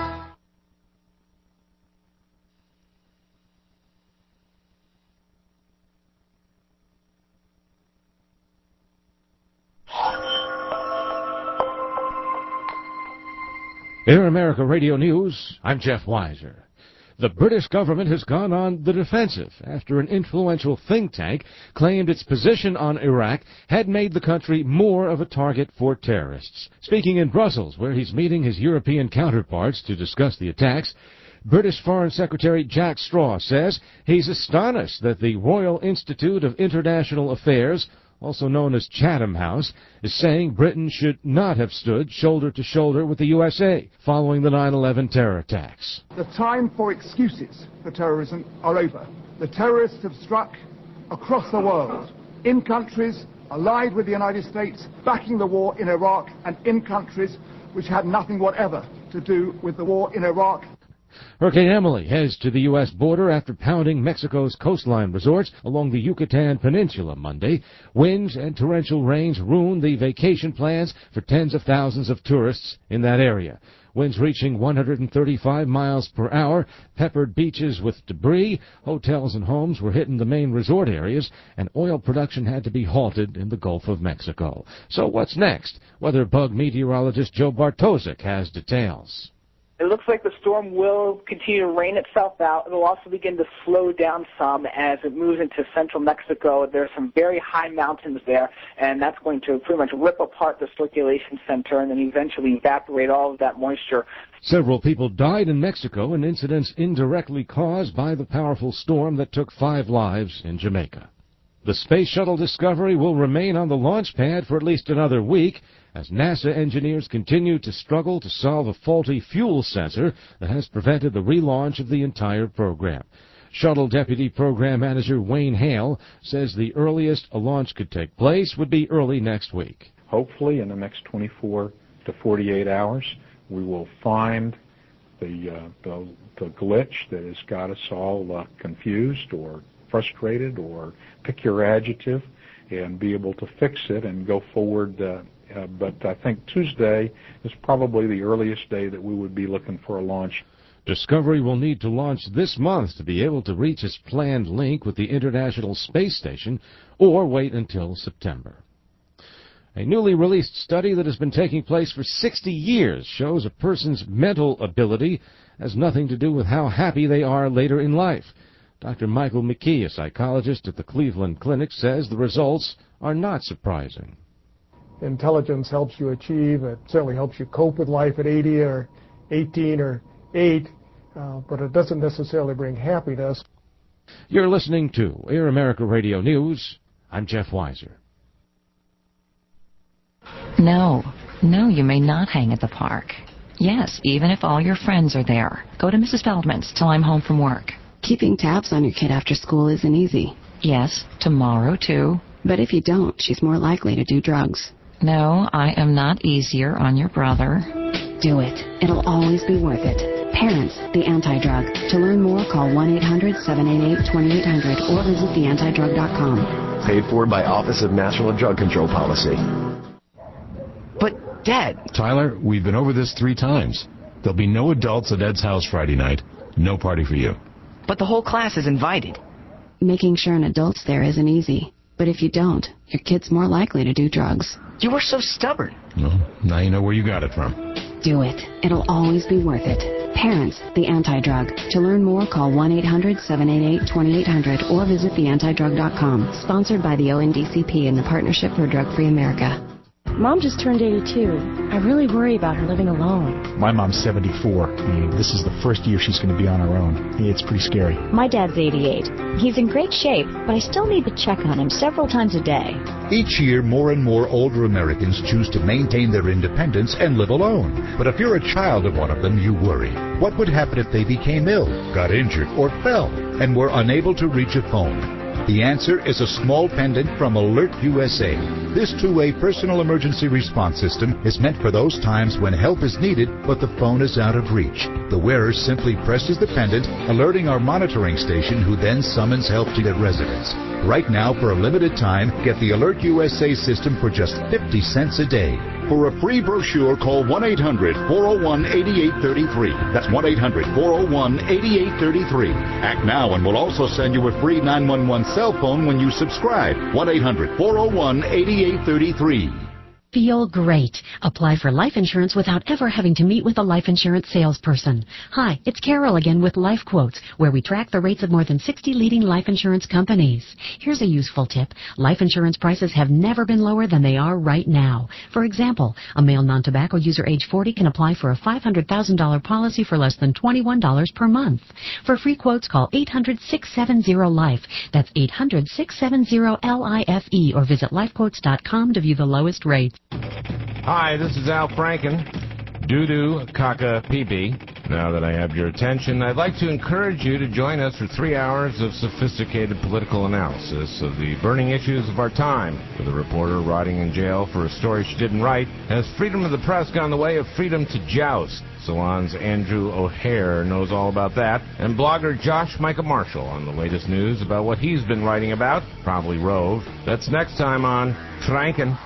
Air America Radio News, I'm Jeff Weiser. The British government has gone on the defensive after an influential think tank claimed its position on Iraq had made the country more of a target for terrorists. Speaking in Brussels, where he's meeting his European counterparts to discuss the attacks, British Foreign Secretary Jack Straw says he's astonished that the Royal Institute of International Affairs, also known as Chatham House, is saying Britain should not have stood shoulder to shoulder with the USA following the 9/11 terror attacks. The time for excuses for terrorism are over. The terrorists have struck across the world, in countries allied with the United States, backing the war in Iraq, and in countries which had nothing whatever to do with the war in Iraq. Hurricane Emily heads to the U.S. border after pounding Mexico's coastline resorts along the Yucatan Peninsula Monday. Winds and torrential rains ruined the vacation plans for tens of thousands of tourists in that area. Winds reaching 135 miles per hour peppered beaches with debris. Hotels and homes were hit in the main resort areas, and oil production had to be halted in the Gulf of Mexico. So what's next? Weather bug meteorologist Joe Bartosik has details. It looks like the storm will continue to rain itself out. It will also begin to slow down some as it moves into central Mexico. There are some very high mountains there, and that's going to pretty much rip apart the circulation center and then eventually evaporate all of that moisture. Several people died in Mexico in incidents indirectly caused by the powerful storm that took 5 lives in Jamaica. The Space Shuttle Discovery will remain on the launch pad for at least another week as NASA engineers continue to struggle to solve a faulty fuel sensor that has prevented the relaunch of the entire program. Shuttle Deputy Program Manager Wayne Hale says the earliest a launch could take place would be early next week. Hopefully in the next 24 to 48 hours, we will find the glitch that has got us all confused or frustrated, or pick your adjective, and be able to fix it and go forward. But I think Tuesday is probably the earliest day that we would be looking for a launch. Discovery will need to launch this month to be able to reach its planned link with the International Space Station, or wait until September. A newly released study that has been taking place for 60 years shows a person's mental ability has nothing to do with how happy they are later in life. Dr. Michael McKee, a psychologist at the Cleveland Clinic, says the results are not surprising. intelligence helps you achieve. It certainly helps you cope with life at 80 or 18 or 8, but it doesn't necessarily bring happiness. You're listening to Air America Radio News. I'm Jeff Weiser. No, you may not hang at the park. Yes, even if all your friends are there. Go to Mrs. Feldman's till I'm home from work. Keeping tabs on your kid after school isn't easy. Yes, tomorrow too. But if you don't, she's more likely to do drugs. No, I am not easier on your brother. Do it. It'll always be worth it. Parents, the Anti-Drug. To learn more, call 1-800-788-2800 or visit theantidrug.com. Paid for by Office of National Drug Control Policy. But, Dad... Tyler, we've been over this 3 times. There'll be no adults at Ed's house Friday night. No party for you. But the whole class is invited. Making sure an adult's there isn't easy. But if you don't, your kid's more likely to do drugs. You were so stubborn. Well, now you know where you got it from. Do it. It'll always be worth it. Parents, the Anti-Drug. To learn more, call 1-800-788-2800 or visit theantidrug.com. Sponsored by the ONDCP and the Partnership for Drug-Free America. Mom just turned 82. I really worry about her living alone. My mom's 74. This is the first year she's going to be on her own. It's pretty scary. My dad's 88. He's in great shape, but I still need to check on him several times a day. Each year, more and more older Americans choose to maintain their independence and live alone. But if you're a child of one of them, you worry. What would happen if they became ill, got injured, or fell, and were unable to reach a phone? The answer is a small pendant from Alert USA. This two-way personal emergency response system is meant for those times when help is needed, but the phone is out of reach. The wearer simply presses the pendant, alerting our monitoring station, who then summons help to get residents. Right now, for a limited time, get the Alert USA system for just 50 cents a day. For a free brochure, call 1-800-401-8833. That's 1-800-401-8833. Act now and we'll also send you a free 911 cell phone when you subscribe. 1-800-401-8833. Feel great. Apply for life insurance without ever having to meet with a life insurance salesperson. Hi, it's Carol again with Life Quotes, where we track the rates of more than 60 leading life insurance companies. Here's a useful tip. Life insurance prices have never been lower than they are right now. For example, a male non-tobacco user age 40 can apply for a $500,000 policy for less than $21 per month. For free quotes, call 800-670-LIFE. That's 800-670-LIFE or visit lifequotes.com to view the lowest rates. Hi, this is Al Franken, Dudu Kaka PB. Now that I have your attention, I'd like to encourage you to join us for 3 hours of sophisticated political analysis of the burning issues of our time. With a reporter rotting in jail for a story she didn't write, has freedom of the press gone the way of freedom to joust? Salon's Andrew O'Hare knows all about that, and blogger Josh Micah Marshall on the latest news about what he's been writing about, probably Rove. That's next time on Franken.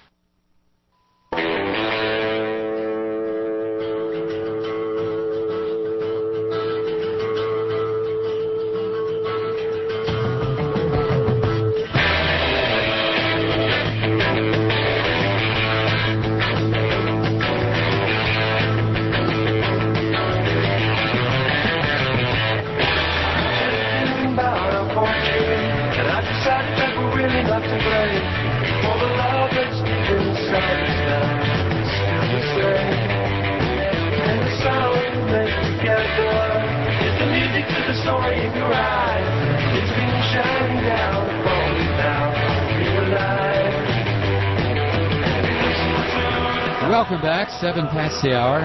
Welcome back, 7 past the hour.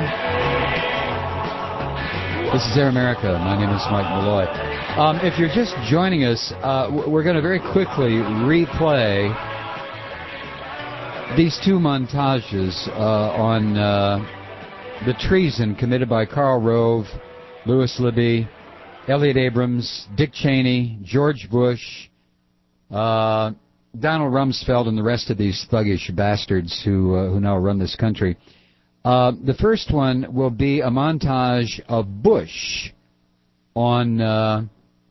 This is Air America. My name is Mike Malloy. If you're just joining us, we're going to very quickly replay these 2 montages on the treason committed by Karl Rove, Louis Libby, Elliot Abrams, Dick Cheney, George Bush, Donald Rumsfeld, and the rest of these thuggish bastards who now run this country. The first one will be a montage of Bush on the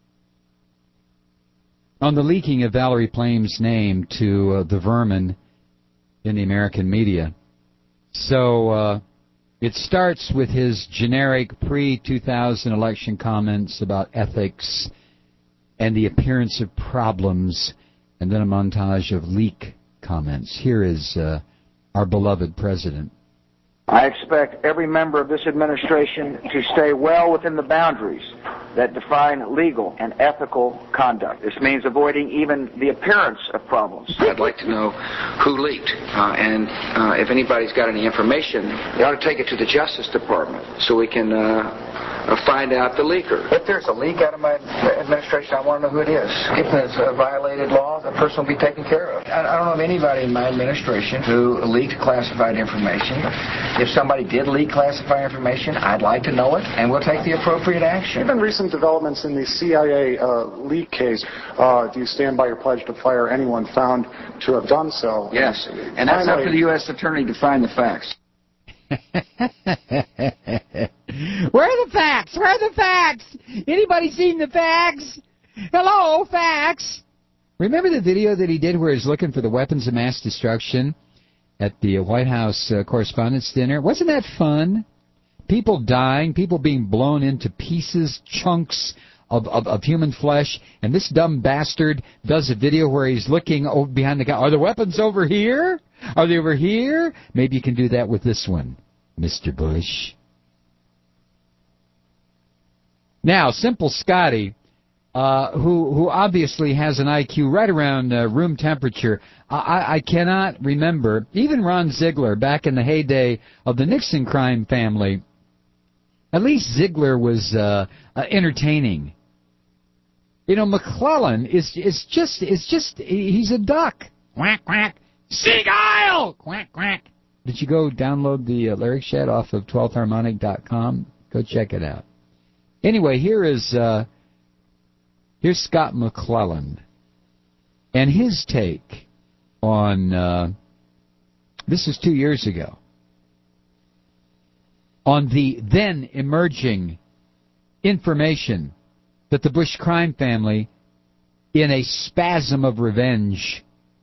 leaking of Valerie Plame's name to the vermin in the American media. So it starts with his generic pre-2000 election comments about ethics and the appearance of problems, and then a montage of leak comments. Here is our beloved president. I expect every member of this administration to stay well within the boundaries that define legal and ethical conduct. This means avoiding even the appearance of problems. I'd like to know who leaked, and if anybody's got any information, they ought to take it to the Justice Department so we can find out the leaker. If there's a leak out of my administration, I want to know who it is. If it's violated law, the person will be taken care of. I don't know of anybody in my administration who leaked classified information. If somebody did leak classified information, I'd like to know it, and we'll take the appropriate action. Given recent developments in the CIA leak case, do you stand by your pledge to fire anyone found to have done so? Yes, and that's up to the U.S. Attorney to find the facts. Where are the facts? Where are the facts? Anybody seen the facts? Hello, facts. Remember the video that he did where he's looking for the weapons of mass destruction at the White House Correspondents' Dinner? Wasn't that fun? People dying, people being blown into pieces, chunks of human flesh, and this dumb bastard does a video where he's looking over behind the guy. Are the weapons over here? Are they over here? Maybe you can do that with this one, Mr. Bush. Now, Simple Scotty, who obviously has an IQ right around room temperature, I cannot remember, even Ron Ziegler, back in the heyday of the Nixon crime family, at least Ziegler was entertaining. You know, McClellan is just he's a duck. Quack, quack. Seagull! Quack, quack. Did you go download the lyric shed off of 12thharmonic.com? Go check it out. Anyway, here's Scott McClellan and his take on, this is 2 years ago, on the then emerging information that the Bush crime family, in a spasm of revenge,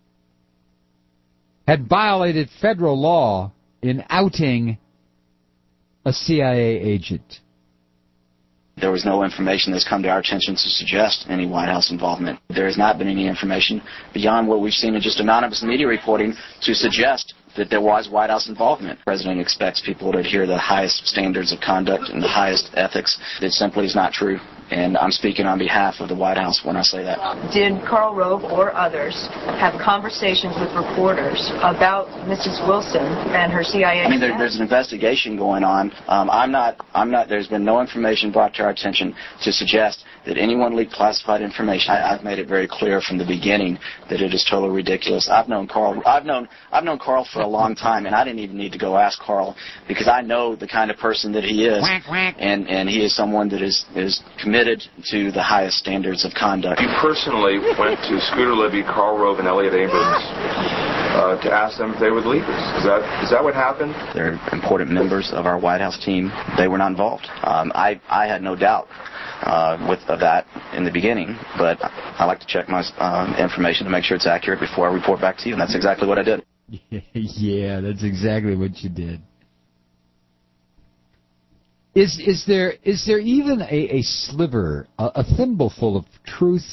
had violated federal law in outing a CIA agent. There was no information that's come to our attention to suggest any White House involvement. There has not been any information beyond what we've seen in just anonymous media reporting to suggest that there was White House involvement. The President expects people to adhere to the highest standards of conduct and the highest ethics. That simply is not true. And I'm speaking on behalf of the White House when I say that. Did Karl Rove or others have conversations with reporters about Mrs. Wilson and her CIA? I mean, there's an investigation going on. There's been no information brought to our attention to suggest that anyone leaked classified information. I've made it very clear from the beginning that it is totally ridiculous. I've known Karl for a long time, and I didn't even need to go ask Karl because I know the kind of person that he is, quack, quack. And he is someone that is committed to the highest standards of conduct. You personally went to Scooter Libby, Karl Rove, and Elliot Abrams to ask them if they would leave us. Is that what happened? They're important members of our White House team. They were not involved. I had no doubt of that in the beginning, but I like to check my information to make sure it's accurate before I report back to you, and that's exactly what I did. Yeah, that's exactly what you did. Is there even a sliver, a thimbleful of truth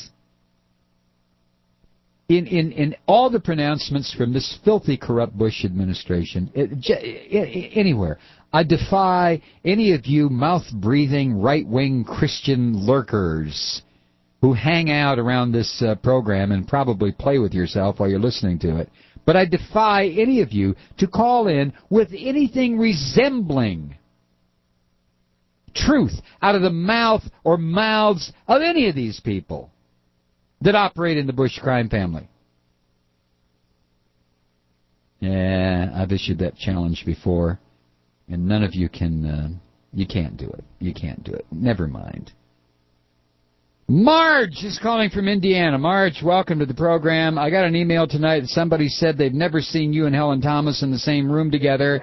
in all the pronouncements from this filthy, corrupt Bush administration? Anywhere. I defy any of you mouth-breathing, right-wing Christian lurkers who hang out around this program and probably play with yourself while you're listening to it. But I defy any of you to call in with anything resembling truth out of the mouth or mouths of any of these people that operate in the Bush crime family. Yeah, I've issued that challenge before, and none of you can, you can't do it. You can't do it. Never mind. Marge is calling from Indiana. Marge, welcome to the program. I got an email tonight that somebody said they've never seen you and Helen Thomas in the same room together.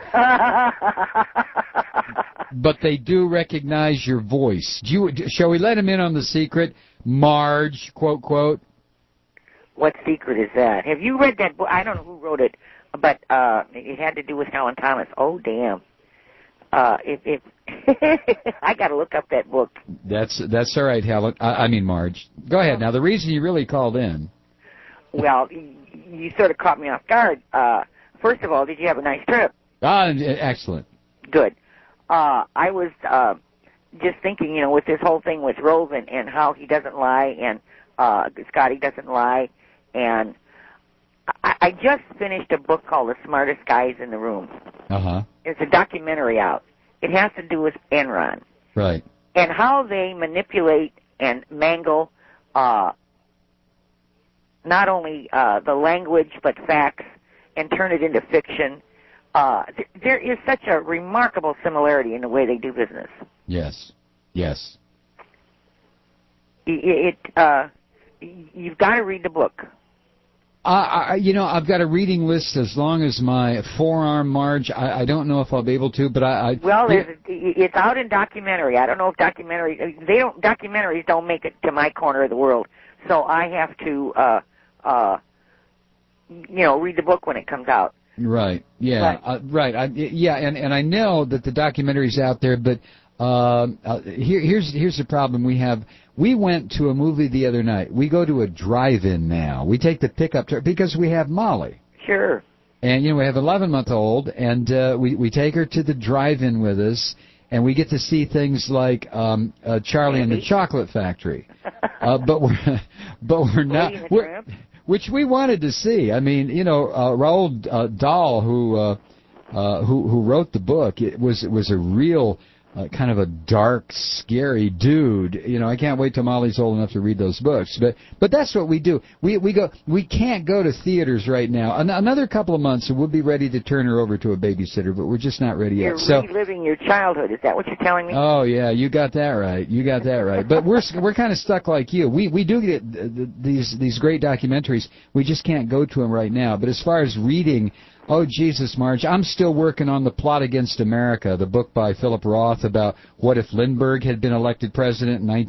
But they do recognize your voice. Shall we let him in on the secret? Marge, quote, quote. What secret is that? Have you read that book? I don't know who wrote it, but it had to do with Helen Thomas. Oh, damn. If I got to look up that book. That's all right, Helen. I mean, Marge. Go ahead. Now, the reason you really called in. Well, you sort of caught me off guard. first of all, did you have a nice trip? Excellent. Good. I was just thinking, you know, with this whole thing with Rove and how he doesn't lie and Scotty doesn't lie, and I just finished a book called The Smartest Guys in the Room. Uh-huh. There's a documentary out. It has to do with Enron. Right. And how they manipulate and mangle not only the language but facts and turn it into fiction. There is such a remarkable similarity in the way they do business. Yes. Yes. You've got to read the book. You know, I've got a reading list as long as my forearm, Marge. I don't know if I'll be able to, but Well, it's out in documentary. I don't know if documentaries don't make it to my corner of the world, so I have to, read the book when it comes out. Right. Yeah. Right. And I know that the documentary's out there, but here's the problem we have. We went to a movie the other night. We go to a drive-in now. We take the pickup truck because we have Molly. Sure. And, you know, we have an 11-month-old, and we take her to the drive-in with us, and we get to see things like Charlie and the Chocolate Factory. But we're not... Which we wanted to see. I mean, you know, Roald Dahl, who wrote the book, it was a real... kind of a dark, scary dude. You know, I can't wait till Molly's old enough to read those books. But that's what we do. We can't go to theaters right now. Another couple of months, and we'll be ready to turn her over to a babysitter, but we're just not ready yet. You're reliving your childhood. Is that what you're telling me? Oh yeah, you got that right. You got that right. But we're kind of stuck like you. We do get these great documentaries. We just can't go to them right now. But as far as reading. Oh, Jesus, Marge, I'm still working on The Plot Against America, the book by Philip Roth about what if Lindbergh had been elected president in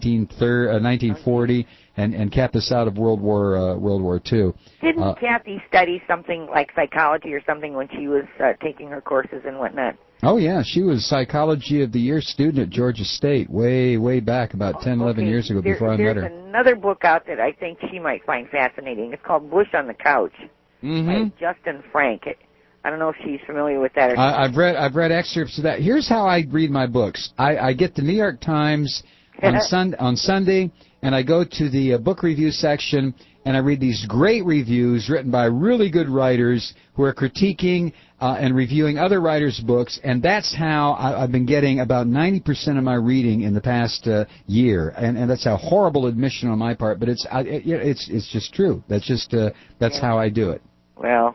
1940 and kept us out of World War II. Didn't Kathy study something like psychology or something when she was taking her courses and whatnot? Oh, yeah, she was Psychology of the Year student at Georgia State way back about 10, 11 years ago before I met her. There's another book out that I think she might find fascinating. It's called Bush on the Couch by Justin Frank. I don't know if she's familiar with that or not. I've read excerpts of that. Here's how I read my books. I get the New York Times on Sunday, and I go to the book review section, and I read these great reviews written by really good writers who are critiquing and reviewing other writers' books, and that's how I've been getting about 90% of my reading in the past year, and that's a horrible admission on my part, but it's just true. That's how I do it. Well,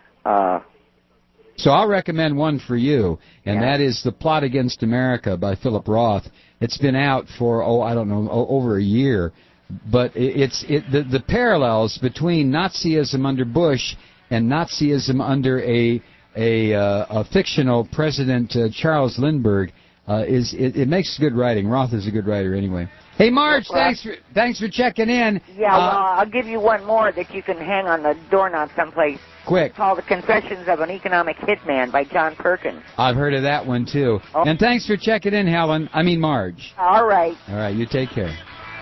so I'll recommend one for you, and that is The Plot Against America by Philip Roth. It's been out for, over a year, but the parallels between Nazism under Bush and Nazism under a fictional President Charles Lindbergh it makes good writing. Roth is a good writer anyway. Hey, Marge, thanks for checking in. Yeah, I'll give you one more that you can hang on the doorknob someplace. Quick. It's called The Confessions of an Economic Hitman by John Perkins. I've heard of that one, too. Oh. And thanks for checking in, Marge. All right. All right, you take care.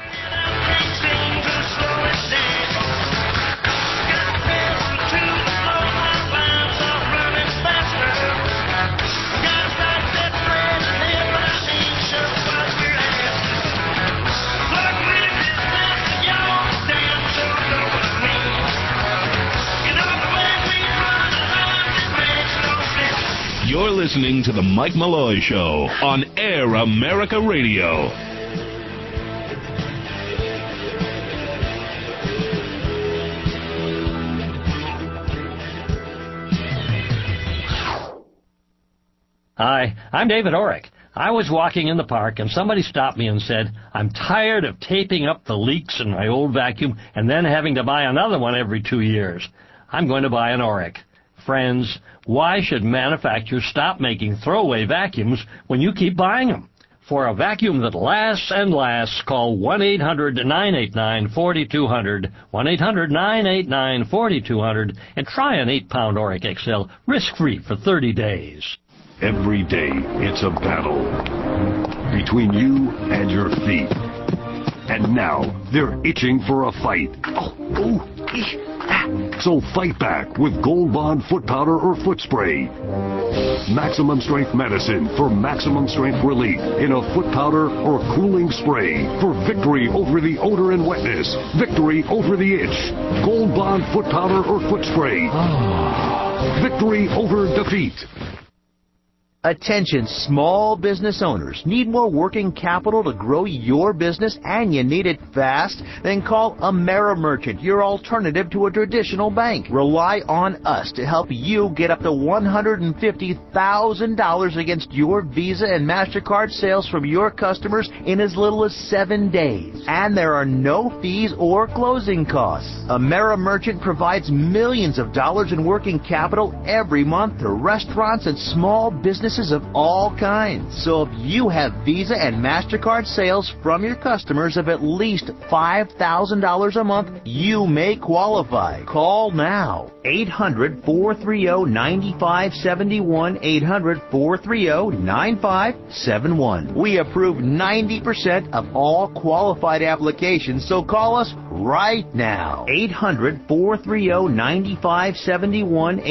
You're listening to The Mike Malloy Show on Air America Radio. Hi, I'm David Orrick. I was walking in the park and somebody stopped me and said, I'm tired of taping up the leaks in my old vacuum and then having to buy another one every 2 years. I'm going to buy an Orrick. Friends, why should manufacturers stop making throwaway vacuums when you keep buying them? For a vacuum that lasts and lasts, call 1-800-989-4200, 1-800-989-4200, and try an 8-pound Orrick XL risk-free for 30 days. Every day, it's a battle between you and your feet. And now, they're itching for a fight. So fight back with Gold Bond foot powder or foot spray. Maximum strength medicine for maximum strength relief in a foot powder or cooling spray for victory over the odor and wetness, victory over the itch. Gold Bond foot powder or foot spray. Victory over defeat. Attention small business owners. Need more working capital to grow your business and you need it fast? Then call AmeriMerchant, your alternative to a traditional bank. Rely on us to help you get up to $150,000 against your Visa and MasterCard sales from your customers in as little as 7 days. And there are no fees or closing costs. AmeriMerchant provides millions of dollars in working capital every month to restaurants and small businesses of all kinds. So if you have Visa and MasterCard sales from your customers of at least $5,000 a month, you may qualify. Call now. 800-430-9571. 800-430-9571. We approve 90% of all qualified applications, so call us right now. 800-430-9571.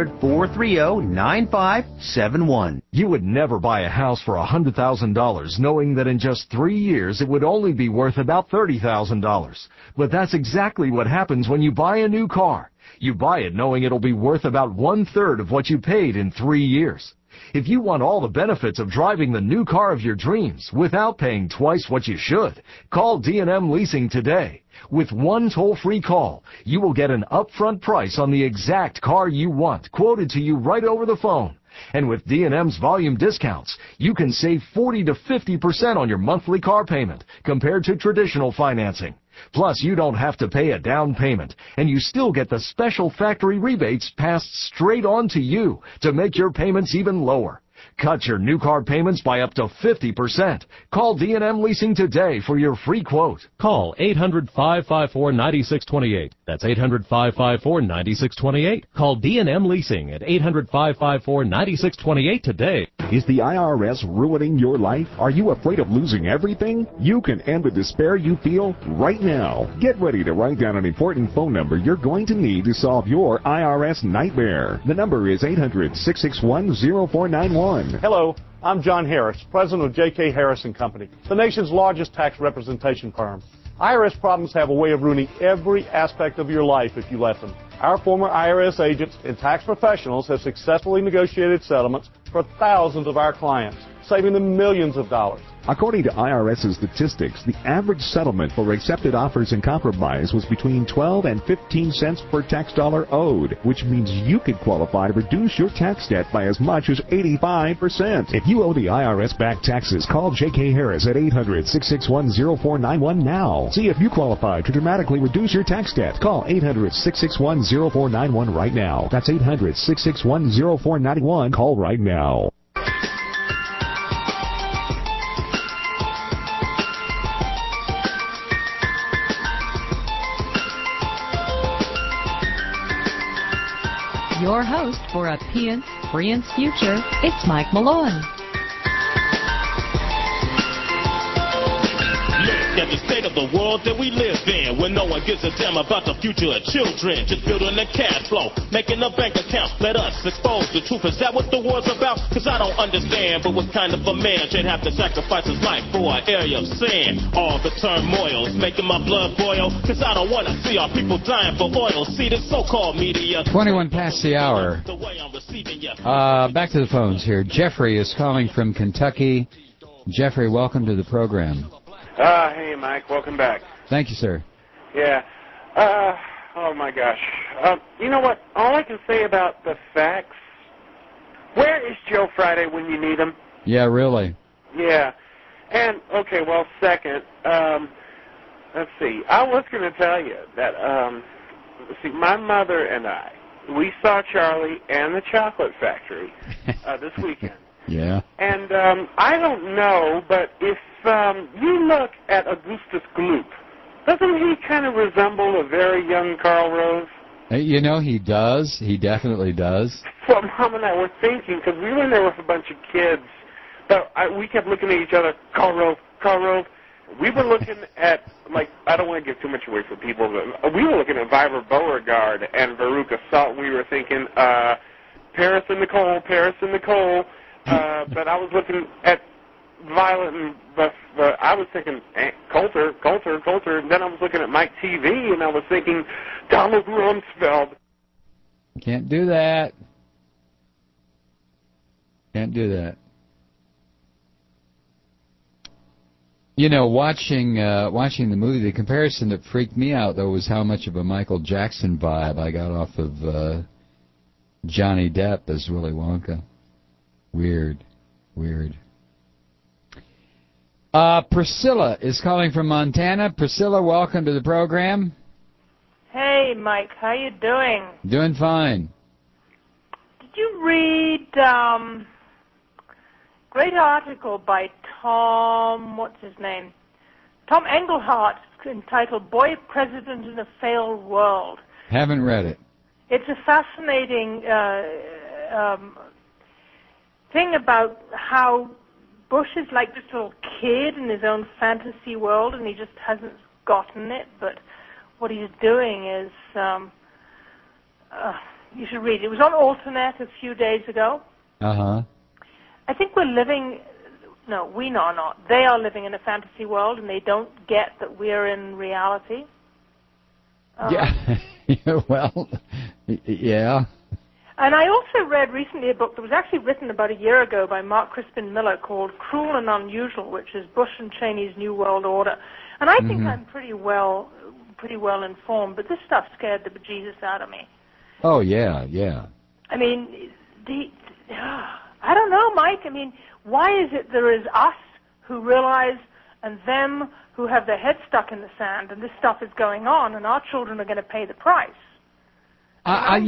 800-430-9571. You would never buy a house for $100,000 knowing that in just 3 years it would only be worth about $30,000. But that's exactly what happens when you buy a new car. You buy it knowing it'll be worth about 1/3 of what you paid in 3 years. If you want all the benefits of driving the new car of your dreams without paying twice what you should, call D&M Leasing today. With one toll-free call, you will get an upfront price on the exact car you want, quoted to you right over the phone. And with D&M's volume discounts, you can save 40 to 50% on your monthly car payment compared to traditional financing. Plus, you don't have to pay a down payment, and you still get the special factory rebates passed straight on to you to make your payments even lower. Cut your new car payments by up to 50%. Call D&M Leasing today for your free quote. Call 800-554-9628. That's 800-554-9628. Call D&M Leasing at 800-554-9628 today. Is the IRS ruining your life? Are you afraid of losing everything? You can end the despair you feel right now. Get ready to write down an important phone number you're going to need to solve your IRS nightmare. The number is 800-661-0491. Hello, I'm John Harris, president of J.K. Harris & Company, the nation's largest tax representation firm. IRS problems have a way of ruining every aspect of your life if you let them. Our former IRS agents and tax professionals have successfully negotiated settlements for thousands of our clients, saving them millions of dollars. According to IRS's statistics, the average settlement for accepted offers in compromise was between 12 and 15 cents per tax dollar owed, which means you could qualify to reduce your tax debt by as much as 85%. If you owe the IRS back taxes, call J.K. Harris at 800-661-0491 now. See if you qualify to dramatically reduce your tax debt. Call 800-661-0491 right now. That's 800-661-0491. Call right now. Your host for a Pience future, it's Mike Malone. Look at the state of the world that we live in, where no one gives a damn about the future of children. Just building a cash flow, making a bank account. Let us expose the truth. Is that what the war's about? Cause I don't understand, but what kind of a man should have to sacrifice his life for an area of sin? All the turmoil's making my blood boil, cause I don't wanna see our people dying for oil. See this so-called media. 21 past the hour. Back to the phones here. Jeffrey is calling from Kentucky. Jeffrey, welcome to the program. Hey, Mike. Welcome back. Thank you, sir. Yeah. Oh, my gosh. You know what? All I can say about the facts, where is Joe Friday when you need him? Yeah, really. Yeah. And, okay, well, second, let's see. I was going to tell you that, see, my mother and I, we saw Charlie and the Chocolate Factory this weekend. Yeah. And I don't know, but if you look at Augustus Gloop, doesn't he kind of resemble a very young Karl Rove? You know, he does. He definitely does. Well, Mom and I were thinking, because we were in there with a bunch of kids, but we kept looking at each other, Karl Rove, we were looking at, like, I don't want to give too much away for people, but we were looking at Viver Beauregard and Veruca Salt. We were thinking Paris and Nicole, Paris and Nicole. But I was looking at Violet and I was thinking Coulter. And then I was looking at Mike TV, and I was thinking Donald Rumsfeld. Can't do that. Can't do that. You know, watching the movie, the comparison that freaked me out, though, was how much of a Michael Jackson vibe I got off of Johnny Depp as Willy Wonka. Weird. Priscilla is calling from Montana. Priscilla, welcome to the program. Hey, Mike, how you doing? Doing fine. Did you read great article by Tom Engelhardt entitled Boy President in a Failed World? Haven't read it. It's a fascinating thing about how Bush is like this little kid in his own fantasy world, and he just hasn't gotten it. But what he's doing is, you should read it. It was on Alternet a few days ago. Uh-huh. I think we're living, no, we are not. They are living in a fantasy world, and they don't get that we're in reality. Yeah. Well, yeah. And I also read recently a book that was actually written about a year ago by Mark Crispin Miller called Cruel and Unusual, which is Bush and Cheney's New World Order. And I think I'm pretty well informed, but this stuff scared the bejesus out of me. Oh, yeah. I mean, I don't know, Mike. I mean, why is it there is us who realize and them who have their heads stuck in the sand, and this stuff is going on, and our children are going to pay the price? I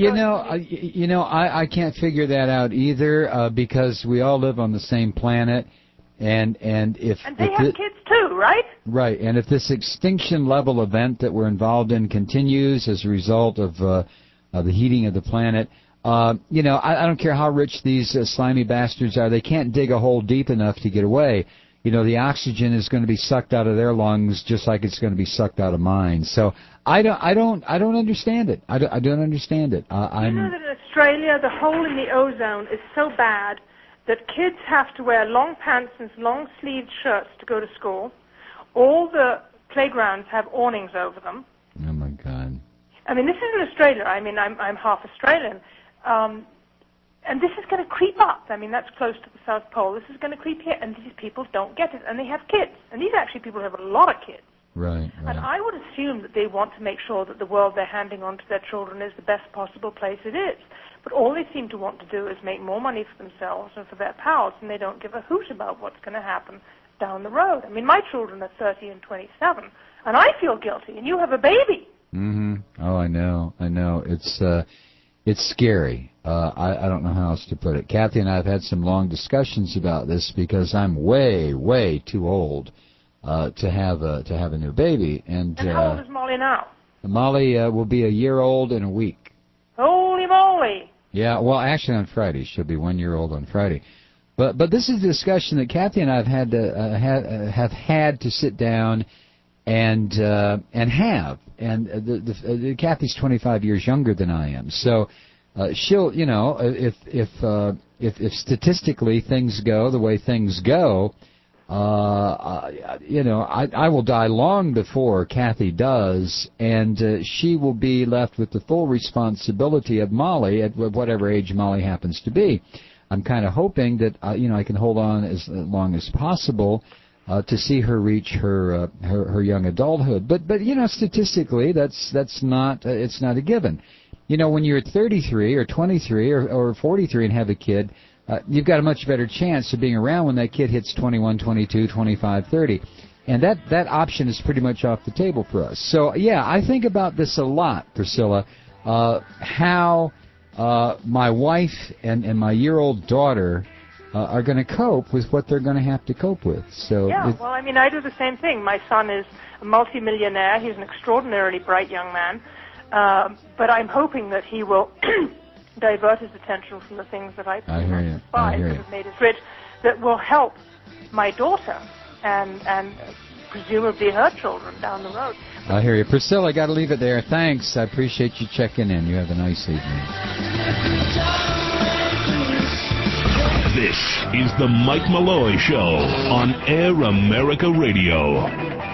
can't figure that out either, because we all live on the same planet, and they have kids too, right? Right, and if this extinction level event that we're involved in continues as a result of the heating of the planet, I don't care how rich these slimy bastards are, they can't dig a hole deep enough to get away. The oxygen is going to be sucked out of their lungs just like it's going to be sucked out of mine. So I don't understand it. I don't understand it. You know that in Australia, the hole in the ozone is so bad that kids have to wear long pants and long-sleeved shirts to go to school. All the playgrounds have awnings over them. Oh, my God. I mean, this is in Australia. I mean, I'm half Australian. And this is going to creep up. I mean, that's close to the South Pole. This is going to creep here, and these people don't get it, and they have kids. And these actually people have a lot of kids. Right. And I would assume that they want to make sure that the world they're handing on to their children is the best possible place it is. But all they seem to want to do is make more money for themselves and for their pals, and they don't give a hoot about what's going to happen down the road. I mean, my children are 30 and 27, and I feel guilty, and you have a baby. Mm-hmm. Oh, I know. It's scary. I don't know how else to put it. Kathy and I have had some long discussions about this because I'm way, way too old to have a new baby. And how old is Molly now? Molly will be a year old in a week. Holy moly! Yeah, well, actually on Friday. She'll be 1 year old on Friday. But this is a discussion that Kathy and I have had to sit down and have. And Kathy's 25 years younger than I am, so she'll, if statistically things go the way things go, I will die long before Kathy does, and she will be left with the full responsibility of Molly at whatever age Molly happens to be. I'm kind of hoping that I can hold on as long as possible to see her reach her young adulthood, but statistically that's not it's not a given. When you're 33 or 23 or 43 and have a kid, you've got a much better chance of being around when that kid hits 21, 22, 25, 30, and that option is pretty much off the table for us. So yeah, I think about this a lot, Priscilla, how my wife and my year-old daughter are going to cope with what they're going to have to cope with. So yeah, well, I mean, I do the same thing. My son is a multimillionaire. He's an extraordinarily bright young man. But I'm hoping that he will divert his attention from the things that I despise that have made us rich, that will help my daughter and presumably her children down the road. I hear you. Priscilla, I got to leave it there. Thanks. I appreciate you checking in. You have a nice evening. This is the Mike Malloy Show on Air America Radio.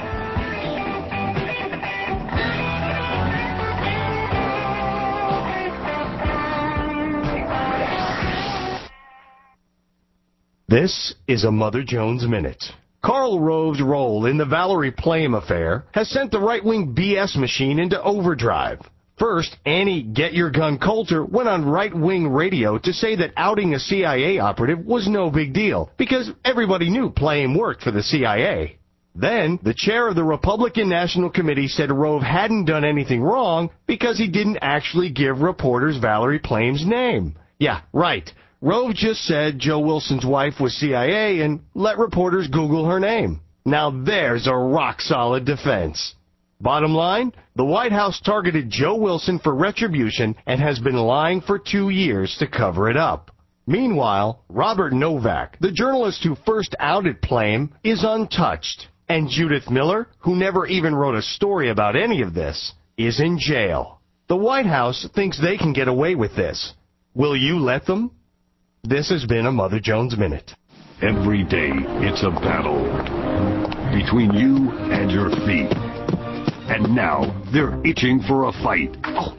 This is a Mother Jones Minute. Karl Rove's role in the Valerie Plame affair has sent the right-wing BS machine into overdrive. First, Annie Get-Your-Gun Coulter went on right-wing radio to say that outing a CIA operative was no big deal, because everybody knew Plame worked for the CIA. Then, the chair of the Republican National Committee said Rove hadn't done anything wrong because he didn't actually give reporters Valerie Plame's name. Yeah, right. Rove just said Joe Wilson's wife was CIA and let reporters Google her name. Now there's a rock-solid defense. Bottom line, the White House targeted Joe Wilson for retribution and has been lying for 2 years to cover it up. Meanwhile, Robert Novak, the journalist who first outed Plame, is untouched. And Judith Miller, who never even wrote a story about any of this, is in jail. The White House thinks they can get away with this. Will you let them? This has been a Mother Jones Minute. Every day, it's a battle between you and your feet. And now, they're itching for a fight.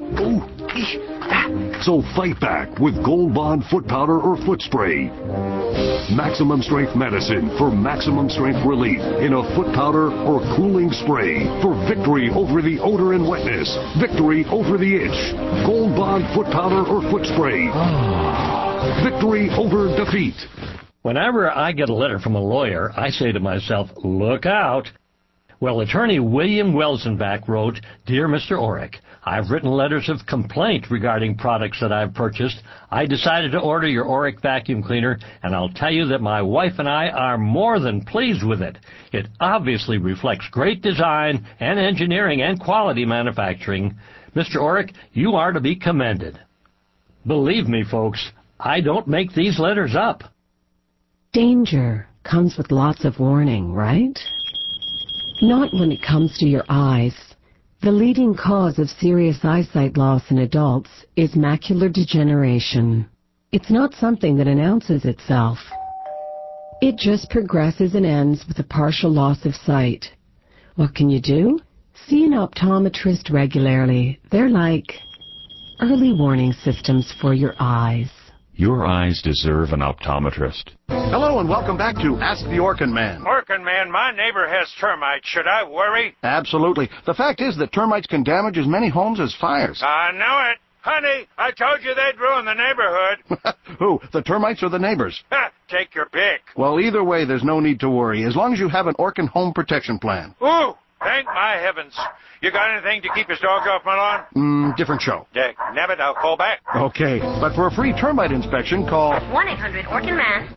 So fight back with Gold Bond foot powder or foot spray. Maximum strength medicine for maximum strength relief in a foot powder or cooling spray for victory over the odor and wetness. Victory over the itch. Gold Bond foot powder or foot spray. Victory over defeat. Whenever I get a letter from a lawyer, I say to myself, look out. Well, attorney William Welsenbach wrote, Dear Mr. Orrick, I've written letters of complaint regarding products that I've purchased. I decided to order your Orrick vacuum cleaner, and I'll tell you that my wife and I are more than pleased with it. It obviously reflects great design and engineering and quality manufacturing. Mr. Orrick, you are to be commended. Believe me, folks, I don't make these letters up. Danger comes with lots of warning, right? Not when it comes to your eyes. The leading cause of serious eyesight loss in adults is macular degeneration. It's not something that announces itself. It just progresses and ends with a partial loss of sight. What can you do? See an optometrist regularly. They're like early warning systems for your eyes. Your eyes deserve an optometrist. Hello and welcome back to Ask the Orkin Man. Orkin Man, my neighbor has termites. Should I worry? Absolutely. The fact is that termites can damage as many homes as fires. I know it. Honey, I told you they'd ruin the neighborhood. Who, the termites or the neighbors? Take your pick. Well, either way, there's no need to worry, as long as you have an Orkin home protection plan. Ooh, thank my heavens. You got anything to keep his dogs off my lawn? Different show. Nabbit, I'll call back. Okay, but for a free termite inspection, call 1-800-ORKIN-MAN.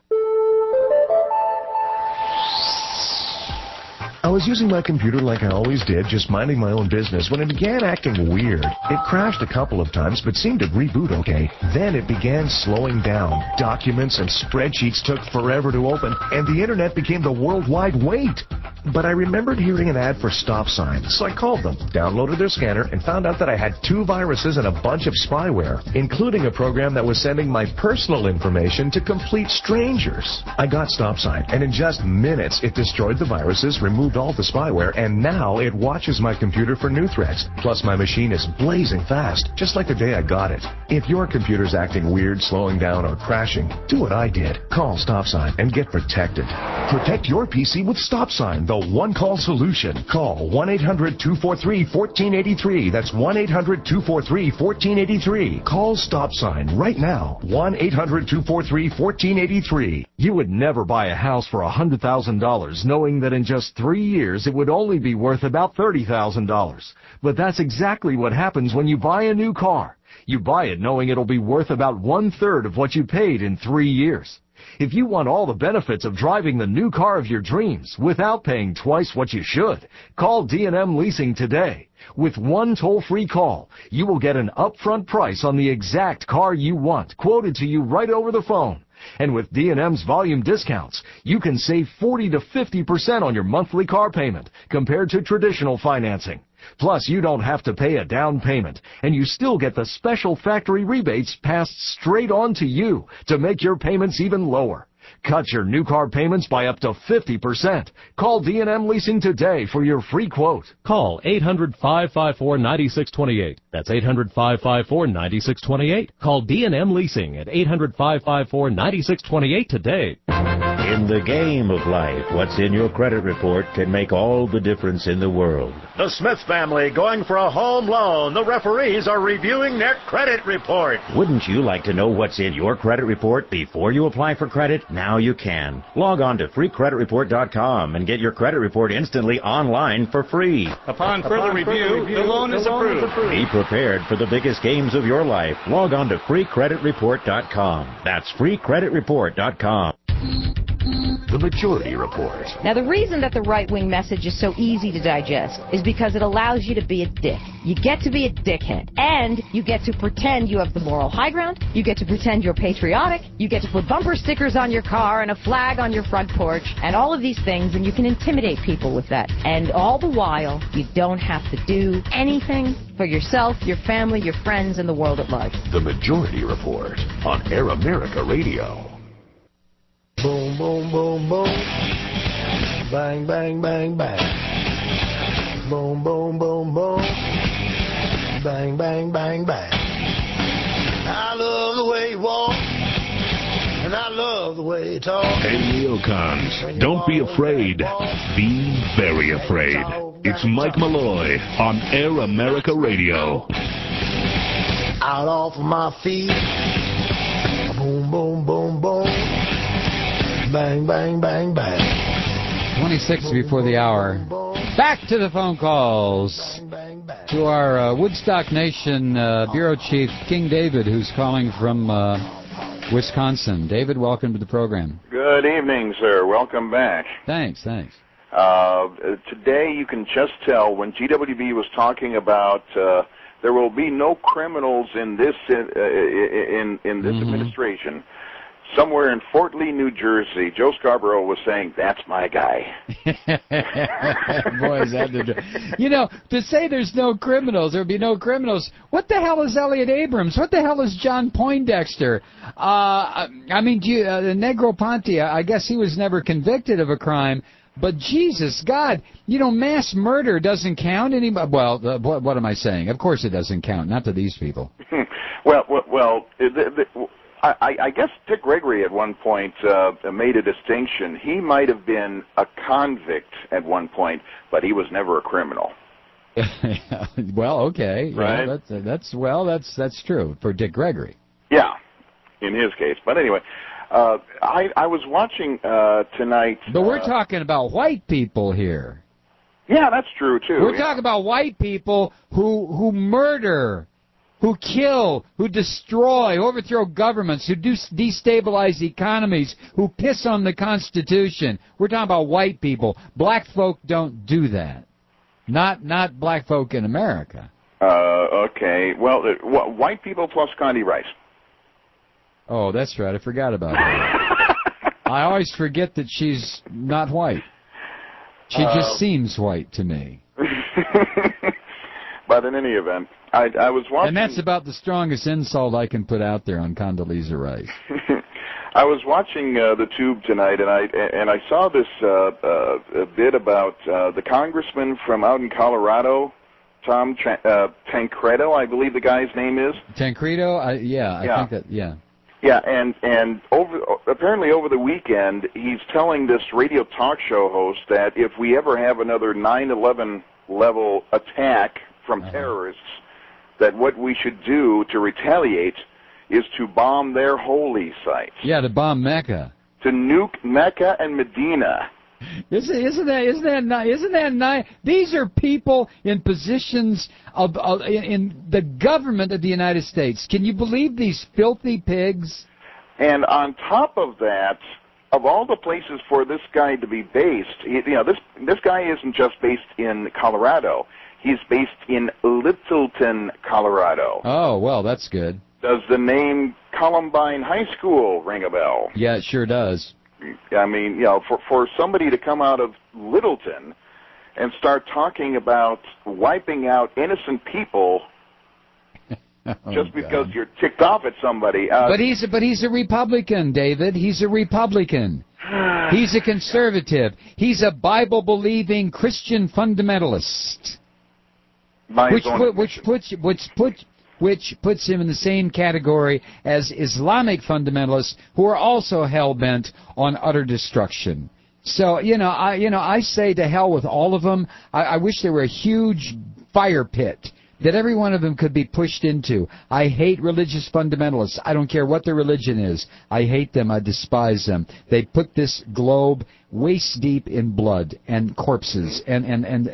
I was using my computer like I always did, just minding my own business, when it began acting weird. It crashed a couple of times, but seemed to reboot okay. Then it began slowing down. Documents and spreadsheets took forever to open, and the internet became the worldwide wait. But I remembered hearing an ad for Stop Sign, so I called them, downloaded their scanner, and found out that I had 2 viruses and a bunch of spyware, including a program that was sending my personal information to complete strangers. I got Stop Sign, and in just minutes, it destroyed the viruses, removed all the spyware, and now it watches my computer for new threats. Plus, my machine is blazing fast, just like the day I got it. If your computer's acting weird, slowing down, or crashing, do what I did. Call Stop Sign and get protected. Protect your PC with Stop Sign, the one-call solution. Call 1-800-243-1483. That's 1-800-243-1483. Call Stop Sign right now. 1-800-243-1483. You would never buy a house for $100,000 knowing that in just 3 years it would only be worth about $30,000. But that's exactly what happens when you buy a new car. You buy it knowing it'll be worth about 1/3 of what you paid in 3 years. If you want all the benefits of driving the new car of your dreams without paying twice what you should, call D&M Leasing today. With one toll-free call, you will get an upfront price on the exact car you want, quoted to you right over the phone. And with D&M's volume discounts, you can save 40 to 50% on your monthly car payment compared to traditional financing. Plus, you don't have to pay a down payment, and you still get the special factory rebates passed straight on to you to make your payments even lower. Cut your new car payments by up to 50%. Call D&M Leasing today for your free quote. Call 800-554-9628. That's 800-554-9628. Call D&M Leasing at 800-554-9628 today. In the game of life, what's in your credit report can make all the difference in the world. The Smith family going for a home loan. The referees are reviewing their credit report. Wouldn't you like to know what's in your credit report before you apply for credit? Now you can. Log on to freecreditreport.com and get your credit report instantly online for free. Upon further review, the loan is approved. Be prepared for the biggest games of your life. Log on to freecreditreport.com. That's freecreditreport.com. The Majority Report. Now, the reason that the right-wing message is so easy to digest is because it allows you to be a dick. You get to be a dickhead, and you get to pretend you have the moral high ground, you get to pretend you're patriotic, you get to put bumper stickers on your car and a flag on your front porch, and all of these things, and you can intimidate people with that. And all the while, you don't have to do anything for yourself, your family, your friends, and the world at large. The Majority Report on Air America Radio. Boom, boom, boom, boom. Bang, bang, bang, bang. Boom, boom, boom, boom. Bang, bang, bang, bang. I love the way you walk, and I love the way you talk. Hey, neocons, don't be afraid. Be very afraid. It's Mike Malloy on Air America Radio. Out off of my feet. Boom, boom, boom, boom. Bang, bang, bang, bang. 26 before the hour. Back to the phone calls. To our Woodstock Nation Bureau Chief, King David, who's calling from Wisconsin. David, welcome to the program. Good evening, sir. Welcome back. Thanks. Today you can just tell when GWB was talking about there will be no criminals in this administration. Somewhere in Fort Lee, New Jersey, Joe Scarborough was saying, "That's my guy." Boy, is that to say there's no criminals, there'll be no criminals. What the hell is Elliot Abrams? What the hell is John Poindexter? Negroponte, I guess he was never convicted of a crime. But Jesus, God, mass murder doesn't count anymore. Well, what am I saying? Of course it doesn't count, not to these people. I guess Dick Gregory at one point made a distinction. He might have been a convict at one point, but he was never a criminal. Well, okay. Right? Yeah, that's true for Dick Gregory. Yeah, in his case. But anyway, I was watching tonight. But we're talking about white people here. Yeah, that's true, too. We're talking about white people who murder, who kill, who destroy, who overthrow governments, who destabilize economies, who piss on the Constitution. We're talking about white people. Black folk don't do that. Not black folk in America. Okay. Well, white people plus Condi Rice. Oh, that's right. I forgot about her. I always forget that she's not white. She just seems white to me. But in any event, I was watching... And that's about the strongest insult I can put out there on Condoleezza Rice. I was watching the Tube tonight, and I saw this a bit about the congressman from out in Colorado, Tom Tancredo, I believe the guy's name is. Tancredo? I think that, yeah. Yeah, and apparently over the weekend, he's telling this radio talk show host that if we ever have another 9/11 level attack from terrorists, that what we should do to retaliate is to bomb their holy sites. Yeah, to bomb Mecca. To nuke Mecca and Medina. Isn't that nice? These are people in positions in the government of the United States. Can you believe these filthy pigs? And on top of that, of all the places for this guy to be based, this guy isn't just based in Colorado. He's based in Littleton, Colorado. Oh, well, that's good. Does the name Columbine High School ring a bell? Yeah, it sure does. I mean, for somebody to come out of Littleton and start talking about wiping out innocent people just because you're ticked off at somebody. But he's a Republican, David. He's a Republican. He's a conservative. He's a Bible-believing Christian fundamentalist. Which puts him in the same category as Islamic fundamentalists who are also hell-bent on utter destruction. So, I say to hell with all of them. I wish there were a huge fire pit that every one of them could be pushed into. I hate religious fundamentalists. I don't care what their religion is. I hate them. I despise them. They put this globe waist deep in blood and corpses but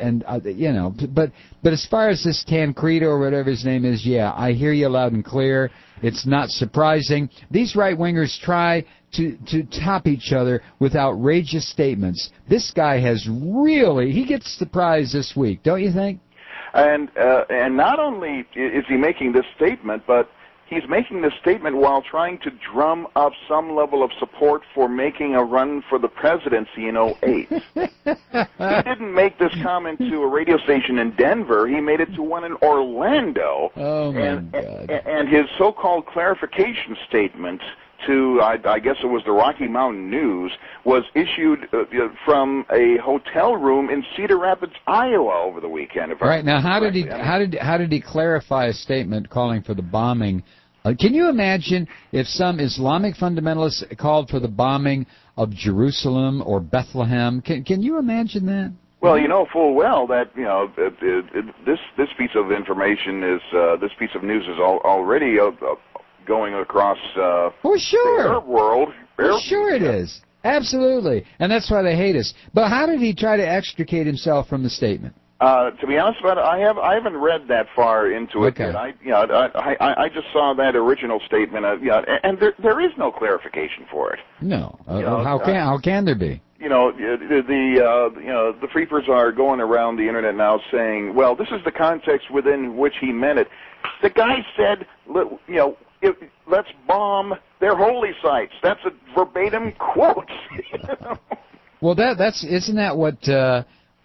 as far as this Tancredo or whatever his name is, yeah, I hear you loud and clear. It's not surprising. These right-wingers try to top each other with outrageous statements. This guy he gets the prize this week, don't you think? And not only is he making this statement, but he's making this statement while trying to drum up some level of support for making a run for the presidency in 2008. He didn't make this comment to a radio station in Denver. He made it to one in Orlando. Oh, my God. And his so-called clarification statement to, I guess it was the Rocky Mountain News, was issued from a hotel room in Cedar Rapids, Iowa, over the weekend. Right now, how did he clarify a statement calling for the bombing? Can you imagine if some Islamic fundamentalists called for the bombing of Jerusalem or Bethlehem? Can you imagine that? Well, you know full well that this piece of information this piece of news is already going across the Arab world. Sure it is. Absolutely. And that's why they hate us. But how did he try to extricate himself from the statement? To be honest about it, I haven't read that far into it. Okay. I just saw that original statement. And there is no clarification for it. No. How can there be? The freepers are going around the internet now saying, well, this is the context within which he meant it. The guy said, let's bomb their holy sites. That's a verbatim quote. Well, isn't that what that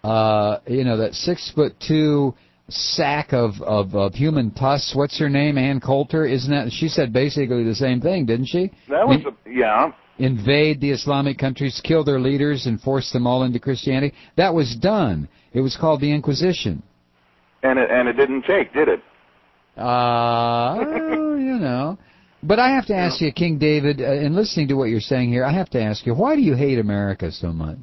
6'2" sack of human pus? What's her name? Ann Coulter. Isn't that? She said basically the same thing, didn't she? That was invade the Islamic countries, kill their leaders, and force them all into Christianity. That was done. It was called the Inquisition. And it didn't take, did it? But I have to ask you, King David, in listening to what you're saying here, I have to ask you, why do you hate America so much?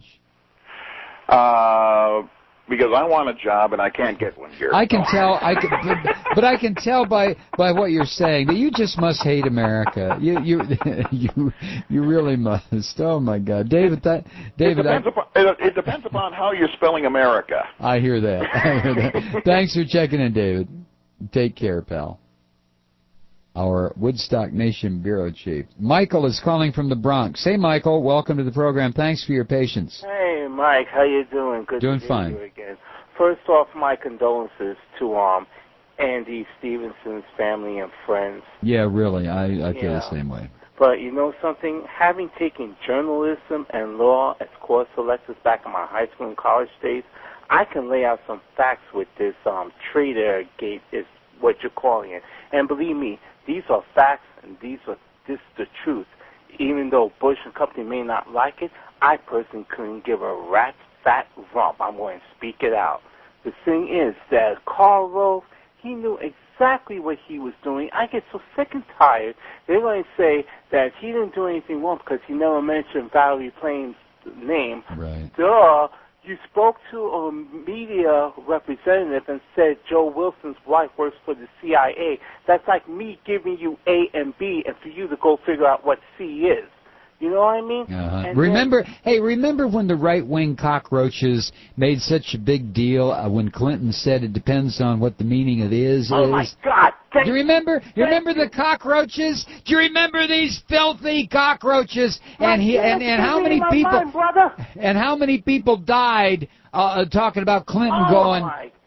Because I want a job and I can't get one here. I can tell. But I can tell by what you're saying that you just must hate America. You really must. Oh my God, David. It depends upon how you're spelling America. I hear that. Thanks for checking in, David. Take care, pal. Our Woodstock Nation bureau chief, Michael, is calling from the Bronx. Hey, Michael, welcome to the program. Thanks for your patience. Hey, Mike, how you doing? Good doing to fine. See you again. First off, my condolences to Andy Stevenson's family and friends. Yeah, really, I feel the same way. But you know something? Having taken journalism and law as course selectives back in my high school and college days, I can lay out some facts with this traitor gate is what you're calling it. And believe me, these are facts and this is the truth. Even though Bush and company may not like it, I personally couldn't give a rat's fat rump. I'm going to speak it out. The thing is that Karl Rove, he knew exactly what he was doing. I get so sick and tired. They're going to say that he didn't do anything wrong because he never mentioned Valerie Plane's name. Right. Duh. You spoke to a media representative and said Joe Wilson's wife works for the CIA. That's like me giving you A and B and for you to go figure out what C is. You know what I mean? Remember when the right-wing cockroaches made such a big deal when Clinton said it depends on what the meaning of is? Oh, my God. Do you remember? You remember the cockroaches? Do you remember these filthy cockroaches? And how many people? And how many people died talking about Clinton going?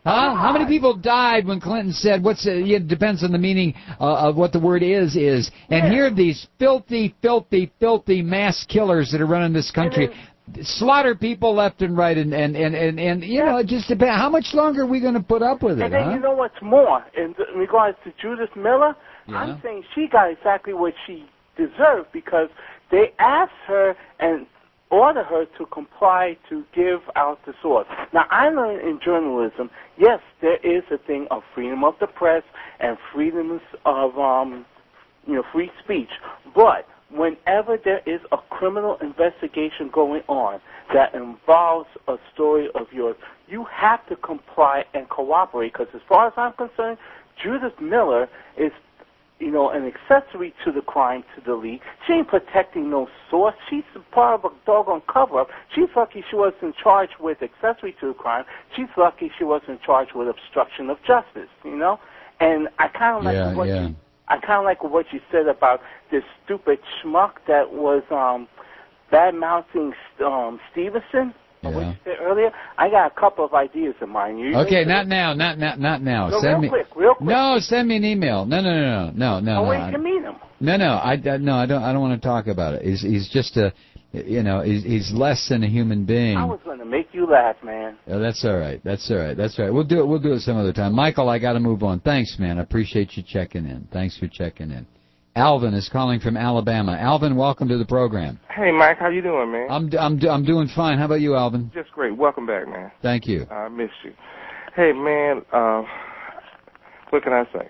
Huh? How many people died when Clinton said, it depends on the meaning of what the word is. And here are these filthy, filthy, filthy mass killers that are running this country. Slaughter people left and right, and it just depends. How much longer are we going to put up with it? And then you know what's more in regards to Judith Miller? Yeah. I'm saying she got exactly what she deserved because they asked her and ordered her to comply to give out the source. Now, I learned in journalism, yes, there is a thing of freedom of the press and freedom of free speech, but whenever there is a criminal investigation going on that involves a story of yours, you have to comply and cooperate because as far as I'm concerned, Judith Miller is, an accessory to the crime to the league. She ain't protecting no source. She's part of a doggone cover-up. She's lucky she wasn't charged with accessory to the crime. She's lucky she wasn't charged with obstruction of justice, And I kind of like I kind of like what you said about this stupid schmuck that was bad-mouthing Stevenson. What you said earlier. I got a couple of ideas in mind. Okay, not now. No, send real me, quick. No, send me an email. No. Where you can meet him. No, I don't want to talk about it. He's just he's less than a human being. I was going to make you laugh, man. Oh, that's all right. We'll do it some other time. Michael, I got to move on. Thanks, man. I appreciate you checking in. Thanks for checking in. Alvin is calling from Alabama. Alvin, welcome to the program. Hey, Mike, how you doing, man? I'm doing fine. How about you, Alvin? Just great. Welcome back, man. Thank you. I missed you. Hey, man, what can I say?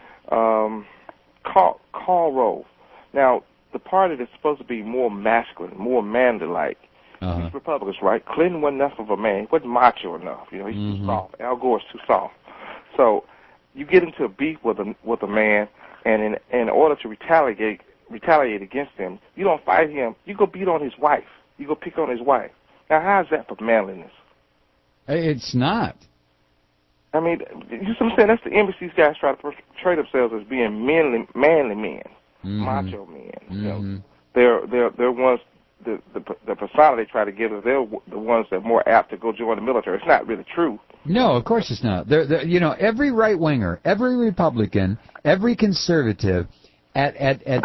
Karl Rove. Now, the party that's supposed to be more masculine, more manly-like, these Republicans, right? Clinton wasn't enough of a man. He wasn't macho enough. He's too soft. Al Gore's too soft. So you get into a beef with a man, and in order to retaliate against him, you don't fight him. You go beat on his wife. You go pick on his wife. Now, how is that for manliness? It's not. I mean, you see what I'm saying? That's the image these guys try to portray themselves as being manly men, macho men. They're ones. The persona they try to give us, they're the ones that are more apt to go join the military. It's not really true. No, of course it's not. Every right winger, every Republican, every conservative, at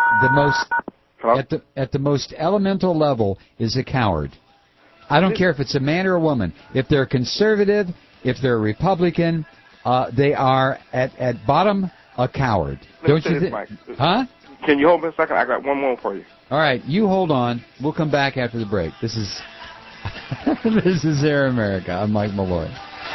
the most elemental level is a coward. I don't care if it's a man or a woman. If they're conservative, if they're a Republican, they are at bottom a coward. Don't you think? Huh? Can you hold me a second? I got one more for you. All right, you hold on. We'll come back after the break. This is this is Air America. I'm Mike Malloy.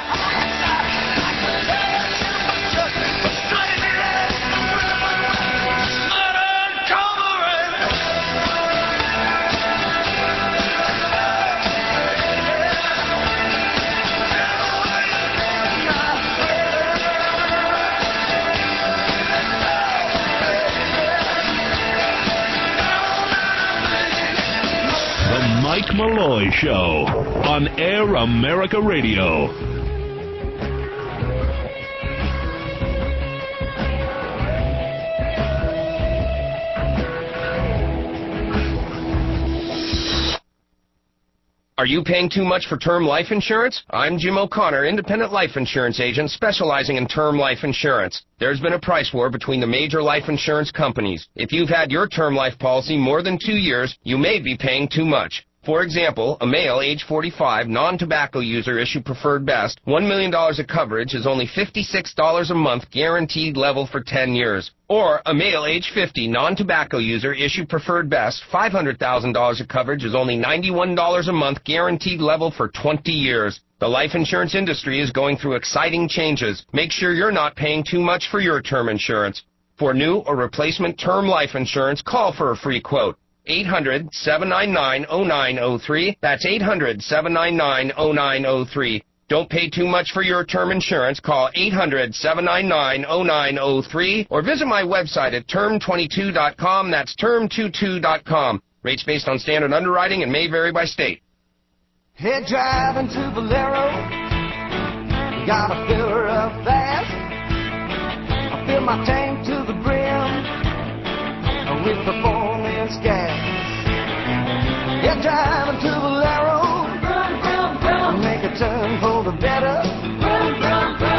Mike Malloy Show on Air America Radio. Are you paying too much for term life insurance? I'm Jim O'Connor, independent life insurance agent specializing in term life insurance. There's been a price war between the major life insurance companies. If you've had your term life policy more than 2 years, you may be paying too much. For example, a male age 45, non-tobacco user issue preferred best, $1 million of coverage is only $56 a month guaranteed level for 10 years. Or a male age 50, non-tobacco user issue preferred best, $500,000 of coverage is only $91 a month guaranteed level for 20 years. The life insurance industry is going through exciting changes. Make sure you're not paying too much for your term insurance. For new or replacement term life insurance, call for a free quote. 800-799-0903. That's 800-799-0903. Don't pay too much for your term insurance. Call 800-799-0903 or visit my website at term22.com. That's term22.com. Rates based on standard underwriting and may vary by state. Head driving to Valero. Gotta fill her up fast. I fill my tank to the brim with performance gas. Yeah, driving to Valero. Make a turn for the better.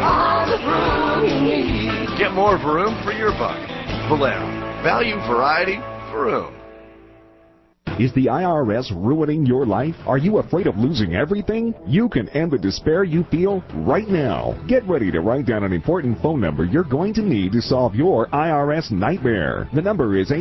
all the room you need. Get more Vroom for your buck. Valero. Value, variety, Vroom. Is the IRS ruining your life? Are you afraid of losing everything? You can end the despair you feel right now. Get ready to write down an important phone number you're going to need to solve your IRS nightmare. The number is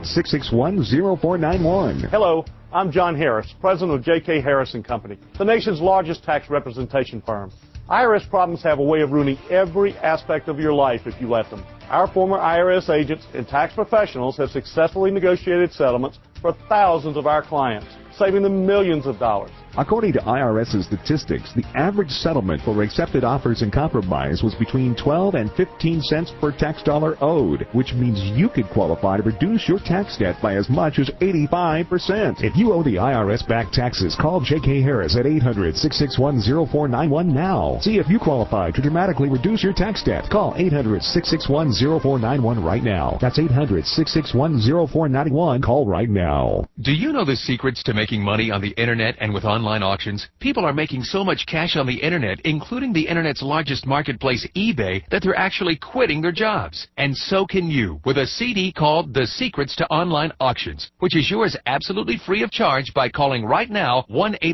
800-661-0491. Hello, I'm John Harris, president of J.K. Harris & Company, the nation's largest tax representation firm. IRS problems have a way of ruining every aspect of your life if you let them. Our former IRS agents and tax professionals have successfully negotiated settlements for thousands of our clients, saving them millions of dollars. According to IRS's statistics, the average settlement for accepted offers and compromise was between 12 and 15 cents per tax dollar owed, which means you could qualify to reduce your tax debt by as much as 85%. If you owe the IRS back taxes, call J.K. Harris at 800-661-0491 now. See if you qualify to dramatically reduce your tax debt. Call 800-661-0491 right now. That's 800-661-0491. Call right now. Do you know the secrets to making money on the internet and with online auctions? People are making so much cash on the internet, including the internet's largest marketplace, eBay, that they're actually quitting their jobs. And so can you with a CD called The Secrets to Online Auctions, which is yours absolutely free of charge by calling right now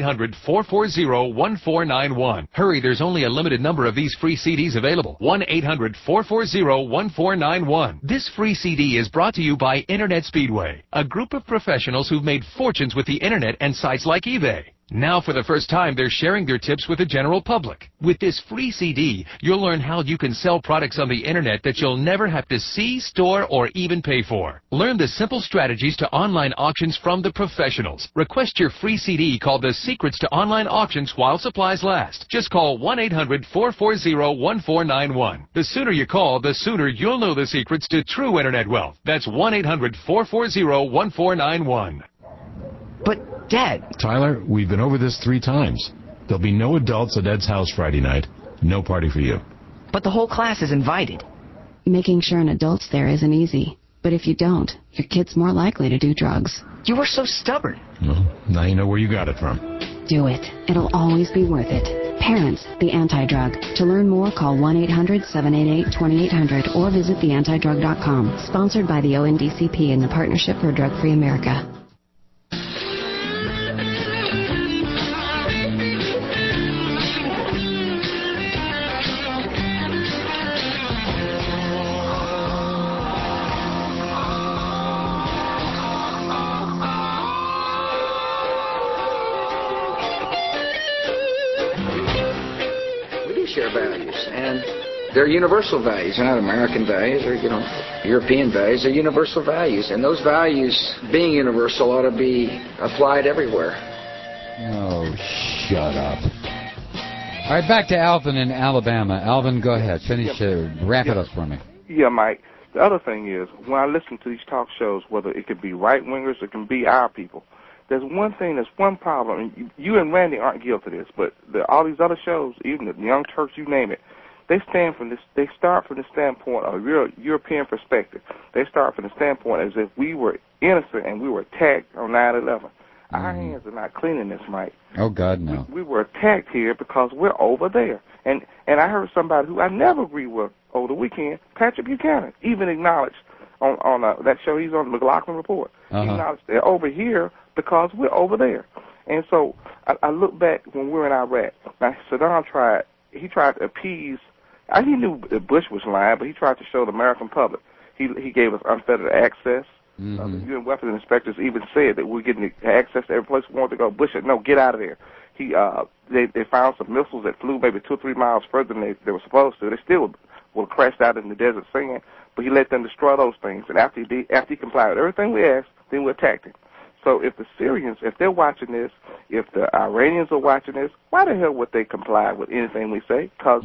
1-800-440-1491. Hurry, there's only a limited number of these free CDs available. 1-800-440-1491. This free CD is brought to you by Internet Speedway, a group of professionals who've made fortunes with the internet and sites like eBay. Now, for the first time, they're sharing their tips with the general public. With this free CD, you'll learn how you can sell products on the internet that you'll never have to see, store, or even pay for. Learn the simple strategies to online auctions from the professionals. Request your free CD called The Secrets to Online Auctions while supplies last. Just call 1-800-440-1491. The sooner you call, the sooner you'll know the secrets to true internet wealth. That's 1-800-440-1491. But, Dad... Tyler, we've been over this 3 times. There'll be no adults at Ed's house Friday night. No party for you. But the whole class is invited. Making sure an adult's there isn't easy. But if you don't, your kid's more likely to do drugs. You were so stubborn. Well, now you know where you got it from. Do it. It'll always be worth it. Parents, the Anti-Drug. To learn more, call 1-800-788-2800 or visit theantidrug.com. Sponsored by the ONDCP and the Partnership for Drug-Free America. Share values, and they're universal values. They're not American values or, European values. They're universal values, and those values, being universal, ought to be applied everywhere. Oh, shut up. All right, back to Alvin in Alabama. Alvin, go ahead. Finish, wrap it up for me. Yeah, Mike. The other thing is, when I listen to these talk shows, whether it could be right-wingers or it can be our people, there's one problem, and you and Randy aren't guilty of this, but all these other shows, even the Young Turks, you name it, they start from the standpoint of European perspective. They start from the standpoint as if we were innocent and we were attacked on 9/11. Our hands are not clean in this, Mike. Oh, God, no. We were attacked here because we're over there. And I heard somebody who I never agreed with over the weekend, Patrick Buchanan, even acknowledged on that show he's on, the McLaughlin Report. He acknowledged they're over here because we're over there. And so I look back when we were in Iraq. Now, Saddam tried to appease. He knew that Bush was lying, but he tried to show the American public. He gave us unfettered access. The UN weapons inspectors even said that we're getting access to every place we want to go. Bush said, no, get out of there. They found some missiles that flew maybe 2 or 3 miles further than they were supposed to. They still would have crashed out in the desert sand, but he let them destroy those things. And after he complied with everything we asked, then we attacked him. So if the Syrians, if they're watching this, if the Iranians are watching this, why the hell would they comply with anything we say? Because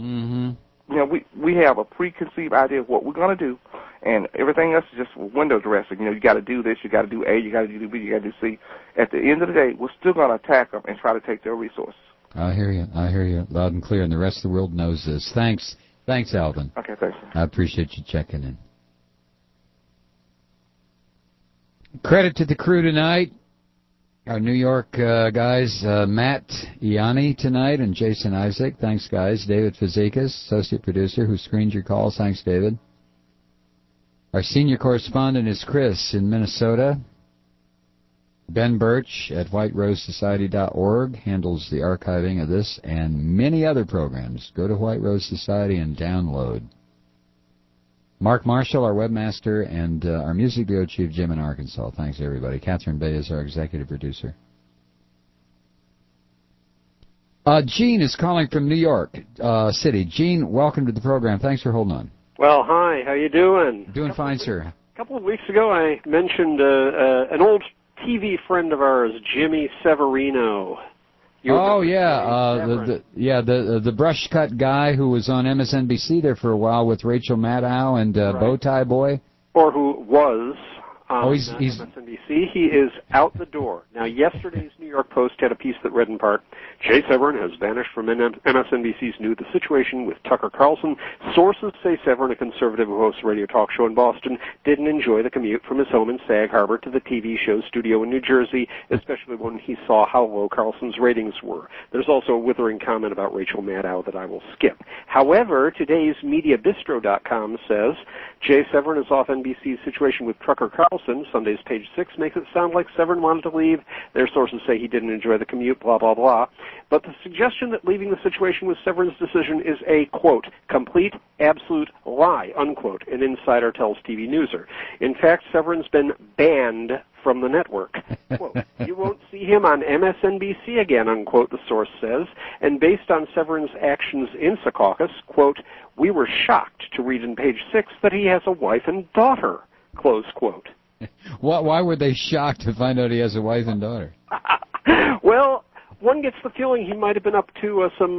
we have a preconceived idea of what we're going to do, and everything else is just window dressing. You got to do this, you got to do A, you got to do B, you got to do C. At the end of the day, we're still going to attack them and try to take their resources. I hear you loud and clear, and the rest of the world knows this. Thanks, Alvin. Okay, thanks. I appreciate you checking in. Credit to the crew tonight. Our New York guys, Matt Ianni tonight and Jason Isaac. Thanks, guys. David Fazekas, associate producer, who screens your calls. Thanks, David. Our senior correspondent is Chris in Minnesota. Ben Birch at whiterosesociety.org handles the archiving of this and many other programs. Go to White Rose Society and download. Mark Marshall, our webmaster, and our music bureau chief, Jim in Arkansas. Thanks, everybody. Catherine Bay is our executive producer. Gene is calling from New York City. Gene, welcome to the program. Thanks for holding on. Well, hi. How you doing? Doing fine, sir. A couple of weeks ago, I mentioned an old TV friend of ours, Jimmy Severino. Oh yeah, the brush cut guy who was on MSNBC there for a while with Rachel Maddow and Bowtie Boy. Or who was on he's MSNBC. He is out the door. Now, yesterday's New York Post had a piece that read in part, Jay Severin has vanished from MSNBC's New The Situation with Tucker Carlson. Sources say Severin, a conservative who hosts a radio talk show in Boston, didn't enjoy the commute from his home in Sag Harbor to the TV show's studio in New Jersey, especially when he saw how low Carlson's ratings were. There's also a withering comment about Rachel Maddow that I will skip. However, today's MediaBistro.com says Jay Severin is off NBC's Situation with Tucker Carlson. Sunday's page 6 makes it sound like Severin wanted to leave. Their sources say he didn't enjoy the commute, blah, blah, blah. But the suggestion that leaving the Situation was Severin's decision is a, quote, complete, absolute lie, unquote, an insider tells TV Newser. In fact, Severin's been banned from the network. Quote, you won't see him on MSNBC again, unquote, the source says. And based on Severin's actions in Secaucus, quote, we were shocked to read in page 6 that he has a wife and daughter, close quote. Why were they shocked to find out he has a wife and daughter? Well, one gets the feeling he might have been up to some,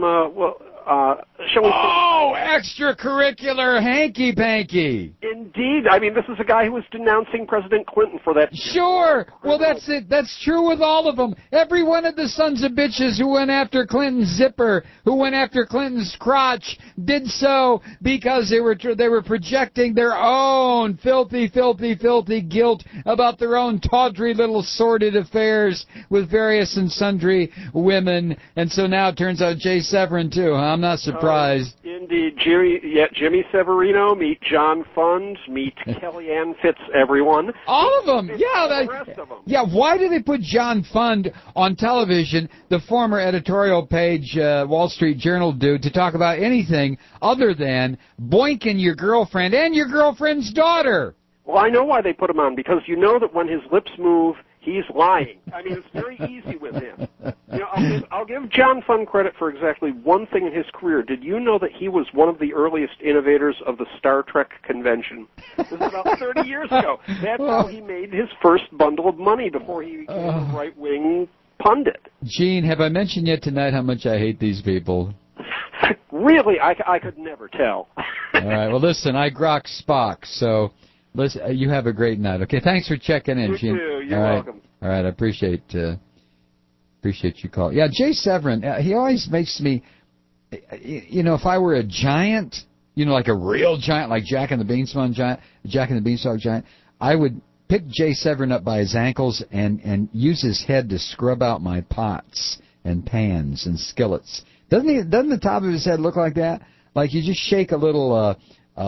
shall we say... extracurricular hanky-panky. Indeed. I mean, this is a guy who was denouncing President Clinton for that. Sure. Well, that's it. That's true with all of them. Every one of the sons of bitches who went after Clinton's zipper, who went after Clinton's crotch, did so because they were projecting their own filthy guilt about their own tawdry little sordid affairs with various and sundry women. And so now it turns out Jay Severin, too, huh? I'm not surprised. Indeed. Jimmy Severino, meet John Fund, meet Kellyanne Fitz, everyone. All of them. Yeah, why do they put John Fund on television, the former editorial page Wall Street Journal dude, to talk about anything other than boinking your girlfriend and your girlfriend's daughter? Well, I know why they put him on, because you know that when his lips move, he's lying. I mean, it's very easy with him. You know, I'll give John Fund credit for exactly one thing in his career. Did you know that he was one of the earliest innovators of the Star Trek convention? This was about 30 years ago. That's how he made his first bundle of money before he became a right-wing pundit. Gene, have I mentioned yet tonight how much I hate these people? Really? I could never tell. All right, well, listen, I grok Spock, so... Listen, you have a great night. Okay, thanks for checking in, Gene. You too. You're welcome. All right, I appreciate you calling. Yeah, Jay Severin, he always makes me, you know, if I were a giant, you know, like a real giant, like Jack and the Beanstalk giant, I would pick Jay Severin up by his ankles and use his head to scrub out my pots and pans and skillets. Doesn't the top of his head look like that? Like you just shake a little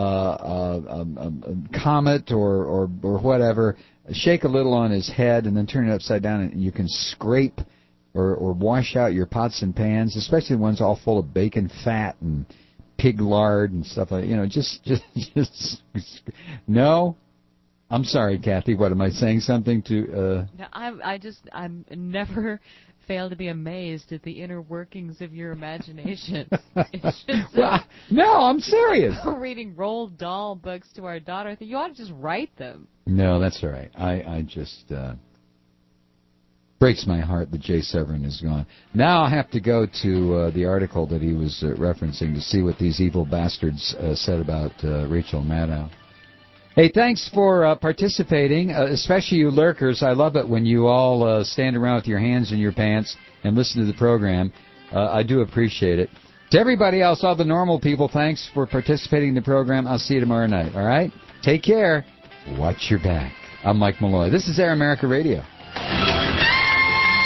comet or whatever, shake a little on his head and then turn it upside down, and you can scrape or wash out your pots and pans, especially the ones all full of bacon fat and pig lard and stuff like that. You know, just no. I'm sorry, Kathy. What am I saying? Something to? No, I'm never fail to be amazed at the inner workings of your imagination. It's just, no, I'm serious. Reading Roald Dahl books to our daughter. I think you ought to just write them. No, that's all right. I just breaks my heart that Jay Severin is gone. Now I have to go to the article that he was referencing to see what these evil bastards said about Rachel Maddow. Hey, thanks for participating, especially you lurkers. I love it when you all stand around with your hands in your pants and listen to the program. I do appreciate it. To everybody else, all the normal people, thanks for participating in the program. I'll see you tomorrow night, all right? Take care. Watch your back. I'm Mike Malloy. This is Air America Radio.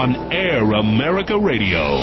on Air America Radio.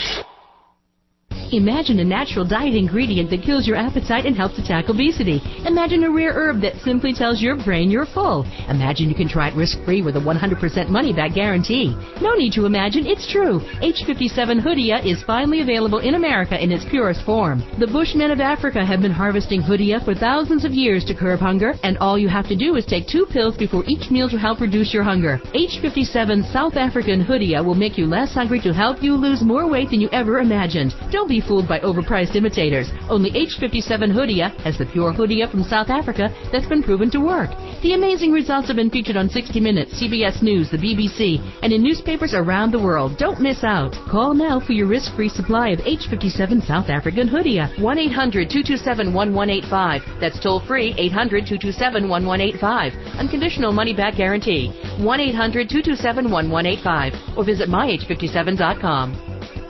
Imagine a natural diet ingredient that kills your appetite and helps attack obesity. Imagine a rare herb that simply tells your brain you're full. Imagine you can try it risk-free with a 100% money-back guarantee. No need to imagine, it's true. H57 Hoodia is finally available in America in its purest form. The Bushmen of Africa have been harvesting Hoodia for thousands of years to curb hunger, and all you have to do is take 2 pills before each meal to help reduce your hunger. H57 South African Hoodia will make you less hungry to help you lose more weight than you ever imagined. Don't be fooled by overpriced imitators. Only H57 Hoodia has the pure Hoodia from South Africa that's been proven to work. The amazing results have been featured on 60 Minutes, CBS News, the BBC, and in newspapers around the world. Don't miss out. Call now for your risk-free supply of H57 South African Hoodia. 1-800-227-1185. That's toll-free, 800-227-1185. Unconditional money-back guarantee. 1-800-227-1185. Or visit myh57.com.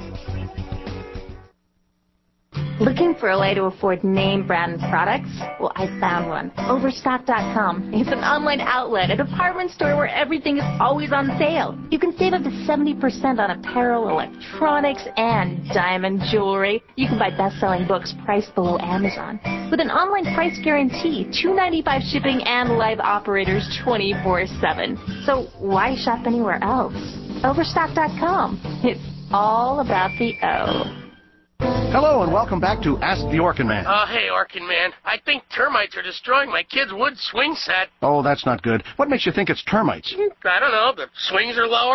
Looking for a way to afford name brand products? Well, I found one. Overstock.com. It's an online outlet, a department store where everything is always on sale. You can save up to 70% on apparel, electronics, and diamond jewelry. You can buy best-selling books priced below Amazon. With an online price guarantee, $2.95 shipping, and live operators 24/7. So why shop anywhere else? Overstock.com. It's all about the O. Hello and welcome back to Ask the Orkin Man. Hey, Orkin Man. I think termites are destroying my kid's wood swing set. Oh, that's not good. What makes you think it's termites? I don't know. The swings are lower.